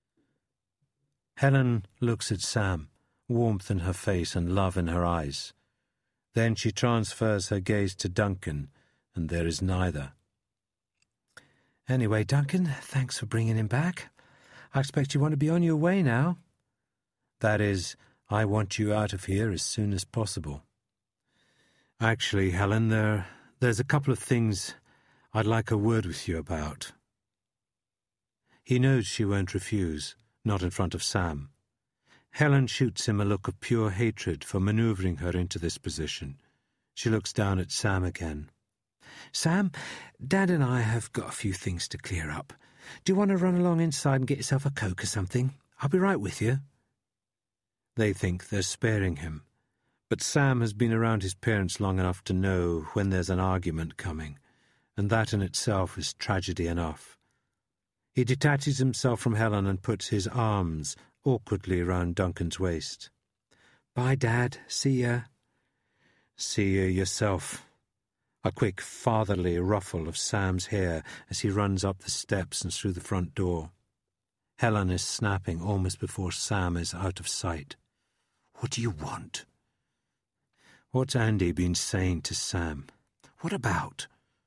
Helen looks at Sam, warmth in her face and love in her eyes. Then she transfers her gaze to Duncan, and there is neither. "Anyway, Duncan, thanks for bringing him back. I expect you want to be on your way now." "That is, I want you out of here as soon as possible." "Actually, Helen, there, there's a couple of things I'd like a word with you about." He knows she won't refuse, not in front of Sam. Helen shoots him a look of pure hatred for manoeuvring her into this position. She looks down at Sam again. "Sam, Dad and I have got a few things to clear up. Do you want to run along inside and get yourself a Coke or something? I'll be right with you." They think they're sparing him, but Sam has been around his parents long enough to know when there's an argument coming, and that in itself is tragedy enough. He detaches himself from Helen and puts his arms awkwardly round Duncan's waist. "Bye, Dad. See ya." "See ya yourself." A quick fatherly ruffle of Sam's hair as he runs up the steps and through the front door. Helen is snapping almost before Sam is out of sight. "What do you want?" What's Andy been saying to Sam? What about?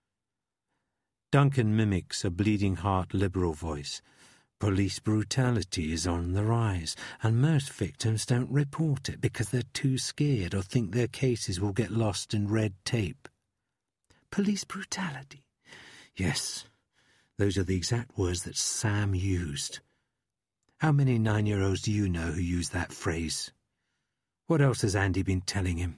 Duncan mimics a bleeding heart liberal voice. "Police brutality is on the rise, and most victims don't report it because they're too scared or think their cases will get lost in red tape." Police brutality? Yes, those are the exact words that Sam used. How many nine-year-olds do you know who use that phrase? What else has Andy been telling him?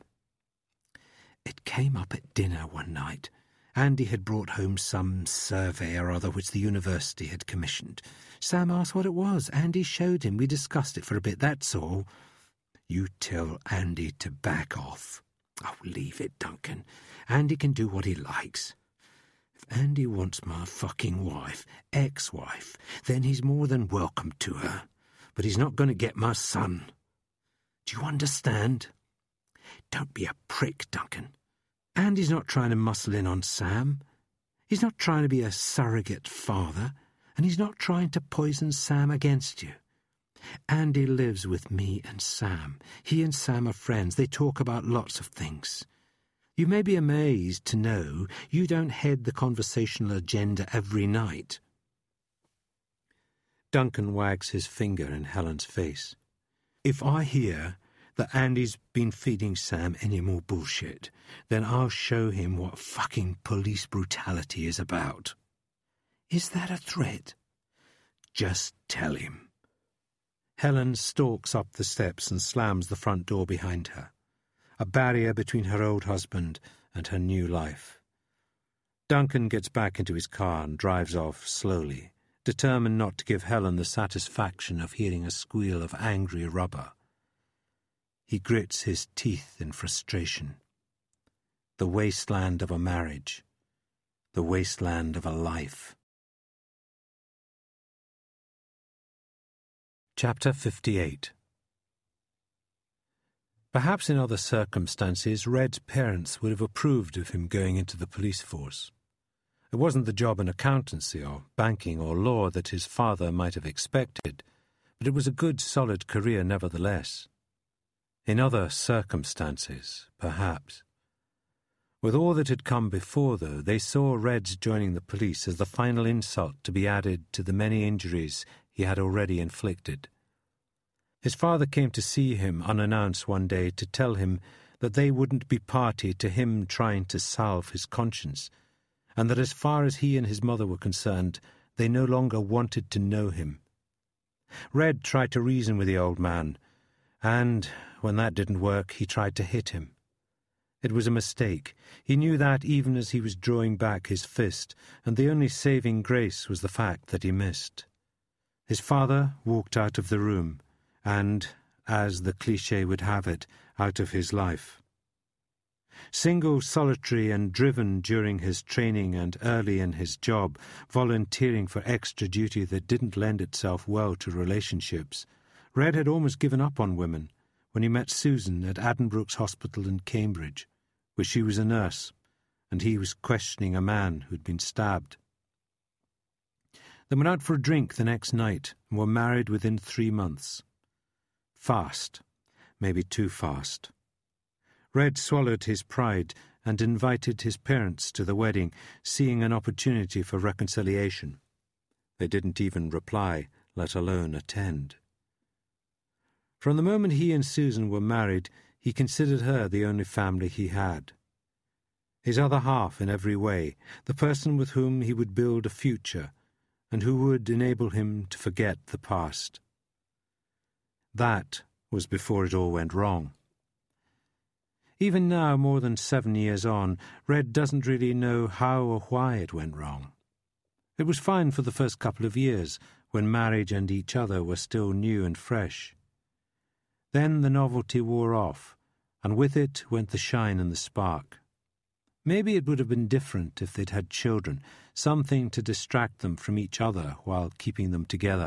It came up at dinner one night. Andy had brought home some survey or other which the university had commissioned. Sam asked what it was. Andy showed him. We discussed it for a bit, that's all. You tell Andy to back off. Oh, leave it, Duncan. Andy can do what he likes. If Andy wants my fucking wife, ex-wife, then he's more than welcome to her. But he's not going to get my son. Do you understand? Don't be a prick, Duncan. Andy's not trying to muscle in on Sam. He's not trying to be a surrogate father, and he's not trying to poison Sam against you. Andy lives with me and Sam. He and Sam are friends. They talk about lots of things. You may be amazed to know you don't head the conversational agenda every night. Duncan wags his finger in Helen's face. If I hear that Andy's been feeding Sam any more bullshit, then I'll show him what fucking police brutality is about. Is that a threat? Just tell him. Helen stalks up the steps and slams the front door behind her, a barrier between her old husband and her new life. Duncan gets back into his car and drives off slowly, determined not to give Helen the satisfaction of hearing a squeal of angry rubber. He grits his teeth in frustration. The wasteland of a marriage. The wasteland of a life. Chapter fifty-eight. Perhaps in other circumstances Red's parents would have approved of him going into the police force. It wasn't the job in accountancy or banking or law that his father might have expected, but it was a good, solid career nevertheless. In other circumstances, perhaps. With all that had come before, though, they saw Red's joining the police as the final insult to be added to the many injuries he had already inflicted. His father came to see him unannounced one day to tell him that they wouldn't be party to him trying to salve his conscience, and that as far as he and his mother were concerned, they no longer wanted to know him. Red tried to reason with the old man, and, when that didn't work, he tried to hit him. It was a mistake. He knew that even as he was drawing back his fist, and the only saving grace was the fact that he missed. His father walked out of the room, and, as the cliché would have it, out of his life. Single, solitary, and driven during his training and early in his job, volunteering for extra duty that didn't lend itself well to relationships, Red had almost given up on women when he met Susan at Addenbrooke's Hospital in Cambridge, where she was a nurse, and he was questioning a man who'd been stabbed. They went out for a drink the next night and were married within three months. Fast, maybe too fast. Red swallowed his pride and invited his parents to the wedding, seeing an opportunity for reconciliation. They didn't even reply, let alone attend. From the moment he and Susan were married, he considered her the only family he had. His other half in every way, the person with whom he would build a future, and who would enable him to forget the past. That was before it all went wrong. Even now, more than seven years on, Red doesn't really know how or why it went wrong. It was fine for the first couple of years, when marriage and each other were still new and fresh. Then the novelty wore off, and with it went the shine and the spark. Maybe it would have been different if they'd had children, something to distract them from each other while keeping them together.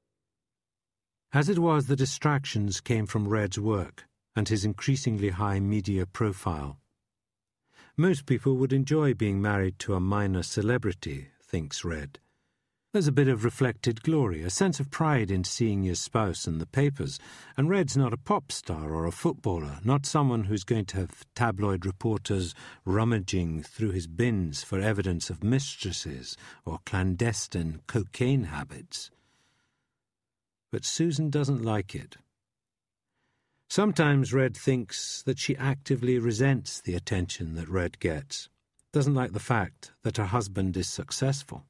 As it was, the distractions came from Red's work and his increasingly high media profile. Most people would enjoy being married to a minor celebrity, thinks Red. There's a bit of reflected glory, a sense of pride in seeing your spouse in the papers, and Red's not a pop star or a footballer, not someone who's going to have tabloid reporters rummaging through his bins for evidence of mistresses or clandestine cocaine habits. But Susan doesn't like it. Sometimes Red thinks that she actively resents the attention that Red gets, doesn't like the fact that her husband is successful.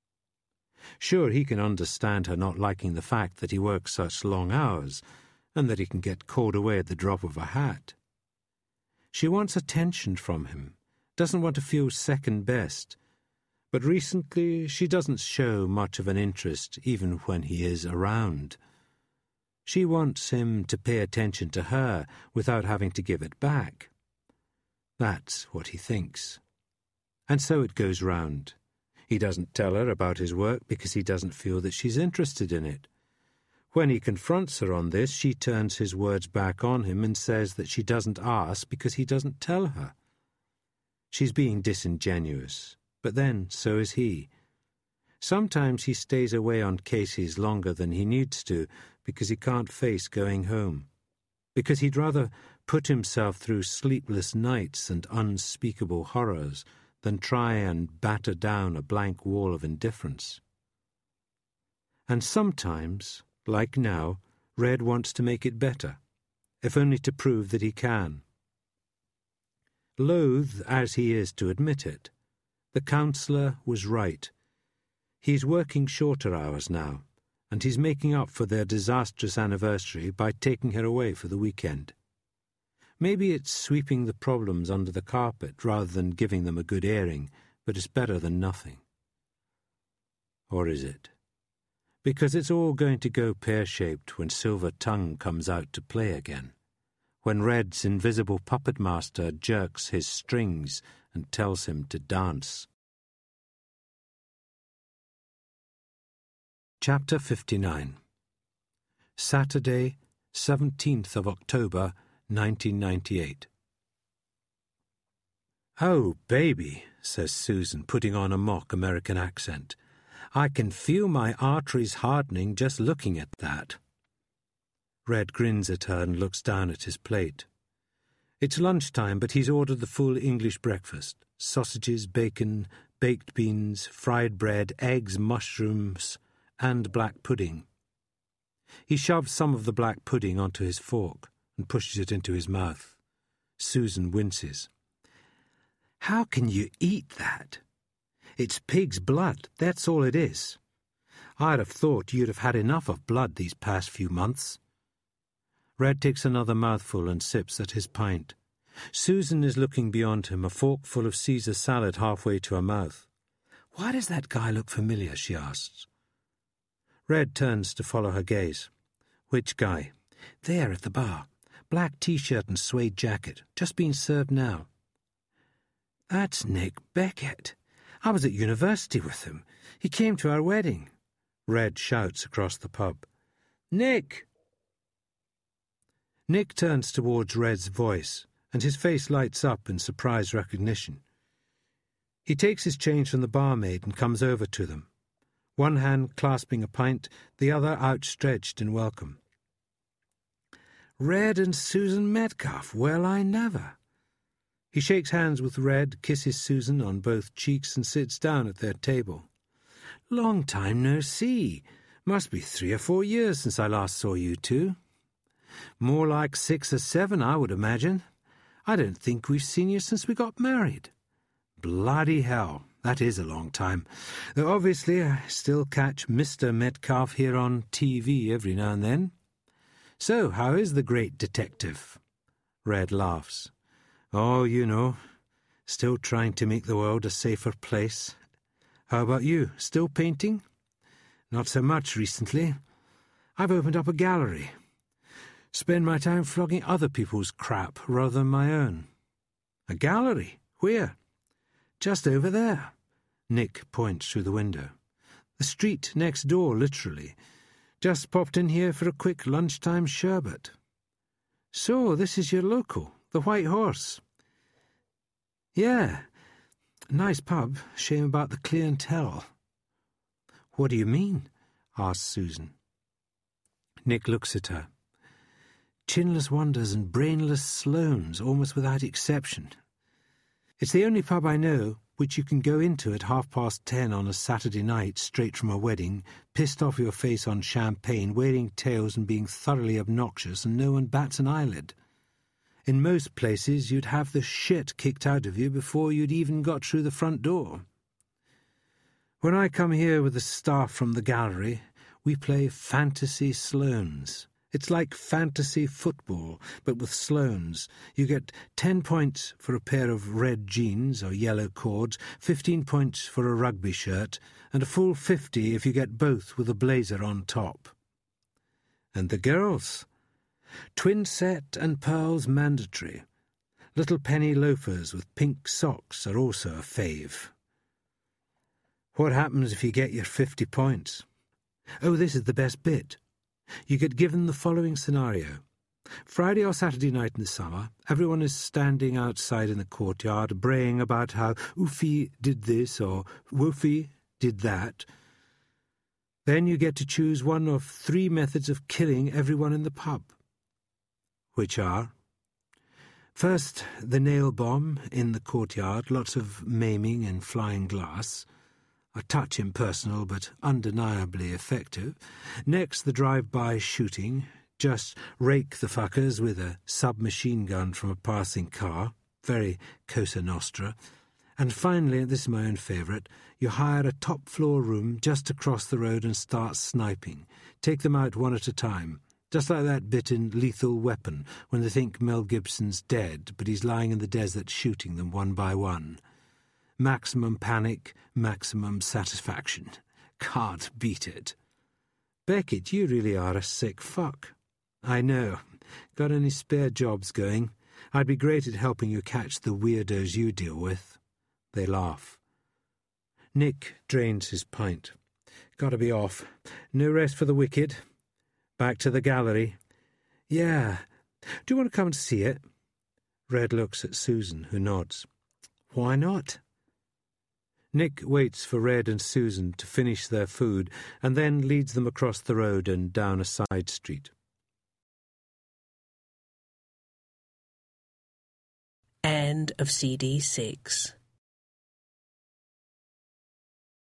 Sure, he can understand her not liking the fact that he works such long hours and that he can get called away at the drop of a hat. She wants attention from him, doesn't want to feel second best, but recently she doesn't show much of an interest even when he is around. She wants him to pay attention to her without having to give it back. That's what he thinks. And so it goes round. He doesn't tell her about his work because he doesn't feel that she's interested in it. When he confronts her on this, she turns his words back on him and says that she doesn't ask because he doesn't tell her. She's being disingenuous, but then so is he. Sometimes he stays away on cases longer than he needs to because he can't face going home, because he'd rather put himself through sleepless nights and unspeakable horrors than try and batter down a blank wall of indifference. And sometimes, like now, Red wants to make it better, if only to prove that he can. Loath as he is to admit it, the counsellor was right. He's working shorter hours now, and he's making up for their disastrous anniversary by taking her away for the weekend. Maybe it's sweeping the problems under the carpet rather than giving them a good airing, but it's better than nothing. Or is it? Because it's all going to go pear-shaped when Silver Tongue comes out to play again, when Red's invisible puppet master jerks his strings and tells him to dance. Chapter fifty-nine. Saturday, seventeenth of October, nineteen ninety-eight. "Oh, baby," says Susan, putting on a mock American accent. "I can feel my arteries hardening just looking at that." Red grins at her and looks down at his plate. It's lunchtime, but he's ordered the full English breakfast: sausages, bacon, baked beans, fried bread, eggs, mushrooms, and black pudding. He shoves some of the black pudding onto his fork and pushes it into his mouth. Susan winces. "How can you eat that? It's pig's blood, that's all it is. I'd have thought you'd have had enough of blood these past few months." Red takes another mouthful and sips at his pint. Susan is looking beyond him, a fork full of Caesar salad halfway to her mouth. "Why does that guy look familiar?" she asks. Red turns to follow her gaze. "Which guy?" "There at the bar. Black T-shirt and suede jacket. Just being served now." "That's Nick Beckett. I was at university with him. He came to our wedding." Red shouts across the pub. "Nick!" Nick turns towards Red's voice, and his face lights up in surprised recognition. He takes his change from the barmaid and comes over to them, one hand clasping a pint, the other outstretched in welcome. "Red and Susan Metcalf, well, I never." He shakes hands with Red, kisses Susan on both cheeks, and sits down at their table. "Long time no see. Must be three or four years since I last saw you two." "More like six or seven, I would imagine. I don't think we've seen you since we got married." "Bloody hell, that is a long time. Though obviously I still catch Mister Metcalf here on T V every now and then. So, how is the great detective?" Red laughs. "Oh, you know, still trying to make the world a safer place. How about you, still painting?" "Not so much recently. I've opened up a gallery. Spend my time flogging other people's crap rather than my own." "A gallery? Where?" "Just over there." Nick points through the window. "The street next door, literally. Just popped in here for a quick lunchtime sherbet." "So, this is your local, the White Horse?" "Yeah. Nice pub. Shame about the clientele." "What do you mean?" asks Susan. Nick looks at her. "Chinless wonders and brainless Sloanes, almost without exception. It's the only pub I know which you can go into at half past ten on a Saturday night, straight from a wedding, pissed off your face on champagne, wailing tales and being thoroughly obnoxious, and no one bats an eyelid. In most places you'd have the shit kicked out of you before you'd even got through the front door. When I come here with the staff from the gallery, we play fantasy Sloanes. It's like fantasy football, but with Sloanes. You get ten points for a pair of red jeans or yellow cords, fifteen points for a rugby shirt, and a full fifty if you get both with a blazer on top." "And the girls?" "Twin set and pearls mandatory. Little penny loafers with pink socks are also a fave." "What happens if you get your fifty points?" "Oh, this is the best bit. You get given the following scenario. Friday or Saturday night in the summer, everyone is standing outside in the courtyard braying about how Oofy did this or Woofy did that. Then you get to choose one of three methods of killing everyone in the pub, which are: first, the nail bomb in the courtyard, lots of maiming and flying glass, a touch impersonal but undeniably effective. Next, the drive-by shooting, just rake the fuckers with a submachine gun from a passing car, very Cosa Nostra. And finally, and this is my own favourite, you hire a top-floor room just across the road and start sniping. Take them out one at a time, just like that bit in Lethal Weapon, when they think Mel Gibson's dead, but he's lying in the desert shooting them one by one. Maximum panic, maximum satisfaction. Can't beat it. Beckett, you really are a sick fuck. I know. Got any spare jobs going? I'd be great at helping you catch the weirdos you deal with. They laugh. Nick drains his pint. Gotta be off. No rest for the wicked. Back to the gallery. Yeah. Do you want to come and see it? Red looks at Susan, who nods. Why not? Nick waits for Red and Susan to finish their food and then leads them across the road and down a side street. End of C D six.